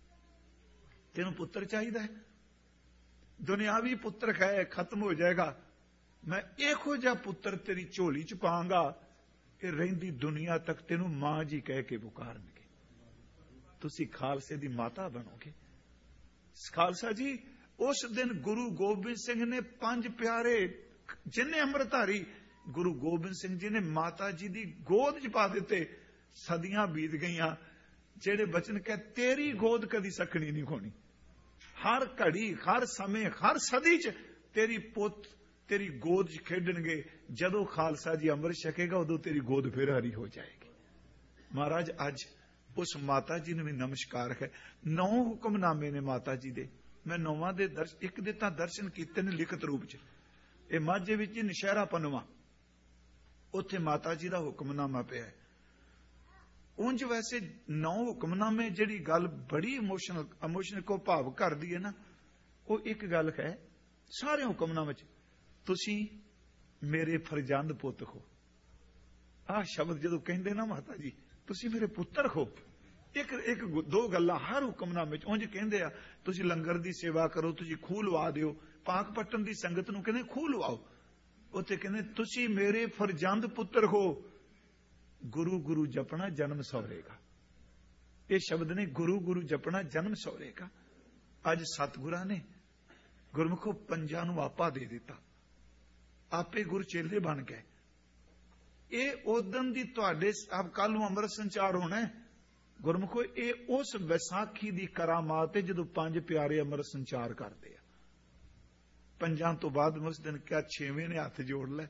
ਤੈਨੂੰ ਪੁੱਤਰ ਚਾਹੀਦਾ ਹੈ, ਦੁਨਿਆਵੀ ਪੁੱਤਰ ਹੈ ਖਤਮ ਹੋ ਜਾਏਗਾ, ਮੈਂ ਇਹੋ ਜਿਹਾ ਪੁੱਤਰ ਤੇਰੀ ਝੋਲੀ ਚ ਪਾਵਾਂਗਾ ਕਿ ਰਹਿੰਦੀ ਦੁਨੀਆ ਤੱਕ ਤੈਨੂੰ ਮਾਂ ਜੀ ਕਹਿ ਕੇ ਪੁਕਾਰਨਗੇ, ਤੁਸੀਂ ਖਾਲਸੇ ਦੀ ਮਾਤਾ ਬਣੋਗੇ। ਖਾਲਸਾ ਜੀ ਉਸ ਦਿਨ ਗੁਰੂ ਗੋਬਿੰਦ ਸਿੰਘ ਨੇ ਪੰਜ ਪਿਆਰੇ ਜਿੰਨੇ ਅੰਮ੍ਰਿਤਧਾਰੀ ਗੁਰੂ ਗੋਬਿੰਦ ਸਿੰਘ ਜੀ ਨੇ ਮਾਤਾ ਜੀ ਦੀ ਗੋਦ ਚ ਪਾ ਦਿੱਤੇ। ਸਦੀਆਂ ਬੀਤ ਗਈਆਂ, ਜਿਹੜੇ ਬਚਨ ਕਹਿ ਤੇਰੀ ਗੋਦ ਕਦੀ ਸਖਣੀ ਨਹੀਂ ਹੋਣੀ, ਹਰ ਘੜੀ, ਹਰ ਸਮੇਂ, ਹਰ ਸਦੀ ਚ ਤੇਰੀ ਪੁੱਤ ਤੇਰੀ ਗੋਦ ਚ ਖੇਡਣਗੇ। ਜਦੋਂ ਖਾਲਸਾ ਜੀ ਅੰਮ੍ਰਿਤ ਛਕੇਗਾ ਉਦੋਂ ਤੇਰੀ ਗੋਦ ਫਿਰ ਹਰੀ ਹੋ ਜਾਏਗੀ। ਮਹਾਰਾਜ ਅੱਜ ਉਸ ਮਾਤਾ ਜੀ ਨੂੰ ਵੀ ਨਮਸਕਾਰ ਹੈ। 9 ਹੁਕਮਨਾਮੇ ਨੇ ਮਾਤਾ ਜੀ ਦੇ, ਮੈਂ 9ਵਾਂ ਦੇ ਇੱਕ ਦੇ ਤਾਂ ਦਰਸ਼ਨ ਕੀਤੇ ਨੇ ਲਿਖਤ ਰੂਪ ਚ। ਇਹ ਮਾਝੇ ਵਿੱਚ ਨਸ਼ਹਿਰਾ ਪਨਵਾ, ਉੱਥੇ ਮਾਤਾ ਜੀ ਦਾ ਹੁਕਮਨਾਮਾ ਪਿਆ ਹੈ। ਉਂਝ ਵੈਸੇ 9 ਹੁਕਮਨਾਮੇ, ਜਿਹੜੀ ਗੱਲ ਬੜੀ ਇਮੋਸ਼ਨਲ ਕੋ ਭਾਵ ਕਰਦੀ ਹੈ ਨਾ, ਉਹ ਇੱਕ ਗੱਲ ਹੈ ਸਾਰੇ ਹੁਕਮਨਾਮੇ ਚ, ਤੁਸੀਂ ਮੇਰੇ ਫਰਜ਼ੰਦ ਪੁੱਤ ਹੋ। ਆਹ ਸ਼ਬਦ ਜਦੋਂ ਕਹਿੰਦੇ ਨਾ ਮਾਤਾ ਜੀ, ਤੁਸੀਂ ਮੇਰੇ ਪੁੱਤਰ ਹੋ, ਇੱਕ ਦੋ ਗੱਲਾਂ ਹਰ ਹੁਕਮਨਾਮੇ ਚ। ਉਂਝ ਕਹਿੰਦੇ ਆ ਤੁਸੀਂ ਲੰਗਰ ਦੀ ਸੇਵਾ ਕਰੋ, ਤੁਸੀਂ ਖੂਹ ਲਵਾ ਦਿਓ, ਪਾਕ ਪੱਟਨ ਦੀ ਸੰਗਤ ਨੂੰ ਕਹਿੰਦੇ ਖੂਹ ਲਵਾਓ। ਉੱਥੇ ਕਹਿੰਦੇ ਤੁਸੀਂ ਮੇਰੇ ਫਰਜ਼ੰਦ ਪੁੱਤਰ ਹੋ, ਗੁਰੂ ਗੁਰੂ ਜਪਣਾ ਜਨਮ ਸੌਰੇਗਾ। ਇਹ ਸ਼ਬਦ ਨੇ, ਗੁਰੂ ਗੁਰੂ ਜਪਣਾ ਜਨਮ ਸੌਰੇਗਾ। ਅੱਜ ਸਤਿਗੁਰਾਂ ਨੇ ਗੁਰਮੁਖੋ ਪੰਜਾਂ ਨੂੰ ਆਪਾ ਦੇ ਦਿੱਤਾ, ਆਪੇ ਗੁਰ ਚੇਲੇ ਬਣ ਗਏ। ਇਹ ਉਦਨ ਦੀ ਤੁਹਾਡੇ ਆਪ ਕੱਲ ਨੂੰ ਅੰਮ੍ਰਿਤ ਸੰਚਾਰ ਹੋਣਾ ਹੈ। ਗੁਰਮੁਖੋ ਇਹ ਉਸ ਵਿਸਾਖੀ ਦੀ ਕਰਾਮਾਤ ਹੈ ਜਦੋਂ ਪੰਜ ਪਿਆਰੇ ਅੰਮ੍ਰਿਤ ਸੰਚਾਰ ਕਰਦੇ ਆ। ਪੰਜਾਂ ਤੋਂ ਬਾਅਦ ਉਸ ਦਿਨ ਕਿਹਾ 6ਵੇਂ ਨੇ ਹੱਥ ਜੋੜ ਲੈ,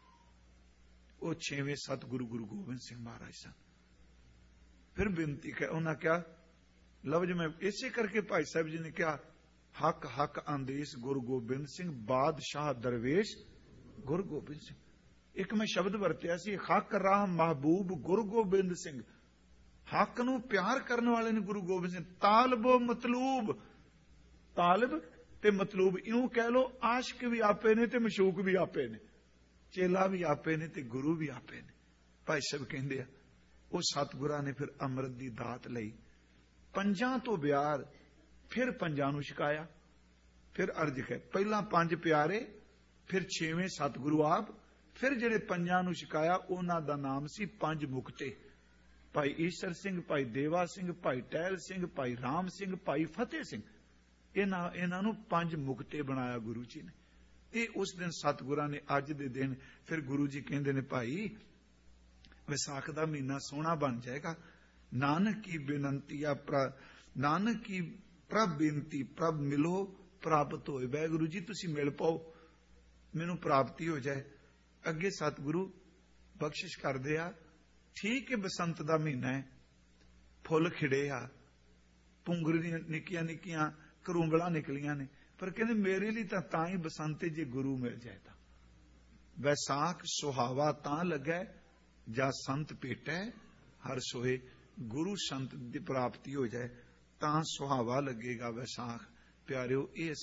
ਉਹ 6ਵੇਂ ਸਤਿਗੁਰੂ ਗੁਰੂ ਗੋਬਿੰਦ ਸਿੰਘ ਮਹਾਰਾਜ ਸਨ। ਫਿਰ ਬੇਨਤੀ ਕਰ, ਉਹਨਾਂ ਕਿਹਾ ਲਫ਼ਜ਼ ਮੈਂ ਇਸੇ ਕਰਕੇ ਭਾਈ ਸਾਹਿਬ ਜੀ ਨੇ ਕਿਹਾ, ਹੱਕ ਹੱਕ ਆਂਦੇਸ ਗੁਰੂ ਗੋਬਿੰਦ ਸਿੰਘ, ਬਾਦਸ਼ਾਹ ਦਰਵੇਸ਼ ਗੁਰੂ ਗੋਬਿੰਦ ਸਿੰਘ। ਇੱਕ ਮੈਂ ਸ਼ਬਦ ਵਰਤਿਆ ਸੀ, ਹੱਕ ਰਾਹ ਮਹਬੂਬ ਗੁਰੂ ਗੋਬਿੰਦ ਸਿੰਘ। ਹੱਕ ਨੂੰ ਪਿਆਰ ਕਰਨ ਵਾਲੇ ਨੇ ਗੁਰੂ ਗੋਬਿੰਦ ਸਿੰਘ। ਤਾਲਬੋ ਮਤਲੂਬ, ਤਾਲਬ ਤੇ ਮਤਲੂਬ ਇਉਂ ਕਹਿ ਲੋ, ਆਸ਼ਕ ਵੀ ਆਪੇ ਨੇ ਤੇ ਮਸ਼ੂਕ ਵੀ ਆਪੇ ਨੇ, ਚੇਲਾ ਵੀ ਆਪੇ ਨੇ ਤੇ ਗੁਰੂ ਵੀ ਆਪੇ ਨੇ। ਭਾਈ ਸਾਹਿਬ ਕਹਿੰਦੇ ਆ ਉਹ ਸਤਿਗੁਰਾਂ ਨੇ ਫਿਰ ਅੰਮ੍ਰਿਤ ਦੀ ਦਾਤ ਲਈ, ਪੰਜਾਂ ਤੋਂ ਬਿਆਰ ਫਿਰ ਪੰਜਾਂ ਨੂੰ ਛਕਾਇਆ। ਫਿਰ ਅਰਜ ਹੈ, ਪਹਿਲਾਂ ਪੰਜ ਪਿਆਰੇ, ਫਿਰ 6ਵੇਂ ਸਤਿਗੁਰੂ ਆਪ, ਫਿਰ ਜਿਹੜੇ ਪੰਜਾਂ ਨੂੰ ਛਕਾਇਆ ਉਹਨਾਂ ਦਾ ਨਾਮ ਸੀ ਪੰਜ ਮੁਕਤੇ। ਭਾਈ ਈਸ਼ਰ ਸਿੰਘ, ਭਾਈ ਦੇਵਾ ਸਿੰਘ, ਭਾਈ ਟਹਿਲ ਸਿੰਘ, ਭਾਈ ਰਾਮ ਸਿੰਘ, ਭਾਈ ਫਤਿਹ ਸਿੰਘ, ਇਹਨਾਂ ਨੂੰ ਪੰਜ ਮੁਕਤੇ ਬਣਾਇਆ ਗੁਰੂ ਜੀ ਨੇ। ਇਹ ਉਸ ਦਿਨ ਸਤਿਗੁਰਾਂ ਨੇ ਅੱਜ ਦੇ ਦਿਨ ਫਿਰ ਗੁਰੂ ਜੀ ਕਹਿੰਦੇ ਨੇ ਭਾਈ ਵਿਸਾਖ ਦਾ ਮਹੀਨਾ ਸੋਹਣਾ ਬਣ ਜਾਏਗਾ। ਨਾਨਕ ਕੀ ਬੇਨੰਤੀ ਆ, ਨਾਨਕ ਕੀ ਪ੍ਰਭ ਬੇਨਤੀ, ਪ੍ਰਭ ਮਿਲੋ ਪ੍ਰਾਪਤ ਹੋਏ। ਵਾਹਿਗੁਰੂ ਜੀ ਤੁਸੀਂ ਮਿਲ ਪਾਓ, ਮੈਨੂੰ ਪ੍ਰਾਪਤੀ ਹੋ ਜਾਏ। ਅੱਗੇ ਸਤਿਗੁਰੂ ਬਖਸ਼ਿਸ਼ ਕਰਦੇ ਆ। ਠੀਕ ਹੈ ਬਸੰਤ ਦਾ ਮਹੀਨਾ ਹੈ, ਫੁੱਲ ਖਿੜੇ ਆ, ਪੁੰਗਰੀਆਂ ਨਿੱਕੀਆਂ ਨਿੱਕੀਆਂ ਕਰੂੰਗਲਾਂ ਨਿਕਲੀਆਂ ਨੇ, ਪਰ ਕਹਿੰਦੇ ਮੇਰੇ ਲਈ ਤਾਂ ਹੀ ਬਸੰਤ ਜੇ ਗੁਰੂ ਮਿਲ ਜਾਏ ਤਾਂ। ਵੈਸਾਖ ਸੁਹਾਵਾ ਤਾਂ ਲੱਗੈ ਜਾਂ ਸੰਤ ਭੇਟੈ ਹਰ ਸੋਏ। ਗੁਰੂ ਸੰਤ ਦੀ ਪ੍ਰਾਪਤੀ ਹੋ ਜਾਏ ਤਾਂ ਸੁਹਾਵਾ ਲੱਗੇਗਾ ਵੈਸਾਖ। ਪਿਆਰਿਓ, ਇਹ ਅਸੀਂ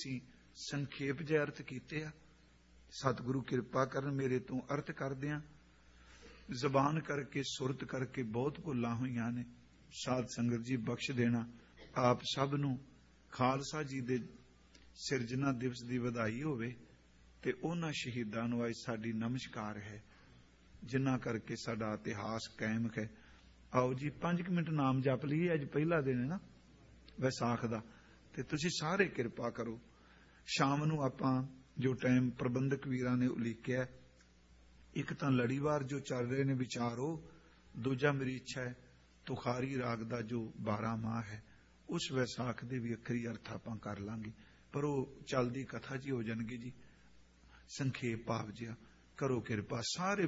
ਸੰਖੇਪ ਜਿਹੇ ਅਰਥ ਕੀਤੇ ਆ। ਸਤਿਗੁਰੂ ਕਿਰਪਾ ਕਰਨ ਮੇਰੇ ਤੋਂ ਅਰਥ ਕਰਦਿਆਂ ਜ਼ਬਾਨ ਕਰਕੇ ਸੁਰਤ ਕਰਕੇ ਬਹੁਤ ਭੁੱਲਾਂ ਹੋਈਆਂ ਨੇ। ਸਾਧ ਸੰਗਤ ਜੀ ਬਖਸ਼ ਦੇਣਾ। ਆਪ ਸਭ ਨੂੰ ਖਾਲਸਾ ਜੀ ਦੇ ਸਿਰਜਣਾ ਦਿਵਸ ਦੀ ਵਧਾਈ ਹੋਵੇ ਤੇ ਉਹਨਾਂ ਸ਼ਹੀਦਾਂ ਨੂੰ ਅੱਜ ਸਾਡੀ ਨਮਸਕਾਰ ਹੈ ਜਿਨ੍ਹਾਂ ਕਰਕੇ ਸਾਡਾ ਇਤਿਹਾਸ ਕਾਇਮ ਹੈ। ਆਓ ਜੀ 5 ਮਿੰਟ ਨਾਮ ਜਪ ਲਈਏ। ਅੱਜ ਪਹਿਲਾ ਦਿਨ ਹੈ ਨਾ ਵਿਸਾਖ ਦਾ, ਤੇ ਤੁਸੀਂ ਸਾਰੇ ਕਿਰਪਾ ਕਰੋ। ਸ਼ਾਮ ਨੂੰ ਆਪਾਂ ਜੋ ਟਾਈਮ ਪ੍ਰਬੰਧਕ ਵੀਰਾਂ ਨੇ ਉਲੀਕਿਆ, ਇੱਕ ਤਾਂ ਲੜੀਵਾਰ ਜੋ ਚੱਲ ਰਹੇ ਨੇ ਵਿਚਾਰੋ, ਦੂਜਾ ਮੇਰੀ ਇੱਛਾ ਹੈ ਤੁਖਾਰੀ ਰਾਗ ਦਾ ਜੋ 12 ਮਾਹ ਹੈ ਉਸ ਵਿਸਾਖ ਦੇ ਵੀ ਅੱਖਰੀ ਅਰਥ ਆਪਾਂ ਕਰ ਲਾਂਗੇ, ਪਰ ਉਹ ਚੱਲਦੀ ਕਥਾ ਜੀ ਹੋ ਜਾਣਗੇ ਜੀ। ਸੰਖੇਪ ਭਾਵ ਜਿਹਾ ਕਰੋ ਕਿਰਪਾ। ਸਾਰੇ